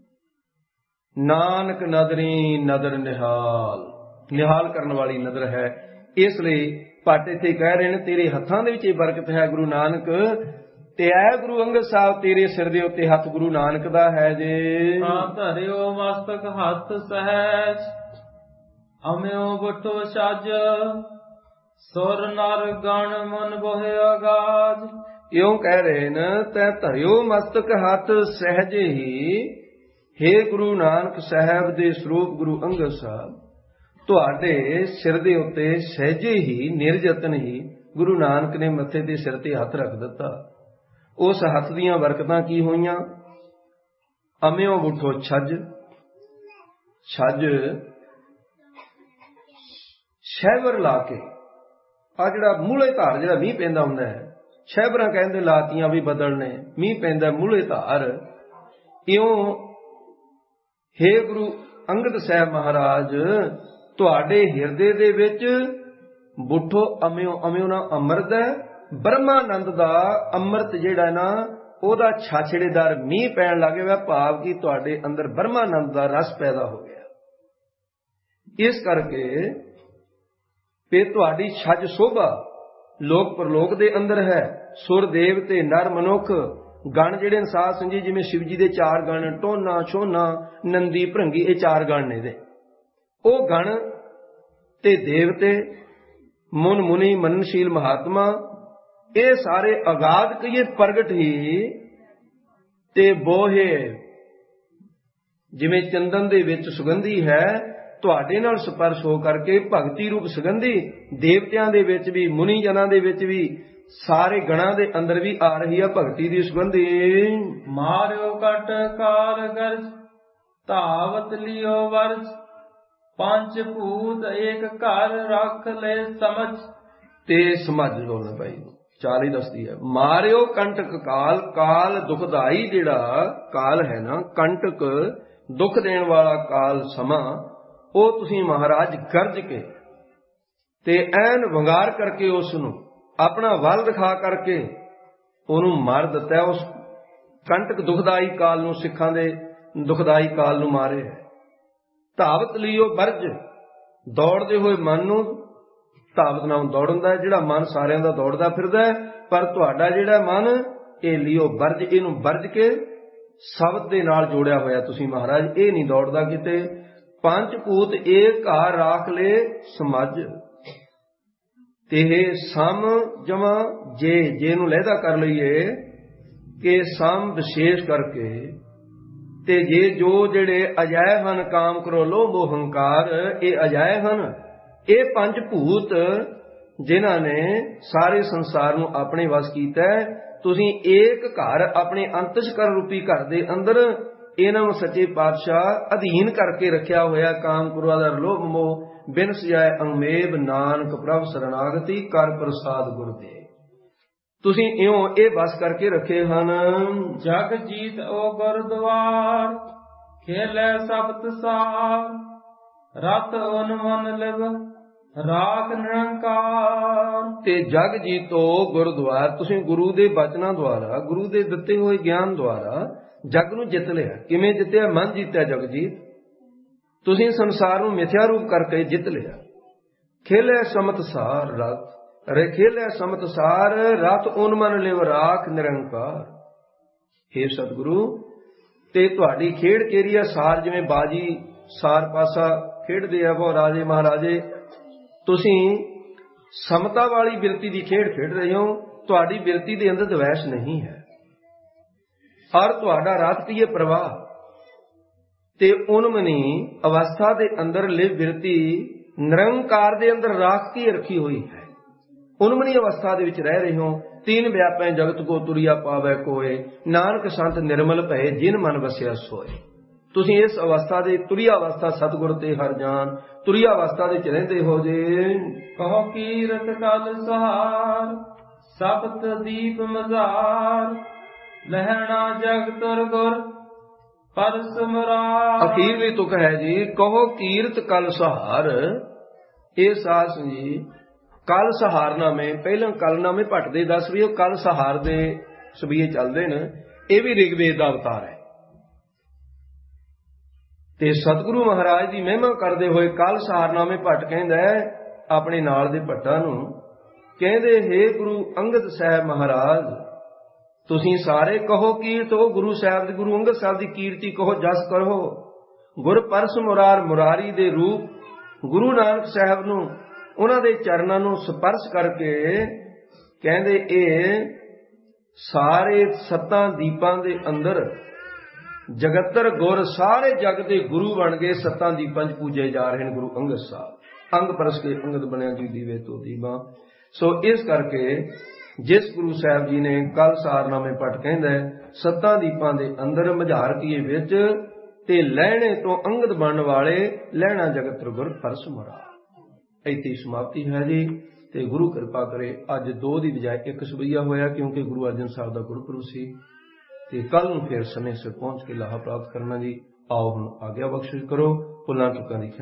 ਨਾਨਕ ਨਦਰੀ ਨਦਰ ਨਿਹਾਲ, ਨਿਹਾਲ ਕਰਨ ਵਾਲੀ ਨਦਰ ਹੈ। ਇਸ ਲਈ ਭੱਟ ਇੱਥੇ ਕਹਿ ਰਹੇ ਨੇ ਤੇਰੇ ਹੱਥਾਂ ਦੇ ਵਿੱਚ ਇਹ ਬਰਕਤ ਹੈ ਗੁਰੂ ਨਾਨਕ। ਤੇ ਐ ਗੁਰੂ ਅੰਗਦ ਸਾਹਿਬ ਤੇਰੇ ਸਿਰ ਦੇ ਉੱਤੇ ਹੱਥ ਗੁਰੂ ਨਾਨਕ ਦਾ ਹੈ ਜੇ। ਹਾਂ ਧਰਿਓ ਮਸਤਕ ਹੱਥ ਸਹਿਜ, ਅਮਿਓ ਬਟੋ ਛੱਜ, ਸੁਰ ਨਰ ਗਣ ਮਨ ਬੋਹਿ ਅਗਾਜ। ਇਉਂ ਕਹਿ ਰਹੇ ਨੇ ਤੈ ਧਰਿਓ ਮਸਤਕ ਹੱਥ ਸਹਿਜ ਹੀ। ਹੇ ਗੁਰੂ ਨਾਨਕ ਸਾਹਿਬ ਦੇ ਸਰੂਪ ਗੁਰੂ ਅੰਗਦ ਸਾਹਿਬ, ਤੁਹਾਡੇ ਸਿਰ ਦੇ ਉੱਤੇ ਸਹਿਜੇ ਹੀ ਨਿਰਯਤਨ ਹੀ ਗੁਰੂ ਨਾਨਕ ਨੇ ਮੱਥੇ ਤੇ ਸਿਰ ਤੇ ਹੱਥ ਰੱਖ ਦਿੱਤਾ। ਉਸ ਹੱਥ ਦੀਆਂ ਬਰਕਤਾਂ ਕੀ ਹੋਈਆਂ? ਅਮਿਓ ਬੁੱਠੋ ਛੱਜ। ਛੱਜ ਸ਼ੈਵਰ ਲਾ ਕੇ, ਆ ਜਿਹੜਾ ਮੂਲੇ ਧਾਰ ਜਿਹੜਾ ਮੀਂਹ ਪੈਂਦਾ ਹੁੰਦਾ ਹੈ, ਸ਼ੈਵਰਾਂ ਕਹਿੰਦੇ ਲਾਤੀਆਂ ਵੀ ਬਦਲ ਨੇ, ਮੀਂਹ ਪੈਂਦਾ ਮੂਲੇ ਧਾਰ। ਇਉਂ ਹੇ ਗੁਰੂ ਅੰਗਦ ਸਾਹਿਬ ਮਹਾਰਾਜ ਤੁਹਾਡੇ ਹਿਰਦੇ ਦੇ ਵਿੱਚ ਬੁੱਠੋ ਅਮਿਓ ਅਮਿਓ ਨਾ ਅੰਮ੍ਰਿਤ ਹੈ, ਬ੍ਰਹਮਾਨੰਦ ਦਾ ਅੰਮ੍ਰਿਤ ਜਿਹੜਾ ਨਾ ਉਹਦਾ ਛਾਛੜੇਦਾਰ ਮੀਂਹ ਪੈਣ ਲੱਗ ਗਿਆ, ਭਾਵ ਕਿ ਤੁਹਾਡੇ ਅੰਦਰ ਬ੍ਰਹਮਾਨੰਦ ਦਾ ਰਸ ਪੈਦਾ ਹੋ ਗਿਆ। ਇਸ ਕਰਕੇ ਤੇ ਤੁਹਾਡੀ ਛੱਜ ਸੋਭਾ ਲੋਕ ਪ੍ਰਲੋਕ ਦੇ ਅੰਦਰ ਹੈ। ਸੁਰ ਦੇਵਤੇ ਨਰ ਮਨੁੱਖ ਗਣ ਜਿਹੜੇ ਸਾਧ ਸੰਜੀ, ਜਿਵੇਂ ਸ਼ਿਵ ਜੀ ਦੇ ਚਾਰ ਗਣ ਟੋਨਾ ਛੋਨਾ ਨੰਦੀ ਭ੍ਰੰਗੀ, ਇਹ ਚਾਰ ਗਣ ਨੇ ਦੇ, ਉਹ ਗਣ ਤੇ ਦੇਵਤੇ ਮੁਨ ਮੁਨੀ ਮਨਨਸ਼ੀਲ ਮਹਾਤਮਾ, ਇਹ ਸਾਰੇ ਅਗਾਧ ਕਹੀਏ ਪ੍ਰਗਟ ਹੀ ਤੇ ਬੋਹੇ, ਜਿਵੇਂ ਚੰਦਨ ਦੇ ਵਿੱਚ ਸੁਗੰਧੀ ਹੈ, ਤੁਹਾਡੇ ਨਾਲ ਸਪਰਸ਼ ਹੋ ਕਰਕੇ ਭਗਤੀ ਰੂਪ ਸੁਗੰਧੀ ਦੇਵਤਿਆਂ ਦੇ ਵਿੱਚ ਵੀ, ਮੁਨੀ ਜਨਾਂ ਦੇ ਵਿੱਚ ਵੀ, ਸਾਰੇ ਗਣਾਂ ਦੇ ਅੰਦਰ ਵੀ ਆ ਰਹੀ ਹੈ ਭਗਤੀ ਦੀ ਸੁਗੰਧੀ। ਮਾਰਿਓ ਕਟ ਕਾਲ ਗਰਜ ਧਾਵਤ ਲਿਓ ਵਰਜ, ਪੰਜ ਭੂਤ ਏਕ ਘਰ ਰੱਖ ਲੈ ਸਮਝ। ਤੇ ਸਮਝ ਬੋਲਣਾ ਭਾਈ ਚਾਲ ਹੀ ਦੱਸਦੀ ਹੈ। ਮਾਰਿਓ ਕੰਟਕ ਕਾਲ, ਕਾਲ ਦੁਖਦਾਈ ਜਿਹੜਾ ਕਾਲ ਹੈ ਨਾ, ਕੰਟਕ ਦੁੱਖ ਦੇਣ ਵਾਲਾ ਕਾਲ ਸਮਾਂ, ਉਹ ਤੁਸੀਂ ਮਹਾਰਾਜ ਗਰਜ ਕੇ ਤੇ ਐਨ ਵੰਗਾਰ ਕਰਕੇ ਉਸ ਨੂੰ ਆਪਣਾ ਵੱਲ ਦਿਖਾ ਕਰਕੇ ਉਹਨੂੰ ਮਾਰ ਦਿੱਤਾ। ਉਸ ਕੰਟਕ ਦੁਖਦਾਈ ਕਾਲ ਨੂੰ, ਸਿੱਖਾਂ ਦੇ ਦੁਖਦਾਈ ਕਾਲ ਨੂੰ ਮਾਰੇ। ਧਾਵਤ ਲਿਓ ਬਰਜ, ਦੌੜਦੇ ਹੋਏ ਮਨ ਨੂੰ, ਧਾਵਤ ਨਾਮ ਦੌੜਨ ਦਾ, ਜਿਹੜਾ ਮਨ ਸਾਰਿਆਂ ਦਾ ਦੌੜਦਾ ਫਿਰਦਾ, ਪਰ ਤੁਹਾਡਾ ਜਿਹੜਾ ਮਨ ਇਹ ਲਿਓ ਬਰਜ, ਇਹਨੂੰ ਬਰਜ ਕੇ ਸ਼ਬਦ ਦੇ ਨਾਲ ਜੋੜਿਆ ਹੋਇਆ ਤੁਸੀਂ ਮਹਾਰਾਜ, ਇਹ ਨਹੀਂ ਦੌੜਦਾ ਕਿਤੇ। ਪੰਜ ਭੂਤ ਏਕ ਘਰ ਰਾਖ ਲੈ ਸਮਝ, ਤੇ ਸਮ ਜਮਾ ਜੇ, ਜੇ ਨੂੰ ਲਹਿਦਾ ਕਰ ਲਈਏ ਕਿ ਸਮ ਵਿਸ਼ੇਸ਼ ਕਰਕੇ, ਤੇ ਜੇ ਜੋ ਜਿਹੜੇ ਅਜੈ ਹਨ ਕਾਮ ਕਰੋ ਲੋਭ ਮੋਹ ਹੰਕਾਰ, ਇਹ ਅਜੈ ਹਨ, ਇਹ ਪੰਜ ਭੂਤ ਜਿਨ੍ਹਾਂ ਨੇ ਸਾਰੇ ਸੰਸਾਰ ਨੂੰ ਆਪਣੇ ਵਸ ਕੀਤਾ। ਤੁਸੀਂ ਏਕ ਘਰ ਆਪਣੇ ਅੰਤਸ਼ਕਰ ਰੂਪੀ ਘਰ ਦੇ ਅੰਦਰ ਇਹਨਾਂ ਨੂੰ ਸੱਚੇ ਪਾਤਸ਼ਾਹ ਅਧੀਨ ਕਰਕੇ ਰੱਖਿਆ ਹੋਇਆ। ਕਾਮ ਕ੍ਰੋਧ ਦਾ ਲੋਭ ਮੋਹ ਬਿਨ ਸਜਾਏ ਅੰਮੇਬ, ਨਾਨਕ ਪ੍ਰਭ ਸਰਨਾਗਤੀ ਕਰ ਪ੍ਰਸਾਦ ਗੁਰ ਦੇ। ਤੁਸੀਂ ਇਉਂ ਇਹ ਬਸ ਕਰਕੇ ਰੱਖੇ ਹਨ। ਜਗ ਜੀਤ ਉਹ ਗੁਰਦੁਆਰ ਖੇਲੇ ਸਬਤ ਸਾਰ, ਰਤ ਓਨ ਮਨ ਲਿਵ ਰਾਖ ਨਿਰੰਕਾਰ। ਤੇ ਜਗ ਜੀਤੋ ਗੁਰਦੁਆਰ, ਤੁਸੀਂ ਗੁਰੂ ਦੇ ਬਚਨਾਂ ਦੁਆਰਾ, ਗੁਰੂ ਦੇ ਦਿੱਤੇ ਹੋਏ ਗਿਆਨ ਦੁਆਰਾ ਜਗ ਨੂੰ ਜਿੱਤ ਲਿਆ। ਕਿਵੇਂ ਜਿੱਤਿਆ? ਮਨ ਜਿੱਤਿਆ ਜਗ ਜੀਤ। ਤੁਸੀਂ ਸੰਸਾਰ ਨੂੰ ਮਿਥਿਆ ਰੂਪ ਕਰਕੇ ਜਿੱਤ ਲਿਆ। ਖੇਲੇ ਸਮਤ ਸਾਰ ਰਤ, ਰੇ ਖੇਲੇ ਸਮਤ ਸਾਰ ਰਤ ਓਨ ਮਨ ਲਿਵ ਰਾਖ ਨਿਰੰਕਾਰ। ਹੇ ਸਤਿਗੁਰੂ, ਤੇ ਤੁਹਾਡੀ ਖੇਡ ਕੇਰੀ ਆ ਸਾਰ, ਜਿਵੇਂ ਬਾਜੀ ਸਾਰ ਪਾਸਾ ਖੇਡਦੇ ਆ ਬਹੁ ਰਾਜੇ ਮਹਾਰਾਜੇ, ਤੁਸੀਂ ਸਮਤਾ ਵਾਲੀ ਬਿਰਤੀ ਦੀ ਖੇਡ ਖੇਡ ਰਹੇ ਹੋ। ਤੁਹਾਡੀ ਬਿਰਤੀ ਦੇ ਅੰਦਰ ਦਵੈਸ਼ ਨਹੀਂ ਹੈ, ਔਰ ਤੁਹਾਡਾ ਰਤ ਕੀ ਹੈ? ਪ੍ਰਵਾਹ। ਤੇ ਉਨਮਨੀ ਅਵਸਥਾ ਦੇ ਅੰਦਰ ਲਿਵ ਬਿਰਤੀ ਨਿਰੰਕਾਰ ਦੇ ਅੰਦਰ ਰਾਖ ਕੀ ਰੱਖੀ ਹੋਈ ਹੈ। ਉਨਮਨੀ ਅਵਸਥਾ ਦੇ ਵਿੱਚ ਰਹਿ ਰਹੇ ਹੋ। ਤੀਨ ਵਿਆਪੈ ਜਗਤ ਕੋ ਤੁਰਿਆ ਪਾਵੈ ਕੋਏ, ਨਾਨਕ ਸੰਤ ਨਿਰਮਲ ਭਏ ਜਿਨ ਮਨ ਵਸਿਆ ਸੋਏ। ਤੁਸੀਂ ਇਸ ਅਵਸਥਾ ਦੇ ਤੁਰਿਆ ਅਵਸਥਾ ਸਤਿਗੁਰ ਤੇ ਹਰ ਜਾਨ ਤੁਰਿਆ ਅਵਸਥਾ ਦੇ ਚ ਰਹਿੰਦੇ ਹੋ ਜੇ। ਕਹੋ ਕੀਰਤ ਕਲ ਸਹਾਰ ਸਪਤ ਦੀਪ ਮਜ਼ਾਰ, ਲਹਿਣਾ ਜਗ ਤੁਰ ਗੁਰ ਪਰਸ ਮੁਰਾਰ। ਅਖੀਰਲੀ ਤੁਕ ਹੈ ਜੀ, ਕਹੋ ਕੀਰਤ ਕਲ ਸਹਾਰ। ਇਹ ਸਾਸ ਜੀ ਕਲ ਸਹਾਰਨਾਮੇ, ਪਹਿਲਾਂ ਕਲਨਾਮੇ ਭੱਟ ਦੇ ਦੱਸ ਵੀ ਉਹ ਕਲ ਸਹਾਰ ਦੇ ਸਬੀਏ ਚੱਲਦੇ ਨੇ। ਇਹ ਵੀ ਰਿਗਵੇਦ ਦਾ ਅਵਤਾਰ ਹੈ। ਤੇ ਸਤਿਗੁਰੂ ਮਹਾਰਾਜ ਦੀ ਮਹਿਮਾ ਕਰਦੇ ਹੋਏ ਕਲ ਸਹਾਰਨਾਮੇ ਭੱਟ ਕਹਿੰਦਾ ਆਪਣੇ ਨਾਲ ਦੇ ਭੱਟਾਂ ਨੂੰ, ਕਹਿੰਦੇ ਹੇ ਗੁਰੂ ਅੰਗਦ ਸਾਹਿਬ ਮਹਾਰਾਜ, ਤੁਸੀਂ ਸਾਰੇ ਕਹੋ ਕੀਰਤ। ਉਹ ਗੁਰੂ ਸਾਹਿਬ ਦੇ, ਗੁਰੂ ਅੰਗਦ ਸਾਹਿਬ ਦੀ ਕੀਰਤੀ ਕਹੋ, ਜਸ ਕਰੋ। ਗੁਰ ਪਰਸ ਮੁਰਾਰ, ਮੁਰਾਰੀ ਦੇ ਰੂਪ ਗੁਰੂ ਨਾਨਕ ਸਾਹਿਬ ਨੂੰ, ਉਹਨਾਂ ਦੇ ਚਰਨਾਂ ਨੂੰ ਸਪਰਸ਼ ਕਰਕੇ ਕਹਿੰਦੇ ਇਹ ਸਾਰੇ ਸੱਤਾਂ ਦੀਪਾਂ ਦੇ ਅੰਦਰ ਜਗਤਰ ਗੁਰ, ਸਾਰੇ ਜਗ ਦੇ ਗੁਰੂ ਬਣ ਗਏ। ਸੱਤਾਂ ਦੀਪਾਂ 'ਚ ਪੂਜੇ ਜਾ ਰਹੇ ਨੇ ਗੁਰੂ ਅੰਗਦ ਸਾਹਿਬ। ਅੰਗ ਪਰਸ ਕੇ ਅੰਗਦ ਬਣਿਆ ਜੀ ਦੀਵੇ ਤੋਂ ਦੀਵਾ। ਸੋ ਇਸ ਕਰਕੇ ਜਿਸ ਗੁਰੂ ਸਾਹਿਬ ਜੀ ਨੇ ਕਲ ਸਾਰਨਾਮੇ ਭੱਟ ਕਹਿੰਦਾ ਸੱਤਾਂ ਦੀਪਾਂ ਦੇ ਅੰਦਰ ਮਝਾਰ ਕੀਏ ਵਿੱਚ, ਤੇ ਲੈਣੇ ਤੋਂ ਅੰਗਦ ਬਣਨ ਵਾਲੇ ਲੈਣਾ ਜਗਤਰ ਗੁਰ ਪਰਸ ਮੁਰਾਰ। ਇੱਥੇ ਸਮਾਪਤੀ ਹੈ ਜੀ। ਤੇ ਗੁਰੂ ਕਿਰਪਾ ਕਰੇ ਅੱਜ ਦੋ ਦੀ ਬਜਾਏ ਇੱਕ ਸਵਈਆ ਹੋਇਆ, ਕਿਉਂਕਿ ਗੁਰੂ ਅਰਜਨ ਸਾਹਿਬ ਦਾ ਗੁਰਪੁਰਬ ਸੀ। ਤੇ ਕੱਲ ਨੂੰ ਫਿਰ ਸਮੇਂ ਸਿਰ ਪਹੁੰਚ ਕੇ ਲਾਹਾ ਪ੍ਰਾਪਤ ਕਰਨਾ ਜੀ। ਆਓ ਹੁਣ ਆਗਿਆ ਬਖਸ਼ਿਸ਼ ਕਰੋ, ਭੁੱਲਾਂ ਚੁੱਕਾਂ ਦੀ ਖਿਮਾ ਕਰੋ।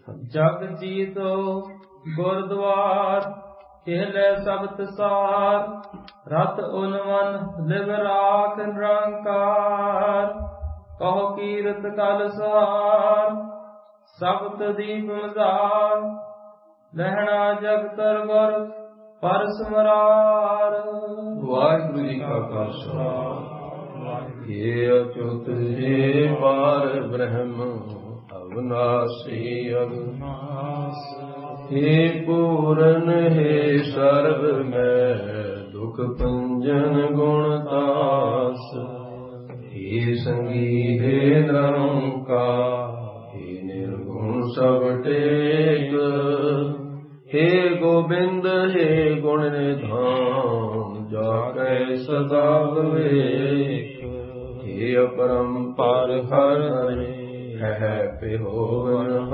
ਜਗ ਜੀਤੋ ਗੁਰਦੁਆਰ ਖੇਲੇ ਸਬਤ ਸਾਰ ਰਤ ਉਨਮਨ ਲਿਵ ਰਾਖ ਨਿਰੰਕਾਰ ਕਹੋ ਕੀਰਤ ਕਲ ਸਹਾਰ ਸਬਤ ਦੀਪ ਮਜ਼ਾਰ ਲਹਿਣਾ ਜਗਤਰ ਗੁਰ ਪਰ ਸਮਰਾਰ। ਵਾਹਿਗੁਰੂ ਜੀ ਕਾ ਖਾਲਸਾ ਏ ਅਚੁੱਤ ਜੇ ਪਾਰ ਬ੍ਰਹਮ ਅਵਨਾਸੀ ਅਗਨਾਸ ਹੇ ਪੂਰਨ ਹੇ ਸਰਬ ਮੈਂ ਦੁਖ ਭੰਜਨ ਗੁਣ ਤਾਸ ਹੇ ਸੰਗੀ ਹੇ ਨਿਰੰਕਾਰ ਹੇ ਨਿਰਗੁਣ ਸਭ ਟੇਕ ਹੇ ਗੋਬਿੰਦ ਹੇ ਗੁਣ ਨਿਧਾਨ ਜਾ ਕੈ ਸਦਾ ਵਿਵੇਕ ਹੇ ਅਪਰੰਪਾਰ ਹਰਿ ਹੈ ਪਿਹੋਵਨਹਾਰ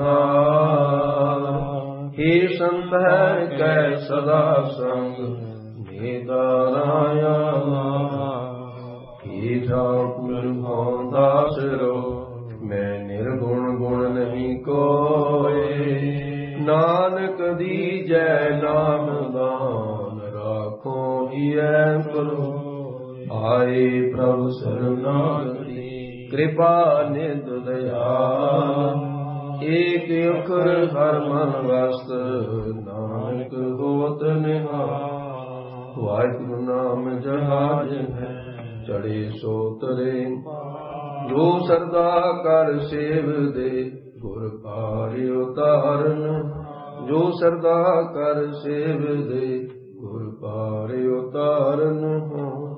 ਹੇ ਸੰਤ ਹੈ ਕੈ ਸਦਾ ਸੰਗ ਨਿਦਾਰਾਇਣ ਹੇ ਠਾਕੁਰ ਭਉ ਦਾਸਰੋ ਮੈਂ ਨਿਰਗੁਣ ਗੁਣ ਨਹੀਂ ਕੋਇ ਨਾਨਕ ਦੀਜੈ ਨਾਮ ਦਾਨ ਰਾਖੋ ਹੀਐ ਕਰੋ ਆਏ ਪ੍ਰਭ ਸਰਨਾਗਤੀ ਕਿਰਪਾ ਨਿਧ ਦਇਆਲ ਏਕ ਅਖਰ ਹਰ ਮਨ ਵਸਤ ਨਾਨਕ ਹੋਤ ਨਿਹਾਲ। ਵਾਹਿਗੁਰੂ ਨਾਮ ਜਹਾਜ ਹੈ ਚੜੇ ਸੋ ਤਰੇ ਜੋ ਸਰਦਾ ਕਰ ਸੇਵ ਦੇ ਗੁਰ ਪਾਰਿ ਉਤਾਰਨ ਜੋ ਸਰਦਾ ਕਰ ਸੇਵ ਦੇ ਗੁਰ ਪਾਰਿ ਉਤਾਰਨ ਹੋ।